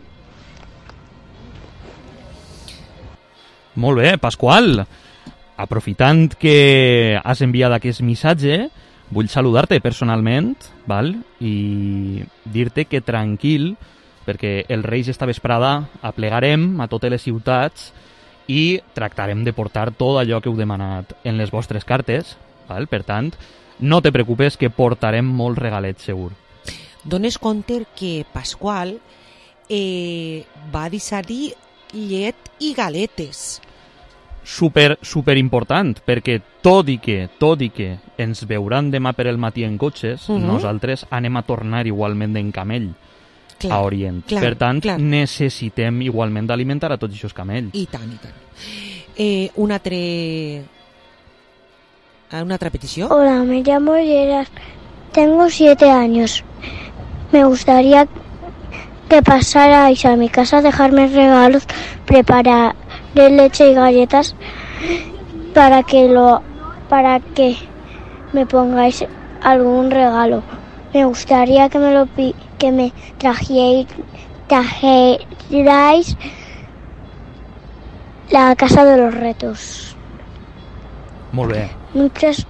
Speaker 1: Molt bé, Pasqual. Aprofitant que has enviat aquest missatge, vull saludar-te personalment, val? I dir-te que tranquil, perquè el Reis esta vesprada aplegarem a totes les ciutats i tractarem de portar tot allò que heu demanat en les vostres cartes, val? Per tant, no te preocupes que portarem molts regalets segur.
Speaker 4: Dones compte que Pasqual va deixar-hi llet i galetes.
Speaker 1: Super important, perquè tot i que ens veuran demà per el matí en cotxes, nosaltres anem a tornar igualment en camell a Orient. Per tant, necessitem igualment alimentar a tots aquests camells.
Speaker 4: I tant, i tant. Una altra petició?
Speaker 9: Hola, me llamo Gerard. Tengo 7 años. Me gustaría que pasarais a mi casa a dejarme regalos, preparar leche y galletas para que me pongáis algún regalo. Me gustaría que me trajerais la casa de los retos.
Speaker 1: Molt bé.
Speaker 9: Muchos.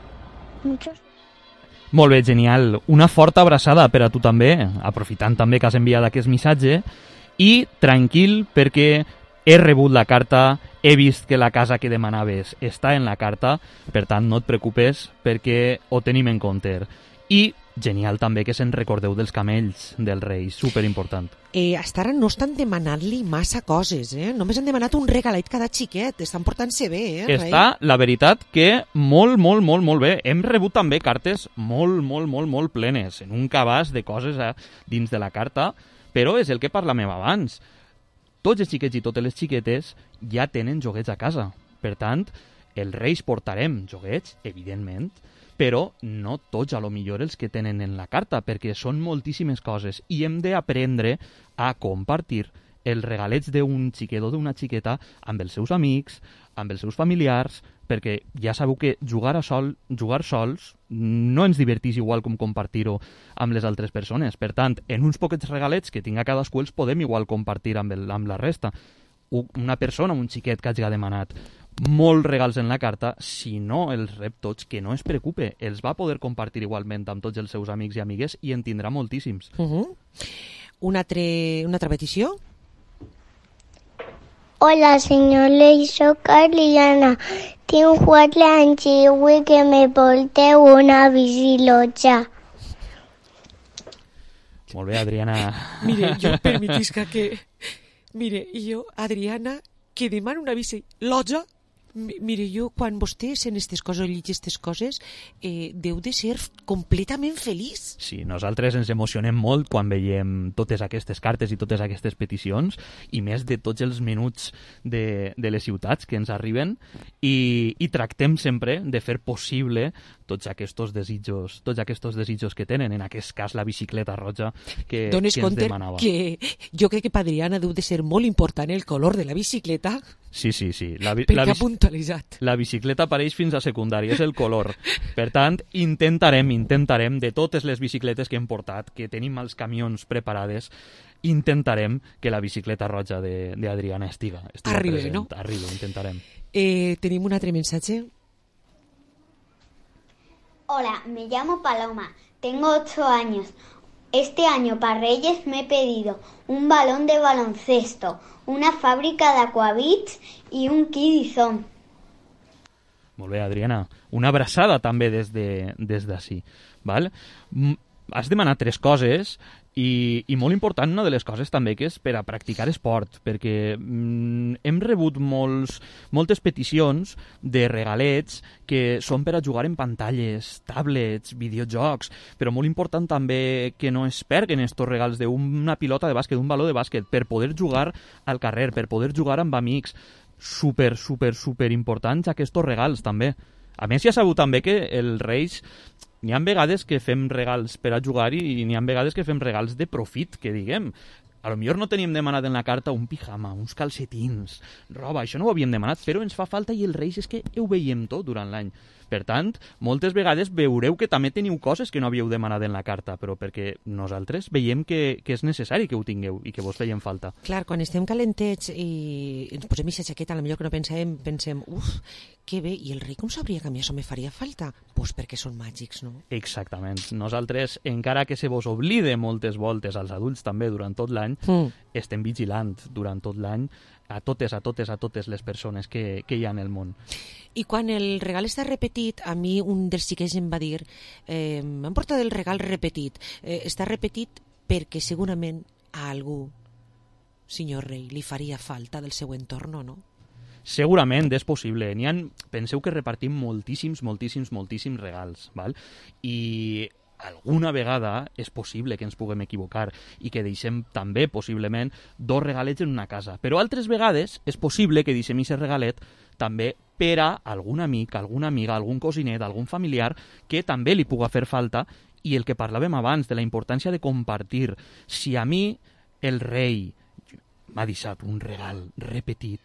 Speaker 1: Molt bé, genial. Una forta abraçada per a tu també, aprofitant també que has enviat aquest missatge, i tranquil perquè he rebut la carta, he vist que la casa que demanaves està en la carta, per tant no et preocupes perquè ho tenim en compte. I genial també que se'n recordeu dels camells del rei, superimportant.
Speaker 4: Hasta ara no estan demanant-li massa coses, només han demanat un regalet cada xiquet, estan portant-se bé, rei?
Speaker 1: Està, la veritat, que molt bé. Hem rebut també cartes molt plenes, en un cabàs de coses dins de la carta, però és el que parlàvem abans. Tots els xiquets i totes les xiquetes ja tenen joguets a casa. Per tant, els reis portarem joguets, evidentment, però no tots a lo millor els que tenen en la carta, perquè són moltíssimes coses i hem d'aprendre a compartir els regalets d'un xiquet o d'una xiqueta amb els seus amics, amb els seus familiars, perquè ja sabeu que jugar sols no ens divertís igual com compartir-ho amb les altres persones. Per tant, en uns poquets regalets que tinga cadascú els podem igual compartir amb la resta. Una persona, un xiquet que hagi demanat molts regals en la carta, si no els rep tots, que no es preocupe, els va poder compartir igualment amb tots els seus amics i amigues i en tindrà moltíssims.
Speaker 4: Una altra petició?
Speaker 9: Hola, senyor Lei, soc Adriana. Tinc 4 anys i vull que me porteu una bicicleta.
Speaker 1: Molt bé, Adriana.
Speaker 4: Mire, jo permetisca que... Mire, jo, Adriana, que demana una bici loja. Mire, jo, quan vostè sent aquestes coses o llegeix aquestes coses, deu de ser completament feliç.
Speaker 1: Sí, nosaltres ens emocionem molt quan veiem totes aquestes cartes i totes aquestes peticions, i més de tots els menuts de les ciutats que ens arriben, i tractem sempre de fer possible tots aquests desitjos que tenen, en aquest cas la bicicleta roja que ens demanava.
Speaker 4: Que jo crec que per Adriana deu de ser molt important el color de la bicicleta.
Speaker 1: Sí.
Speaker 4: Perquè ha puntualitzat.
Speaker 1: La bicicleta apareix fins a secundària, és el color. Per tant, intentarem de totes les bicicletes que hem portat, que tenim els camions preparades, intentarem que la bicicleta roja d'Adriana estiga
Speaker 4: Arriba,
Speaker 1: present.
Speaker 4: ¿no?
Speaker 1: Arriba, intentarem.
Speaker 4: Tenim un altre missatge.
Speaker 23: Hola, me llamo Paloma, tengo 8 años. Este año para Reyes me he pedido un balón de baloncesto, una fábrica de Aquavits y un Kiddy Zone.
Speaker 1: Molt bé, Adriana. Una abraçada també des d'ací. Val? Has demanat 3 coses i molt important, una de les coses també, que és per a practicar esport, perquè hem rebut moltes peticions de regalets que són per a jugar en pantalles, tablets, videojocs, però molt important també que no es perguen estos regals d'una pilota de bàsquet, d'un baló de bàsquet, per poder jugar al carrer, per poder jugar amb amics. Super importants aquests regals també. A més, ja sabeu també que els Reis, n'hi ha vegades que fem regals per a jugar i n'hi ha vegades que fem regals de profit, que diguem. A lo millor no teníem demanat en la carta un pijama, uns calcetins, roba, això no ho havíem demanat, però ens fa falta i els Reis és que ho veiem tot durant l'any. Per tant, moltes vegades veureu que també teniu coses que no havíeu demanat en la carta, però perquè nosaltres veiem que és necessari que ho tingueu i que vos feien falta.
Speaker 4: Clar, quan estem calentets i ens posem aquesta jaqueta, potser que no pensem, que bé, i el rei com sabria que a mi això me faria falta? Doncs perquè són màgics, no?
Speaker 1: Exactament. Nosaltres, encara que se vos oblide moltes voltes, als adults també durant tot l'any, estem vigilant durant tot l'any a totes les persones que hi ha en el món.
Speaker 4: I quan el regal està repetit, a mi un dels xiquets em va dir m'han portat el regal repetit. Està repetit perquè segurament a algú, senyor rei, li faria falta del seu entorn, no?
Speaker 1: Segurament és possible. Penseu que repartim moltíssims regals, val? I alguna vegada és possible que ens puguem equivocar i que deixem també, possiblement, 2 regalets en una casa. Però altres vegades és possible que deixem aquest regalet també per a algun amic, alguna amiga, algun cosinet, algun familiar que també li puga fer falta, i el que parlàvem abans de la importància de compartir. Si a mi el rei m'ha deixat un regal repetit,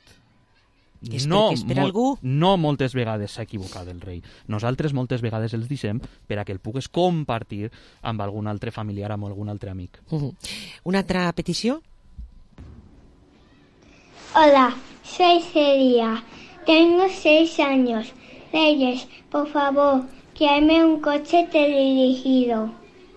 Speaker 1: no moltes vegades s'ha equivocat el rei. Nosaltres moltes vegades els deixem per a que el pugues compartir amb algun altre familiar, amb algun altre amic.
Speaker 4: Una altra petició?
Speaker 23: Hola, soy Celia, tengo 6 años. Reyes, por favor, tráeme un coche teledirigido.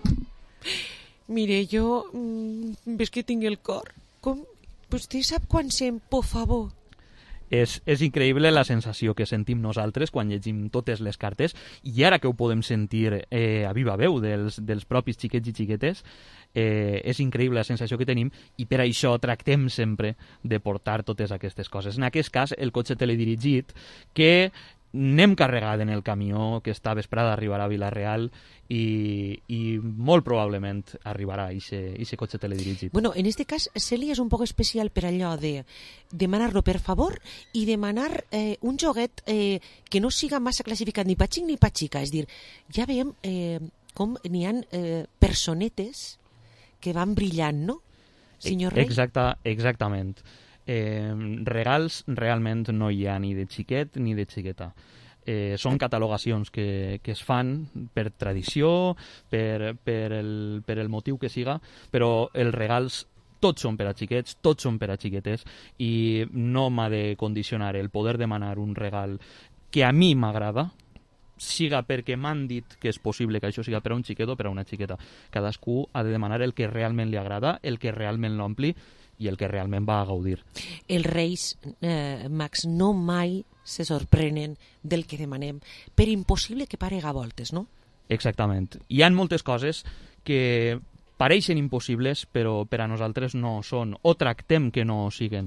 Speaker 4: Mire, jo ves que tinc el cor. Vostè sap quan sent por favor?
Speaker 1: És increïble la sensació que sentim nosaltres quan llegim totes les cartes, i ara que ho podem sentir a viva veu dels propis xiquets i xiquetes, és increïble la sensació que tenim, i per això tractem sempre de portar totes aquestes coses. En aquest cas, el cotxe teledirigit, que n'hem carregat en el camió, que esta vesprada arribarà a Vila-real, i molt probablement arribarà aquest cotxe teledirigit.
Speaker 4: Bueno, en este cas, Celia és un poc especial per allò de demanar-lo per favor i demanar un joguet que no siga massa classificat ni pa xic ni pa xica. És dir, ja veiem com n'hi ha personetes que van brillant, no, senyor rei?
Speaker 1: Exactament. Regals realment no hi ha ni de xiquet ni de xiqueta. Són catalogacions que es fan per tradició, per el motiu que siga, però els regals tots són per a xiquets, tots són per a xiquetes, i no m'ha de condicionar el poder demanar un regal que a mi m'agrada, siga perquè m'han dit que és possible que això siga per a un xiquet o per a una xiqueta. Cadascú ha de demanar el que realment li agrada, el que realment l'ompli i el que realment va a gaudir.
Speaker 4: Els Reis Mags no mai se sorprenen del que demanem, per impossible que parega voltes, no?
Speaker 1: Exactament. Hi ha moltes coses que pareixen impossibles, però per a nosaltres no són, o tractem que no siguen.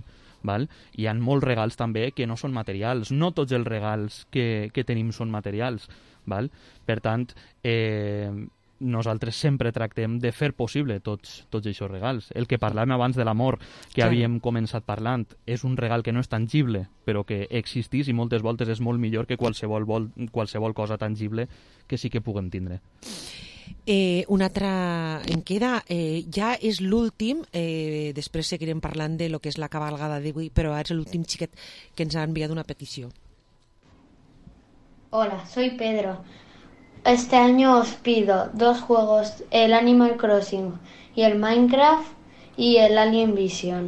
Speaker 1: val? Hi ha molts regals també que no són materials. No tots els regals que tenim són materials. Val? Per tant, nosaltres sempre tractem de fer possible tots aquests regals. El que parlàvem abans de l'amor, que havíem començat parlant, és un regal que no és tangible, però que existís i moltes voltes és molt millor que qualsevol cosa tangible que sí que puguem tindre.
Speaker 4: Un altre en queda, ja és l'últim, després seguirem parlant de lo que és la cabalgada d'avui, però ara és l'últim xiquet que ens ha enviat una petició.
Speaker 23: Hola, soy Pedro. Este año os pido 2 juegos, el Animal Crossing y el Minecraft y el Alien Vision.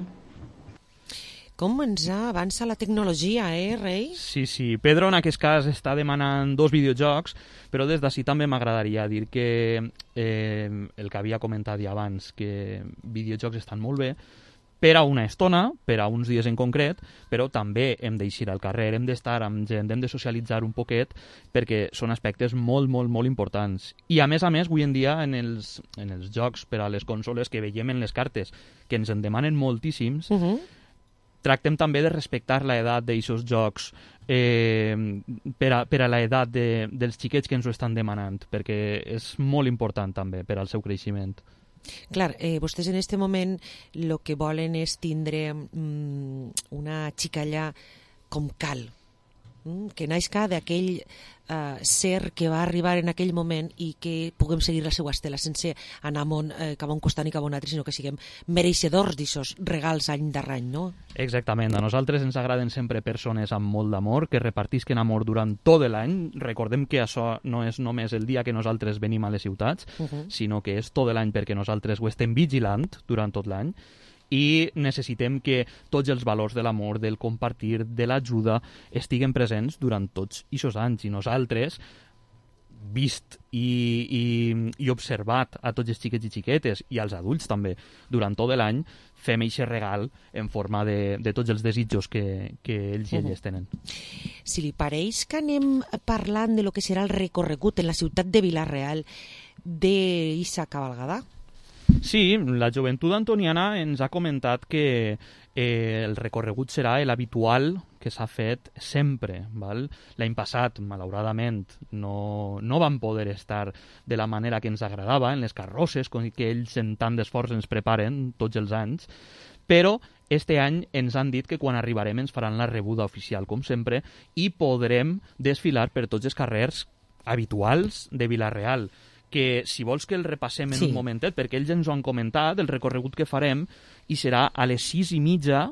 Speaker 4: Com ens avança la tecnologia, Rei?
Speaker 1: Sí. Pedro en aquest cas està demanant 2 videojocs, però des d'ací també m'agradaria dir que el que havia comentat ja abans, que videojocs estan molt bé, per a una estona, per a uns dies en concret, però també hem d'eixir al carrer, hem d'estar amb gent, hem de socialitzar un poquet, perquè són aspectes molt, molt, molt importants. I a més, avui en dia, en els jocs per a les consoles que veiem en les cartes, que ens en demanen moltíssims, tractem també de respectar l'edat d'aixòs jocs per a l'edat dels xiquets que ens ho estan demanant, perquè és molt important també per al seu creixement.
Speaker 4: Clar, vostès en aquest moment el que volen és tindre una xicalla com cal, que naixca d'aquell ser que va arribar en aquell moment i que puguem seguir la seva estela sense anar cap a un costat i cap a un altre, sinó que siguem mereixedors d'aixòs regals any darrere any, no?
Speaker 1: Exactament. A nosaltres ens agraden sempre persones amb molt d'amor, que repartisquen amor durant tot l'any. Recordem que això no és només el dia que nosaltres venim a les ciutats, sinó que és tot l'any perquè nosaltres ho estem vigilant durant tot l'any. I necessitem que tots els valors de l'amor, del compartir, de l'ajuda, estiguen presents durant tots aquests anys. I nosaltres, vist i observat a tots els xiquets i xiquetes, i als adults també, durant tot l'any, fem aquest regal en forma de tots els desitjos que ells i elles tenen.
Speaker 4: Si li pareix que anem parlant de lo que serà el recorregut en la ciutat de Vila-real d'Issa cabalgada?
Speaker 1: Sí, la joventut antoniana ens ha comentat que el recorregut serà l'habitual que s'ha fet sempre. L'any passat, malauradament, no vam poder estar de la manera que ens agradava en les carrosses, que ells en tant d'esforç ens preparen tots els anys, però este any ens han dit que quan arribarem ens faran la rebuda oficial, com sempre, i podrem desfilar per tots els carrers habituals de Vila-real, que si vols que el repassem en un momentet, perquè ells ens ho han comentat, el recorregut que farem, i serà a les 6:30,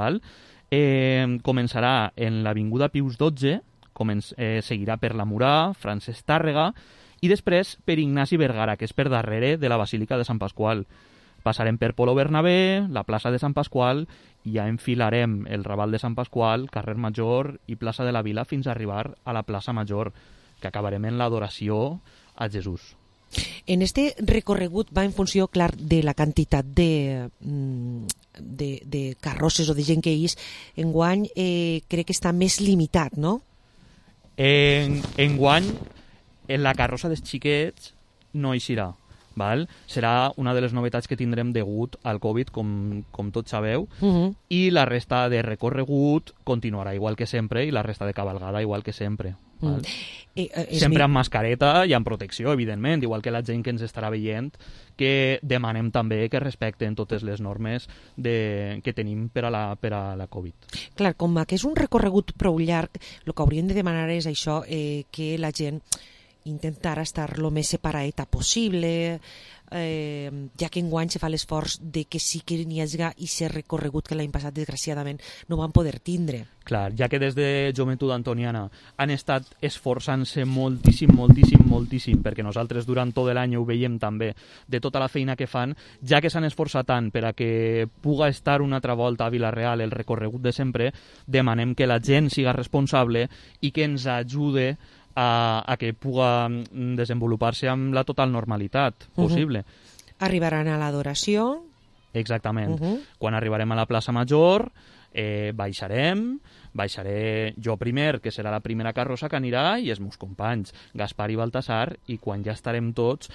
Speaker 1: començarà en l'Avinguda Pius XII, seguirà per la Murà, Francesc Tàrrega, i després per Ignasi Vergara, que és per darrere de la Basílica de Sant Pasqual. Passarem per Polo Bernabé, la plaça de Sant Pasqual, i ja enfilarem el Raval de Sant Pasqual, carrer Major i plaça de la Vila fins a arribar a la plaça Major, que acabarem en l'adoració a Jesús.
Speaker 4: En este recorregut va en funció, clar, de la quantitat de carrosses o de gent que hi és. Enguany crec que està més limitat, no?
Speaker 1: Enguany, en la carrossa dels xiquets no eixirà. Serà una de les novetats que tindrem degut al Covid, com tots sabeu, i la resta de recorregut continuarà igual que sempre i la resta de cabalgada igual que sempre. Sempre amb mascareta i amb protecció, evidentment, igual que la gent que ens estarà veient, que demanem també que respecten totes les normes que tenim per a la Covid.
Speaker 4: Clar, com que és un recorregut prou llarg, el que hauríem de demanar és això, que la gent intentar estar el més separadeta possible, ja que enguany se fa l'esforç de que sí que n'hi hagi aquest recorregut que l'any passat, desgraciadament, no van poder tindre.
Speaker 1: Clar, ja que des de Joventut Antoniana han estat esforçant-se moltíssim, perquè nosaltres durant tot l'any ho veiem també, de tota la feina que fan, ja que s'han esforçat tant per a que puga estar una altra volta a Vila-real el recorregut de sempre, demanem que la gent siga responsable i que ens ajude a que puga desenvolupar-se amb la total normalitat possible.
Speaker 4: Arribaran a l'adoració.
Speaker 1: Exactament. Quan arribarem a la plaça Major, baixaré jo primer, que serà la primera carrossa que anirà, i els meus companys, Gaspar i Baltasar, i quan ja estarem tots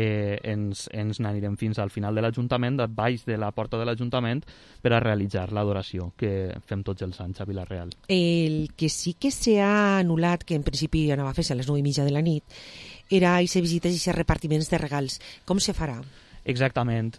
Speaker 1: ens n'anirem fins al final de l'Ajuntament, baix de la porta de l'Ajuntament, per a realitzar l'adoració que fem tots els anys a Vila-real.
Speaker 4: El que sí que s'ha anul·lat, que en principi anava a fer-se a les 9:30 de la nit, era aquestes visites i aquests repartiments de regals. Com se farà?
Speaker 1: Exactament.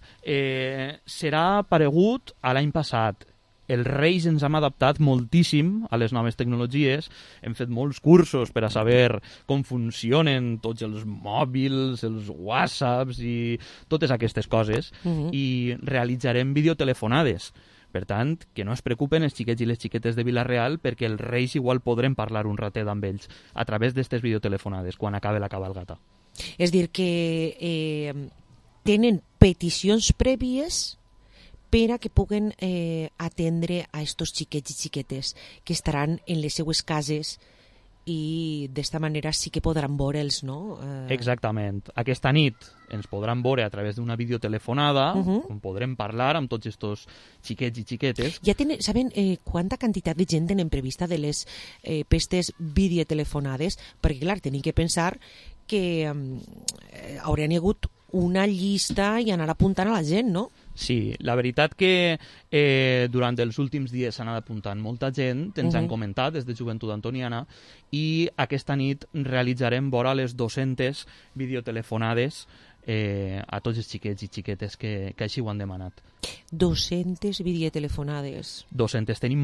Speaker 1: Serà paregut a l'any passat. Els Reis ens hem adaptat moltíssim a les noves tecnologies, hem fet molts cursos per a saber com funcionen tots els mòbils, els whatsapps i totes aquestes coses, i realitzarem videotelefonades. Per tant, que no es preocupen els xiquets i les xiquetes de Vila-real, perquè els Reis igual podrem parlar un ratet amb ells a través d'aquestes videotelefonades quan acabe la cabalgata.
Speaker 4: És dir, que tenen peticions prèvies per a que puguen atendre a estos xiquets i xiquetes que estaran en les seues cases, i d'esta manera sí que podran veure'ls, no?
Speaker 1: Exactament. Aquesta nit ens podran veure a través d'una videotelefonada, on podrem parlar amb tots estos xiquets i xiquetes.
Speaker 4: Ja saben quanta quantitat de gent tenen prevista de les pestes videotelefonades? Perquè, clar, tenim que pensar que haurien hagut una llista i anar apuntant a la gent, no?
Speaker 1: Sí, la veritat que durant els últims dies s'ha anat apuntant molta gent, ens han comentat des de Joventut Antoniana, i aquesta nit realitzarem vora les 200 videotelefonades a tots els xiquets i xiquetes que així ho han demanat.
Speaker 4: 200 videotelefonades.
Speaker 1: 200. Tenim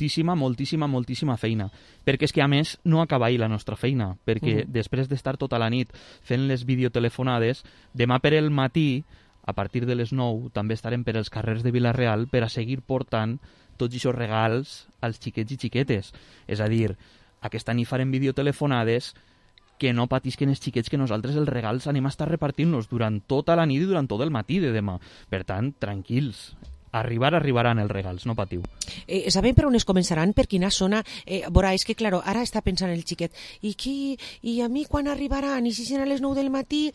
Speaker 1: moltíssima feina, perquè és que a més no acaba ahir la nostra feina, perquè després d'estar tota la nit fent les videotelefonades, demà per el matí, a partir de les 9, també estarem per els carrers de Vila-real per a seguir portant tots aquests regals als xiquets i xiquetes. És a dir, aquesta nit farem videotelefonades, que no patisquen els xiquets, que nosaltres els regals anem a estar repartint-los durant tota la nit i durant tot el matí de demà. Per tant, tranquils, arribaran els regals, no patiu.
Speaker 4: Sabem per on es començaran, per quina zona? Veurà, és que, claro, ara està pensant el xiquet, i a mi quan arribaran? I si seran a les 9 del matí?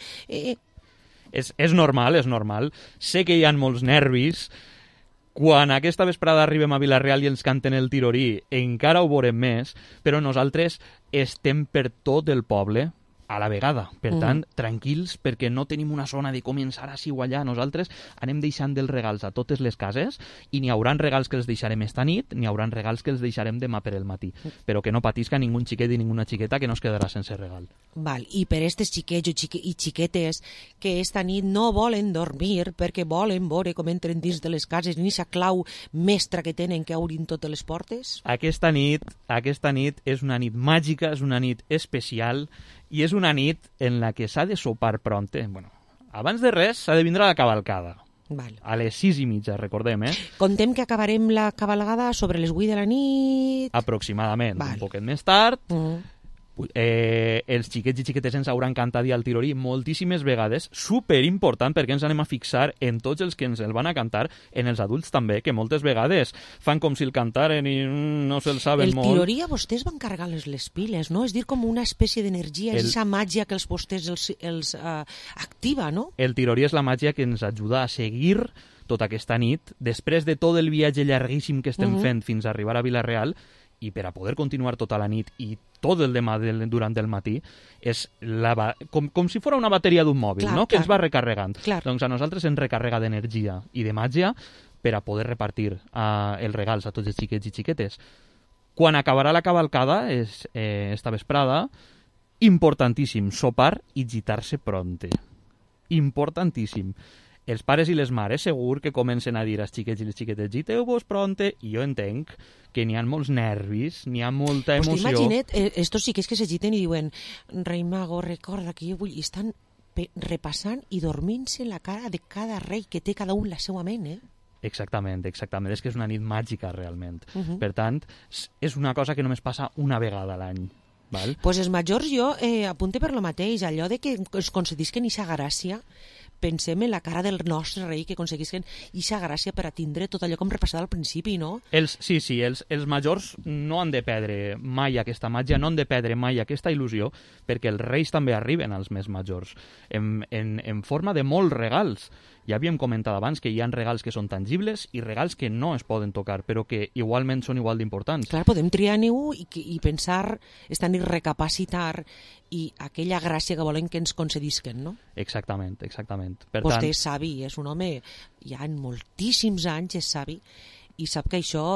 Speaker 1: És normal. Sé que hi ha molts nervis. Quan aquesta vesprada arribem a Vila-real i ens canten el tirorí, encara ho veurem més, però nosaltres estem per tot el poble a la vegada. Per tant, tranquils, perquè no tenim una zona de començar així o allà. Nosaltres anem deixant dels regals a totes les cases, i n'hi haurà regals que els deixarem esta nit, n'hi haurà regals que els deixarem demà per el matí. Però que no patisca ningú xiquet i ninguna xiqueta que no es quedarà sense regal.
Speaker 4: Val. I per estes xiquets i xiquetes que esta nit no volen dormir perquè volen veure com entren dins de les cases, ni sa clau mestra que tenen que obrin totes les portes?
Speaker 1: Aquesta nit és una nit màgica, és una nit especial, i és una nit en la que s'ha de sopar pronte. Bueno, abans de res s'ha de vindre a la cavalcada.
Speaker 4: Val.
Speaker 1: A les 6:30, recordem,
Speaker 4: Contem que acabarem la cavalgada sobre les 8 de la nit...
Speaker 1: Aproximadament. Val. Un poquet més tard. Els xiquets i xiquetes ens hauran cantat al tirorí moltíssimes vegades, superimportant, perquè ens anem a fixar en tots els que ens el van a cantar, en els adults també, que moltes vegades fan com si el cantaren i no se'l saben molt.
Speaker 4: El tirorí a vostès van carregar les piles, no? És dir, com una espècie d'energia, és aquesta màgia que els vostès els activa, no?
Speaker 1: El tirorí és la màgia que ens ajuda a seguir tota aquesta nit, després de tot el viatge llarguíssim que estem fent fins a arribar a Vila-real, i per a poder continuar tota la nit i tot el demà durant el matí, és com si fos una bateria d'un mòbil, no? Que ens va recarregant. Doncs a nosaltres ens recarrega d'energia i de màgia per a poder repartir els regals a tots els xiquets i xiquetes. Quan acabarà la cavalcada, esta vesprada, importantíssim, sopar i gitar-se pronte. Importantíssim. Els pares i les mares segur que comencen a dir als xiquets i les xiquetes, giteu-vos pronte, i jo entenc que n'hi ha molts nervis, n'hi ha molta emoció.
Speaker 4: Pues t'imagina't, estos xiquets que se giten i diuen, rei mago, recorda que jo vull... I estan repassant i dormint-se la cara de cada rei que té cada un la seva ment,
Speaker 1: Exactament. És que és una nit màgica, realment. Per tant, és una cosa que només passa una vegada a l'any. Doncs
Speaker 4: pues els majors jo apunte per lo mateix, allò de que es concedisquen ixa gràcia, pensem en la cara del nostre rei, que aconseguisquen ixa gràcia per a tindre tot allò com repassat al principi, no?
Speaker 1: Sí, els majors no han de perdre mai aquesta màgia, no han de perdre mai aquesta il·lusió, perquè els reis també arriben als més majors, en forma de molts regals, Ja havíem comentat abans que hi ha regals que són tangibles i regals que no es poden tocar, però que igualment són igual d'importants.
Speaker 4: Clar, podem triar-ne-ho i pensar, estar i recapacitar i aquella gràcia que volem que ens concedisquen, no?
Speaker 1: Exactament. Per
Speaker 4: Vostè
Speaker 1: tant,
Speaker 4: és savi, és un home, ja en moltíssims anys és savi, i sap que això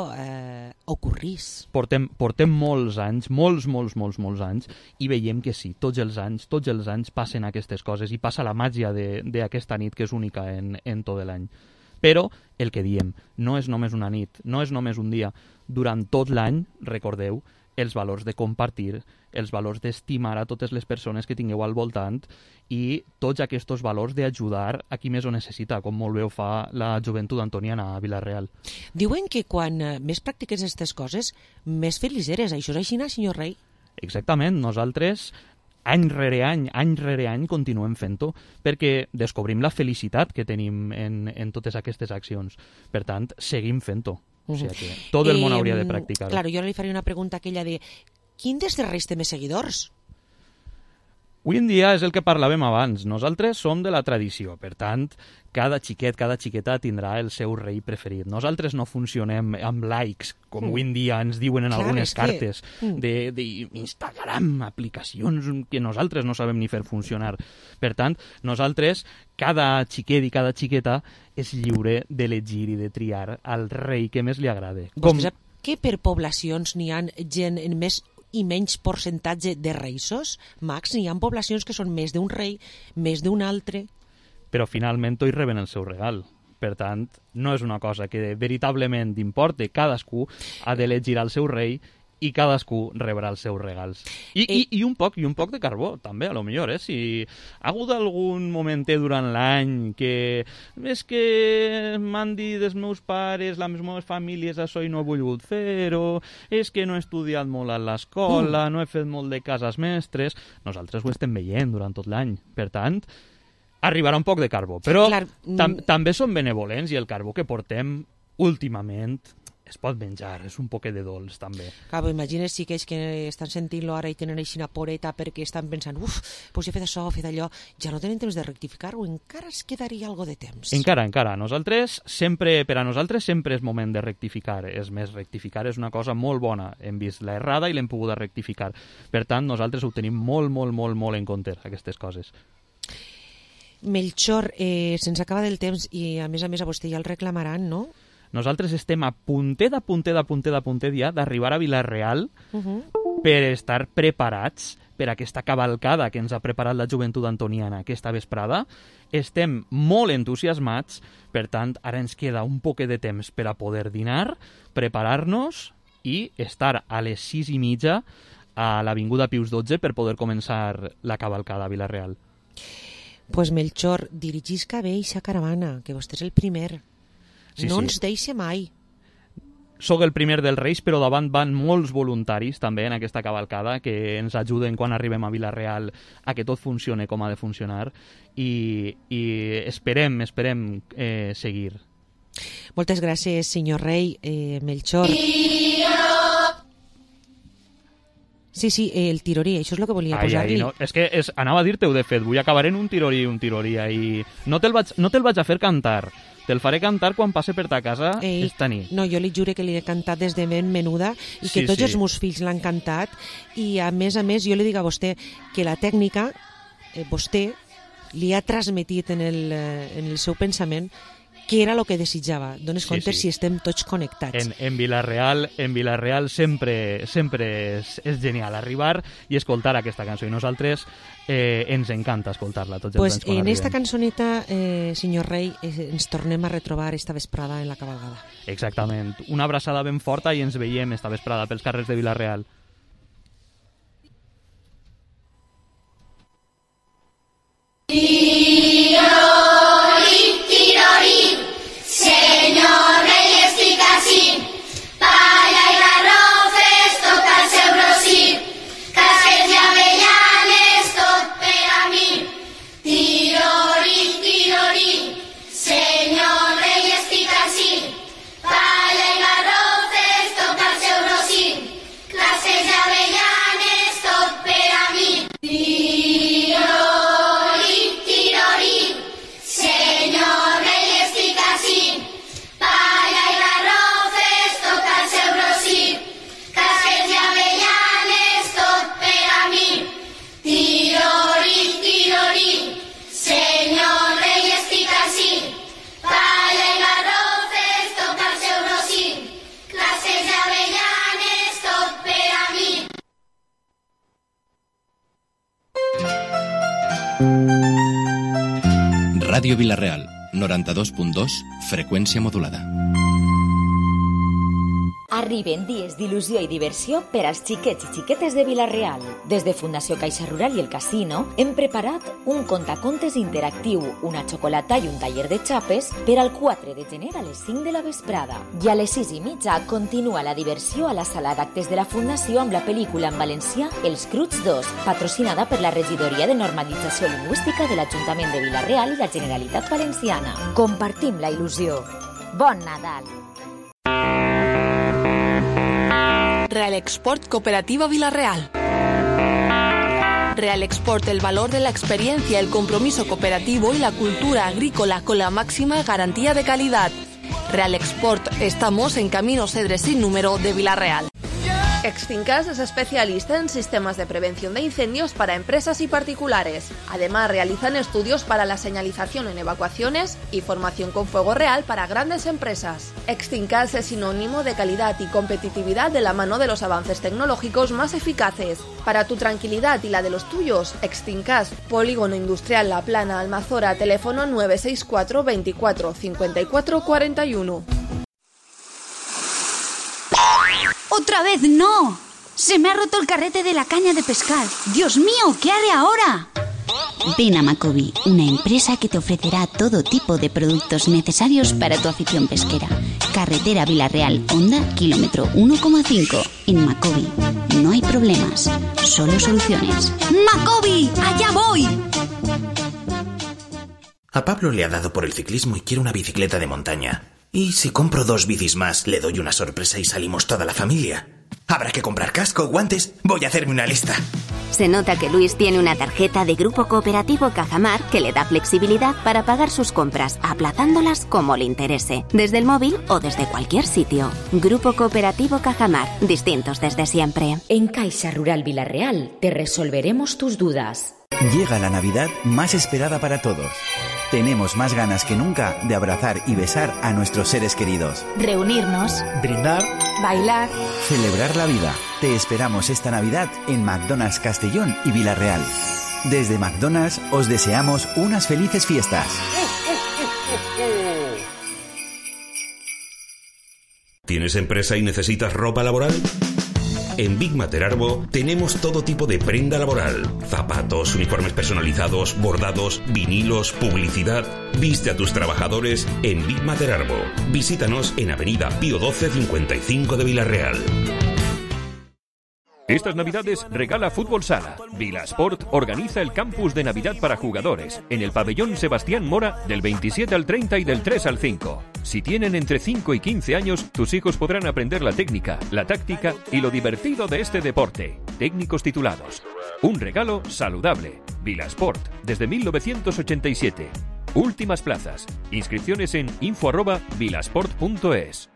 Speaker 4: ocorrís.
Speaker 1: portem molts anys, molts anys, i veiem que sí, tots els anys passen aquestes coses i passa la màgia d'aquesta nit que és única en tot l'any. Però el que diem, no és només una nit, no és només un dia. Durant tot l'any, recordeu, els valors de compartir, els valors d'estimar a totes les persones que tingueu al voltant i tots aquests valors d'ajudar a qui més ho necessita, com molt bé ho fa la joventut antoniana a Vila-real.
Speaker 4: Diuen que quan més practiques aquestes coses, més feliç eres. Això és així, senyor rei?
Speaker 1: Exactament. Nosaltres, any rere any, continuem fent-ho, perquè descobrim la felicitat que tenim en totes aquestes accions. Per tant, seguim fent-ho. O sigui que tot el món hauria de practicar-ho.
Speaker 4: Claro, jo li faria una pregunta aquella de quin dels reis té més seguidors?
Speaker 1: Avui en dia és el que parlàvem abans. Nosaltres som de la tradició, per tant, cada xiqueta tindrà el seu rei preferit. Nosaltres no funcionem amb likes, com avui en dia ens diuen en algunes cartes d'Instagram, aplicacions que nosaltres no sabem ni fer funcionar. Per tant, nosaltres, cada xiquet i cada xiqueta és lliure d'elegir i de triar el rei que més li agrada.
Speaker 4: Vostè sap que per poblacions n'hi ha gent en més i menys percentatge de reisos? Max, n'hi ha poblacions que són més d'un rei, més d'un altre.
Speaker 1: Però finalment tots reben el seu regal. Per tant, no és una cosa que veritablement importe. Cadascú ha d'elegir el seu rei i cadascú rebrà els seus regals. I un poc de carbó, també, a lo millor, si ha hagut algun momentet durant l'any que és que m'han dit els meus pares, les meves famílies, això i no he volgut fer-ho, és que no he estudiat molt a l'escola, no he fet molt de cases mestres, nosaltres ho estem veient durant tot l'any. Per tant, arribarà un poc de carbó, però també som benevolents i el carbó que portem últimament es pot menjar, és un poquet de dolç també.
Speaker 4: Clar, imagina't si aquells que estan sentint-lo ara i tenen així una poreta perquè estan pensant doncs he fet això, he fet allò, ja no tenen temps de rectificar-ho, encara es quedaria algo de temps.
Speaker 1: Encara. Per a nosaltres sempre és moment de rectificar. És més, rectificar és una cosa molt bona. Hem vist l'errada i l'hem pogut rectificar. Per tant, nosaltres ho tenim molt en compte, aquestes coses.
Speaker 4: Melchor, se'ns acaba del temps i a més a vostè ja el reclamaran, no?
Speaker 1: Nosaltres estem a puntet ja d'arribar a Vila-real per estar preparats per aquesta cavalcada que ens ha preparat la joventut antoniana aquesta vesprada. Estem molt entusiasmats, per tant, ara ens queda un poquet de temps per a poder dinar, preparar-nos i estar a les 6:30 a l'Avinguda Pius XII per poder començar la cavalcada a Vila-real.
Speaker 4: Pues Melchor, dirigisca bé eixa caravana, que vostè és el primer. No ens deixe mai.
Speaker 1: Soc el primer dels reis, però davant van molts voluntaris també en aquesta cavalcada que ens ajuden quan arribem a Vila-real a que tot funcione com ha de funcionar i esperem seguir.
Speaker 4: Moltes gràcies, senyor rei. Melchor. Sí, el tirorí, això és el que volia posar-li.
Speaker 1: No. És que anava a dir-te-ho, de fet, vull acabar en un tirorí ahir. No te'l vaig a fer cantar. Te'l faré cantar quan passe per ta casa esta nit.
Speaker 4: No, jo li jure que li he cantat des de ben menuda i que tots els meus fills l'han cantat i a més jo li dic a vostè que la tècnica vostè li ha transmetit en el seu pensament què era el que desitjava. Dones compte si estem tots connectats.
Speaker 1: En Vila-real sempre és genial arribar i escoltar aquesta cançó. I nosaltres ens encanta escoltar-la tots els anys quan arribem.
Speaker 4: En esta cançoneta, senyor rei, ens tornem a retrobar esta vesprada en la cabalgada.
Speaker 1: Exactament. Una abraçada ben forta i ens veiem esta vesprada pels carrers de Vila-real.
Speaker 11: Senyor rei, estic ací, palla i garrofes, tot al seu rossí, casquets i avellanes, tot per a mi. Tirori, senyor rei, estic ací, palla i garrofes, tot al seu rossí, casquets i avellanes, tot per a mi. Tirori,
Speaker 2: Ràdio Vila-real, 92.2, freqüència modulada.
Speaker 12: Arriben dies d'il·lusió i diversió per als xiquets i xiquetes de Vila-real. Des de Fundació Caixa Rural i el Casino hem preparat un contacontes interactiu, una xocolata i un taller de xapes per al 4 de gener a les 5 de la vesprada. I a les 6:30 continua la diversió a la sala d'actes de la Fundació amb la pel·lícula en valencià Els Cruts 2, patrocinada per la Regidoria de Normalització Lingüística de l'Ajuntament de Vila-real i la Generalitat Valenciana. Compartim la il·lusió. Bon Nadal!
Speaker 20: Real Export Cooperativa Vila-real. Real Export, el valor de la experiencia, el compromiso cooperativo y la cultura agrícola con la máxima garantía de calidad. Real Export, estamos en Camino Cedres sin número de Vila-real. Extincas es especialista en sistemas de prevención de incendios para empresas y particulares. Además, realizan estudios para la señalización en evacuaciones y formación con fuego real para grandes empresas. Extincas es sinónimo de calidad y competitividad de la mano de los avances tecnológicos más eficaces. Para tu tranquilidad y la de los tuyos, Extincas, Polígono Industrial La Plana, Almazora, teléfono 964 24 54 41.
Speaker 13: ¡Otra vez no! ¡Se me ha roto el carrete de la caña de pescar! ¡Dios mío! ¿Qué haré ahora? Ven a Macobi, una empresa que te ofrecerá todo tipo de productos necesarios para tu afición pesquera. Carretera Vila-real, Honda, kilómetro 1,5. En Macobi no hay problemas, solo soluciones. ¡Macobi! ¡Allá voy!
Speaker 14: A Pablo le ha dado por el ciclismo y quiere una bicicleta de montaña. ¿Y si compro 2 bicis más, le doy una sorpresa y salimos toda la familia? Habrá que comprar casco, guantes. Voy a hacerme una lista.
Speaker 24: Se nota que Luis tiene una tarjeta de Grupo Cooperativo Cajamar que le da flexibilidad para pagar sus compras, aplazándolas como le interese, desde el móvil o desde cualquier sitio. Grupo Cooperativo Cajamar, distintos desde siempre.
Speaker 12: En Caixa Rural Vila-real te resolveremos tus dudas.
Speaker 25: Llega la Navidad más esperada para todos. Tenemos más ganas que nunca de abrazar y besar a nuestros seres queridos.
Speaker 12: Reunirnos,
Speaker 21: brindar,
Speaker 12: bailar,
Speaker 25: celebrar la vida. Te esperamos esta Navidad en McDonald's Castellón y Vila-real. Desde McDonald's os deseamos unas felices fiestas.
Speaker 26: ¿Tienes empresa y necesitas ropa laboral? En Big Mater Arbo tenemos todo tipo de prenda laboral. Zapatos, uniformes personalizados, bordados, vinilos, publicidad. Viste a tus trabajadores en Big Mater Arbo. Visítanos en Avenida Pío XII 55 de Vila-real.
Speaker 27: Estas Navidades regala Fútbol Sala. Vilasport organiza el campus de Navidad para jugadores en el pabellón Sebastián Mora del 27 al 30 y del 3 al 5. Si tienen entre 5 y 15 años, tus hijos podrán aprender la técnica, la táctica y lo divertido de este deporte. Técnicos titulados. Un regalo saludable. Vilasport, desde 1987. Últimas plazas. Inscripciones en info@vilasport.es.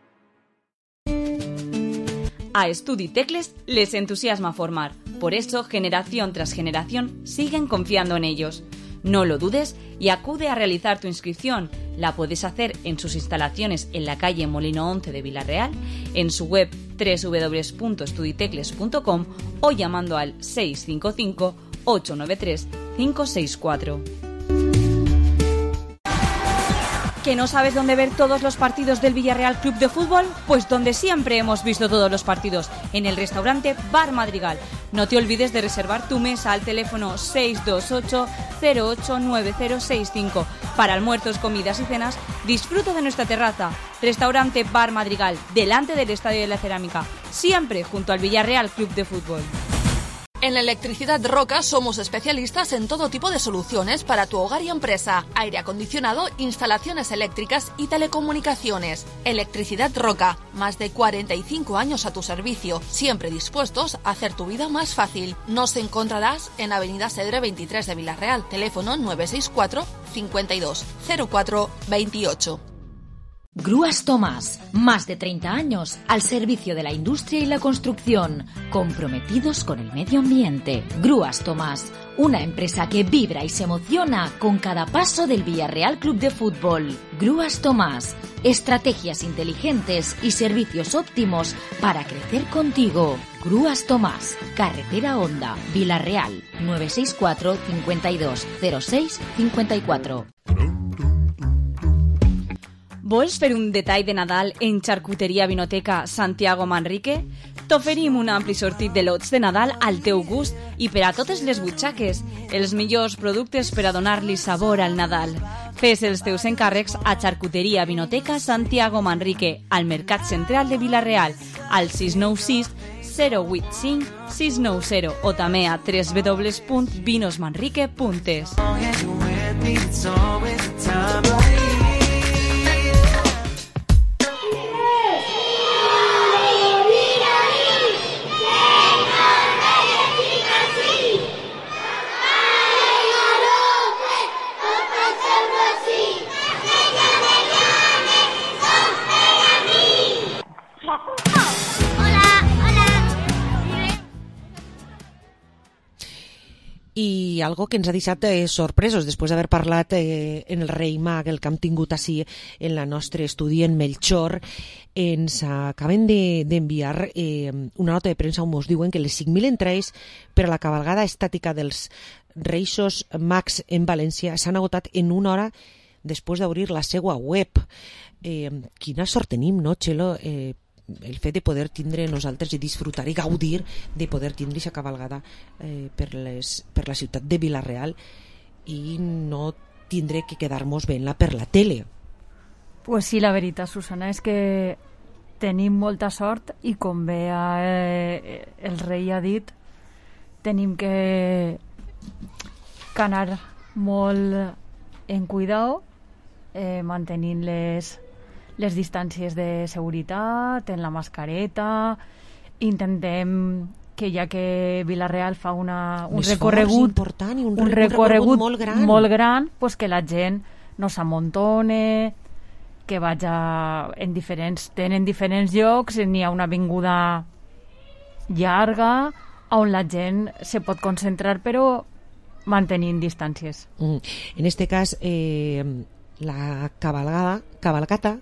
Speaker 10: A Estuditecles les entusiasma formar. Por eso, generación tras generación, siguen confiando en ellos. No lo dudes y acude a realizar tu inscripción. La puedes hacer en sus instalaciones en la calle Molino 11 de Vila-real, en su web www.estuditecles.com o llamando al 655 893 564. ¿Que no sabes dónde ver todos los partidos del Villarreal Club de Fútbol? Pues donde siempre hemos visto todos los partidos, en el restaurante Bar Madrigal. No te olvides de reservar tu mesa al teléfono 628 089065. Para almuerzos, comidas y cenas, disfruta de nuestra terraza. Restaurante Bar Madrigal, delante del Estadio de la Cerámica, siempre junto al Villarreal Club de Fútbol.
Speaker 20: En Electricidad Roca somos especialistas en todo tipo de soluciones para tu hogar y empresa, aire acondicionado, instalaciones eléctricas y telecomunicaciones. Electricidad Roca, más de 45 años a tu servicio, siempre dispuestos a hacer tu vida más fácil. Nos encontrarás en Avenida Cedre 23 de Vila-real, teléfono 964 52 04 28.
Speaker 12: Grúas Tomás, más de 30 años al servicio de la industria y la construcción, comprometidos con el medio ambiente. Grúas Tomás, una empresa que vibra y se emociona con cada paso del Villarreal Club de Fútbol. Grúas Tomás, estrategias inteligentes y servicios óptimos para crecer contigo. Gruas Tomàs, carretera Honda, Vila-real, 964 52 06 54.
Speaker 10: Vols fer un detall de Nadal en Charcuteria Vinoteca Santiago Manrique? T'oferim un ampli sortit de lots de Nadal al teu gust i per a totes les butxaques, els millors productes per a donar-li sabor al Nadal. Fes els teus encàrrecs a Charcuteria Vinoteca Santiago Manrique, al Mercat Central de Vila-real, al 696 085 690 o també a www.vinosmanrique.es.
Speaker 4: I algo que ens ha deixat sorpresos després d'haver parlat en el Rei Mag, el que hem tingut així en la nostra estudi en Melchor, ens acaben d'enviar una nota de premsa on ens diuen que les 5.000 entrades per a la cabalgada estàtica dels Reixos Mags en València s'han agotat en una hora després d'obrir la seva web. Quina sort tenim, no, Txelo? El fet de poder tindre nosaltres i disfrutar i gaudir de poder tindre aquesta cabalgada per la ciutat de Vila-real i no tindre que quedar-nos veient-la per la tele.
Speaker 3: Pues sí, la veritat, Susana, és que tenim molta sort i com bé el rei ha dit, tenim que anar molt en cuidado, mantenint les distàncies de seguretat, en la mascareta, intentem que ja que Vila-real fa un recorregut
Speaker 4: important i un
Speaker 3: recorregut
Speaker 4: molt
Speaker 3: gran, pues que la gent no s'amontone, que vaja tenen diferents llocs, n'hi ha una avinguda llarga on la gent se pot concentrar però mantenint distàncies.
Speaker 4: En este cas la cabalcada,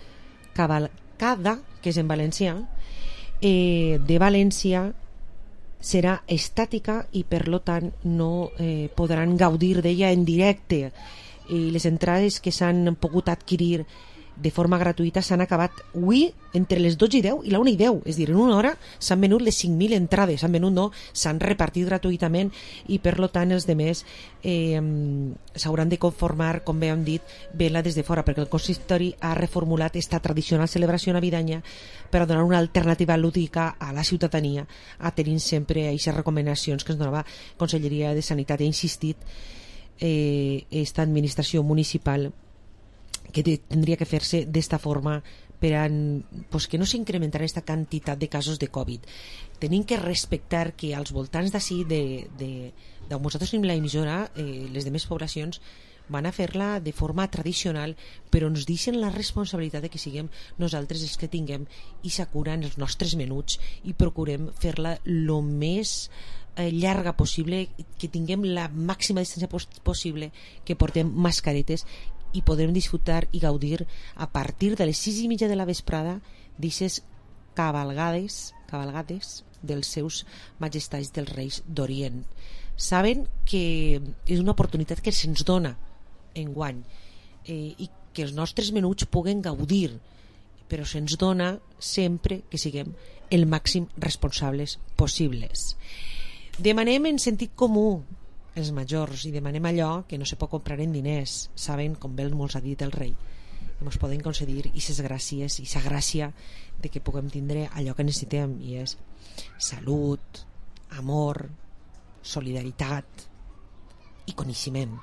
Speaker 4: que és en valencià, de València serà estàtica i per tant no podran gaudir d'ella en directe, i les entrades que s'han pogut adquirir de forma gratuïta s'han acabat avui entre les 12 i 10 i la 1 i 10, és a dir, en una hora s'han venut les 5.000 entrades, s'han repartit gratuïtament i per tant els demés s'hauran de conformar, com bé hem dit, veient-la des de fora, perquè el consistori ha reformulat esta tradicional celebració navideña per a donar una alternativa lúdica a la ciutadania, atenint sempre a aquestes recomanacions que ens donava Conselleria de Sanitat. Ha insistit esta administració municipal que tindria que fer-se d'esta forma per a que no s'incrementarà aquesta quantitat de casos de Covid. Tenim que respectar que als voltants d'ací d'on nosaltres tenim la emissora, les demés poblacions van a fer-la de forma tradicional, però ens deixen la responsabilitat de que siguem nosaltres els que tinguem i s'acura en els nostres menuts i procurem fer-la el més llarga possible, que tinguem la màxima distància possible, que portem mascaretes i podrem disfrutar i gaudir a partir de les 6:30 de la vesprada d'aquestes cabalgades dels seus majestats dels Reis d'Orient. Saben que és una oportunitat que se'ns dona enguany i que els nostres menuts puguen gaudir, però se'ns dona sempre que siguem el màxim responsables possibles. Demanem en sentit comú els majors i demanem allò que no se pot comprar en diners. Saben, com bé ens ha dit el rei, que ens poden concedir aquestes gràcies i aquesta gràcia de que puguem tindre allò que necessitem, i és salut, amor, solidaritat i coneixement.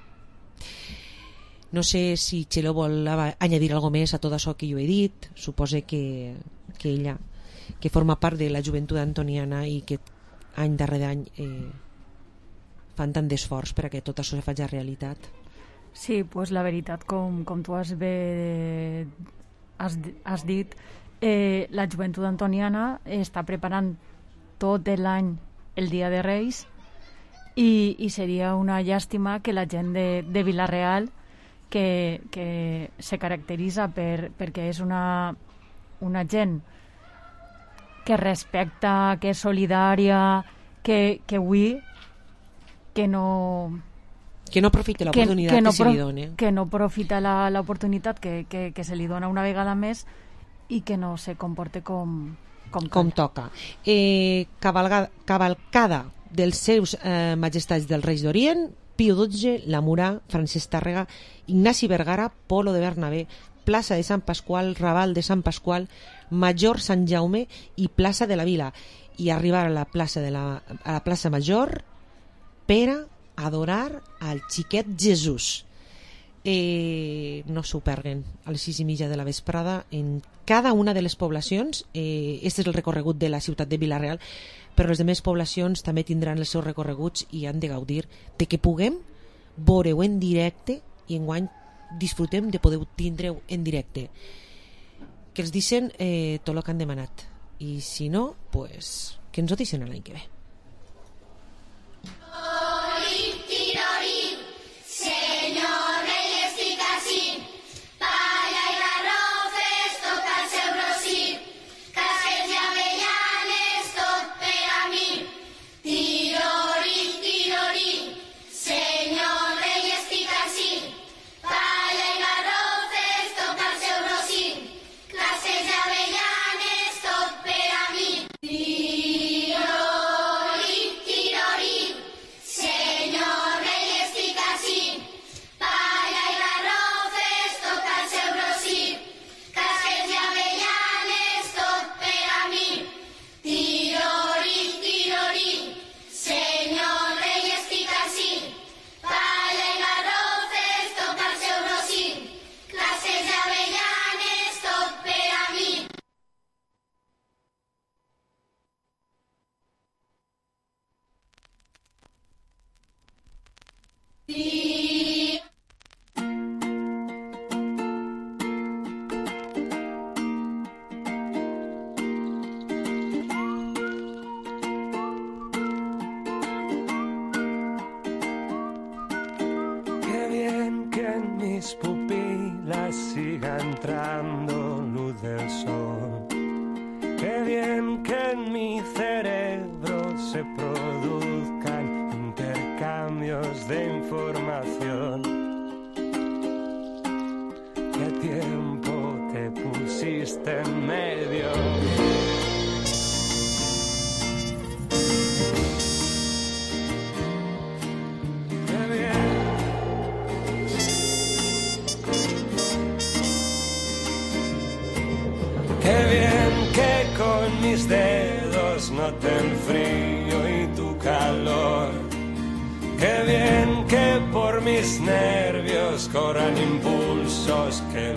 Speaker 4: No sé si Txelo vol añadir algo més a tot això que jo he dit. Supose que ella, que forma part de la joventut antoniana i que any darrere any fan tant d'esforç per a que tot això se faci realitat.
Speaker 3: Sí, pues la veritat, com tu has dit, la joventut antoniana està preparant tot l'any el Dia de Reis i seria una llàstima que la gent de Vila-real, que se caracteritza perquè és una gent que respecta, que és solidària, que avui que no
Speaker 4: aprofita l'oportunitat que se li dona.
Speaker 3: Que no aprofita l'oportunitat que se li dona una vegada més i que no se comporte com
Speaker 4: toca. Cavalcada dels seus majestats dels Reis d'Orient, Pío XII, Lamurà, Francesc Tàrrega, Ignasi Vergara, Polo de Bernabé, plaça de Sant Pasqual, Raval de Sant Pasqual, Major Sant Jaume i plaça de la Vila, i arribar a la plaça Major per a adorar al xiquet Jesús. No s'ho perguen, a les 6:30 de la vesprada en cada una de les poblacions. Este és el recorregut de la ciutat de Vila-real, però les demés poblacions també tindran els seus recorreguts i han de gaudir de que puguem veure-ho en directe, i enguany disfrutem de poder tindre-ho en directe, que els deixen tot el que han demanat, i si no, pues, que ens ho deixen l'any que ve.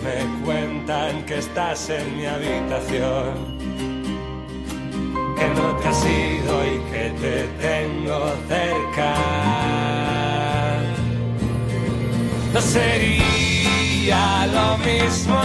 Speaker 5: En mi habitación, que no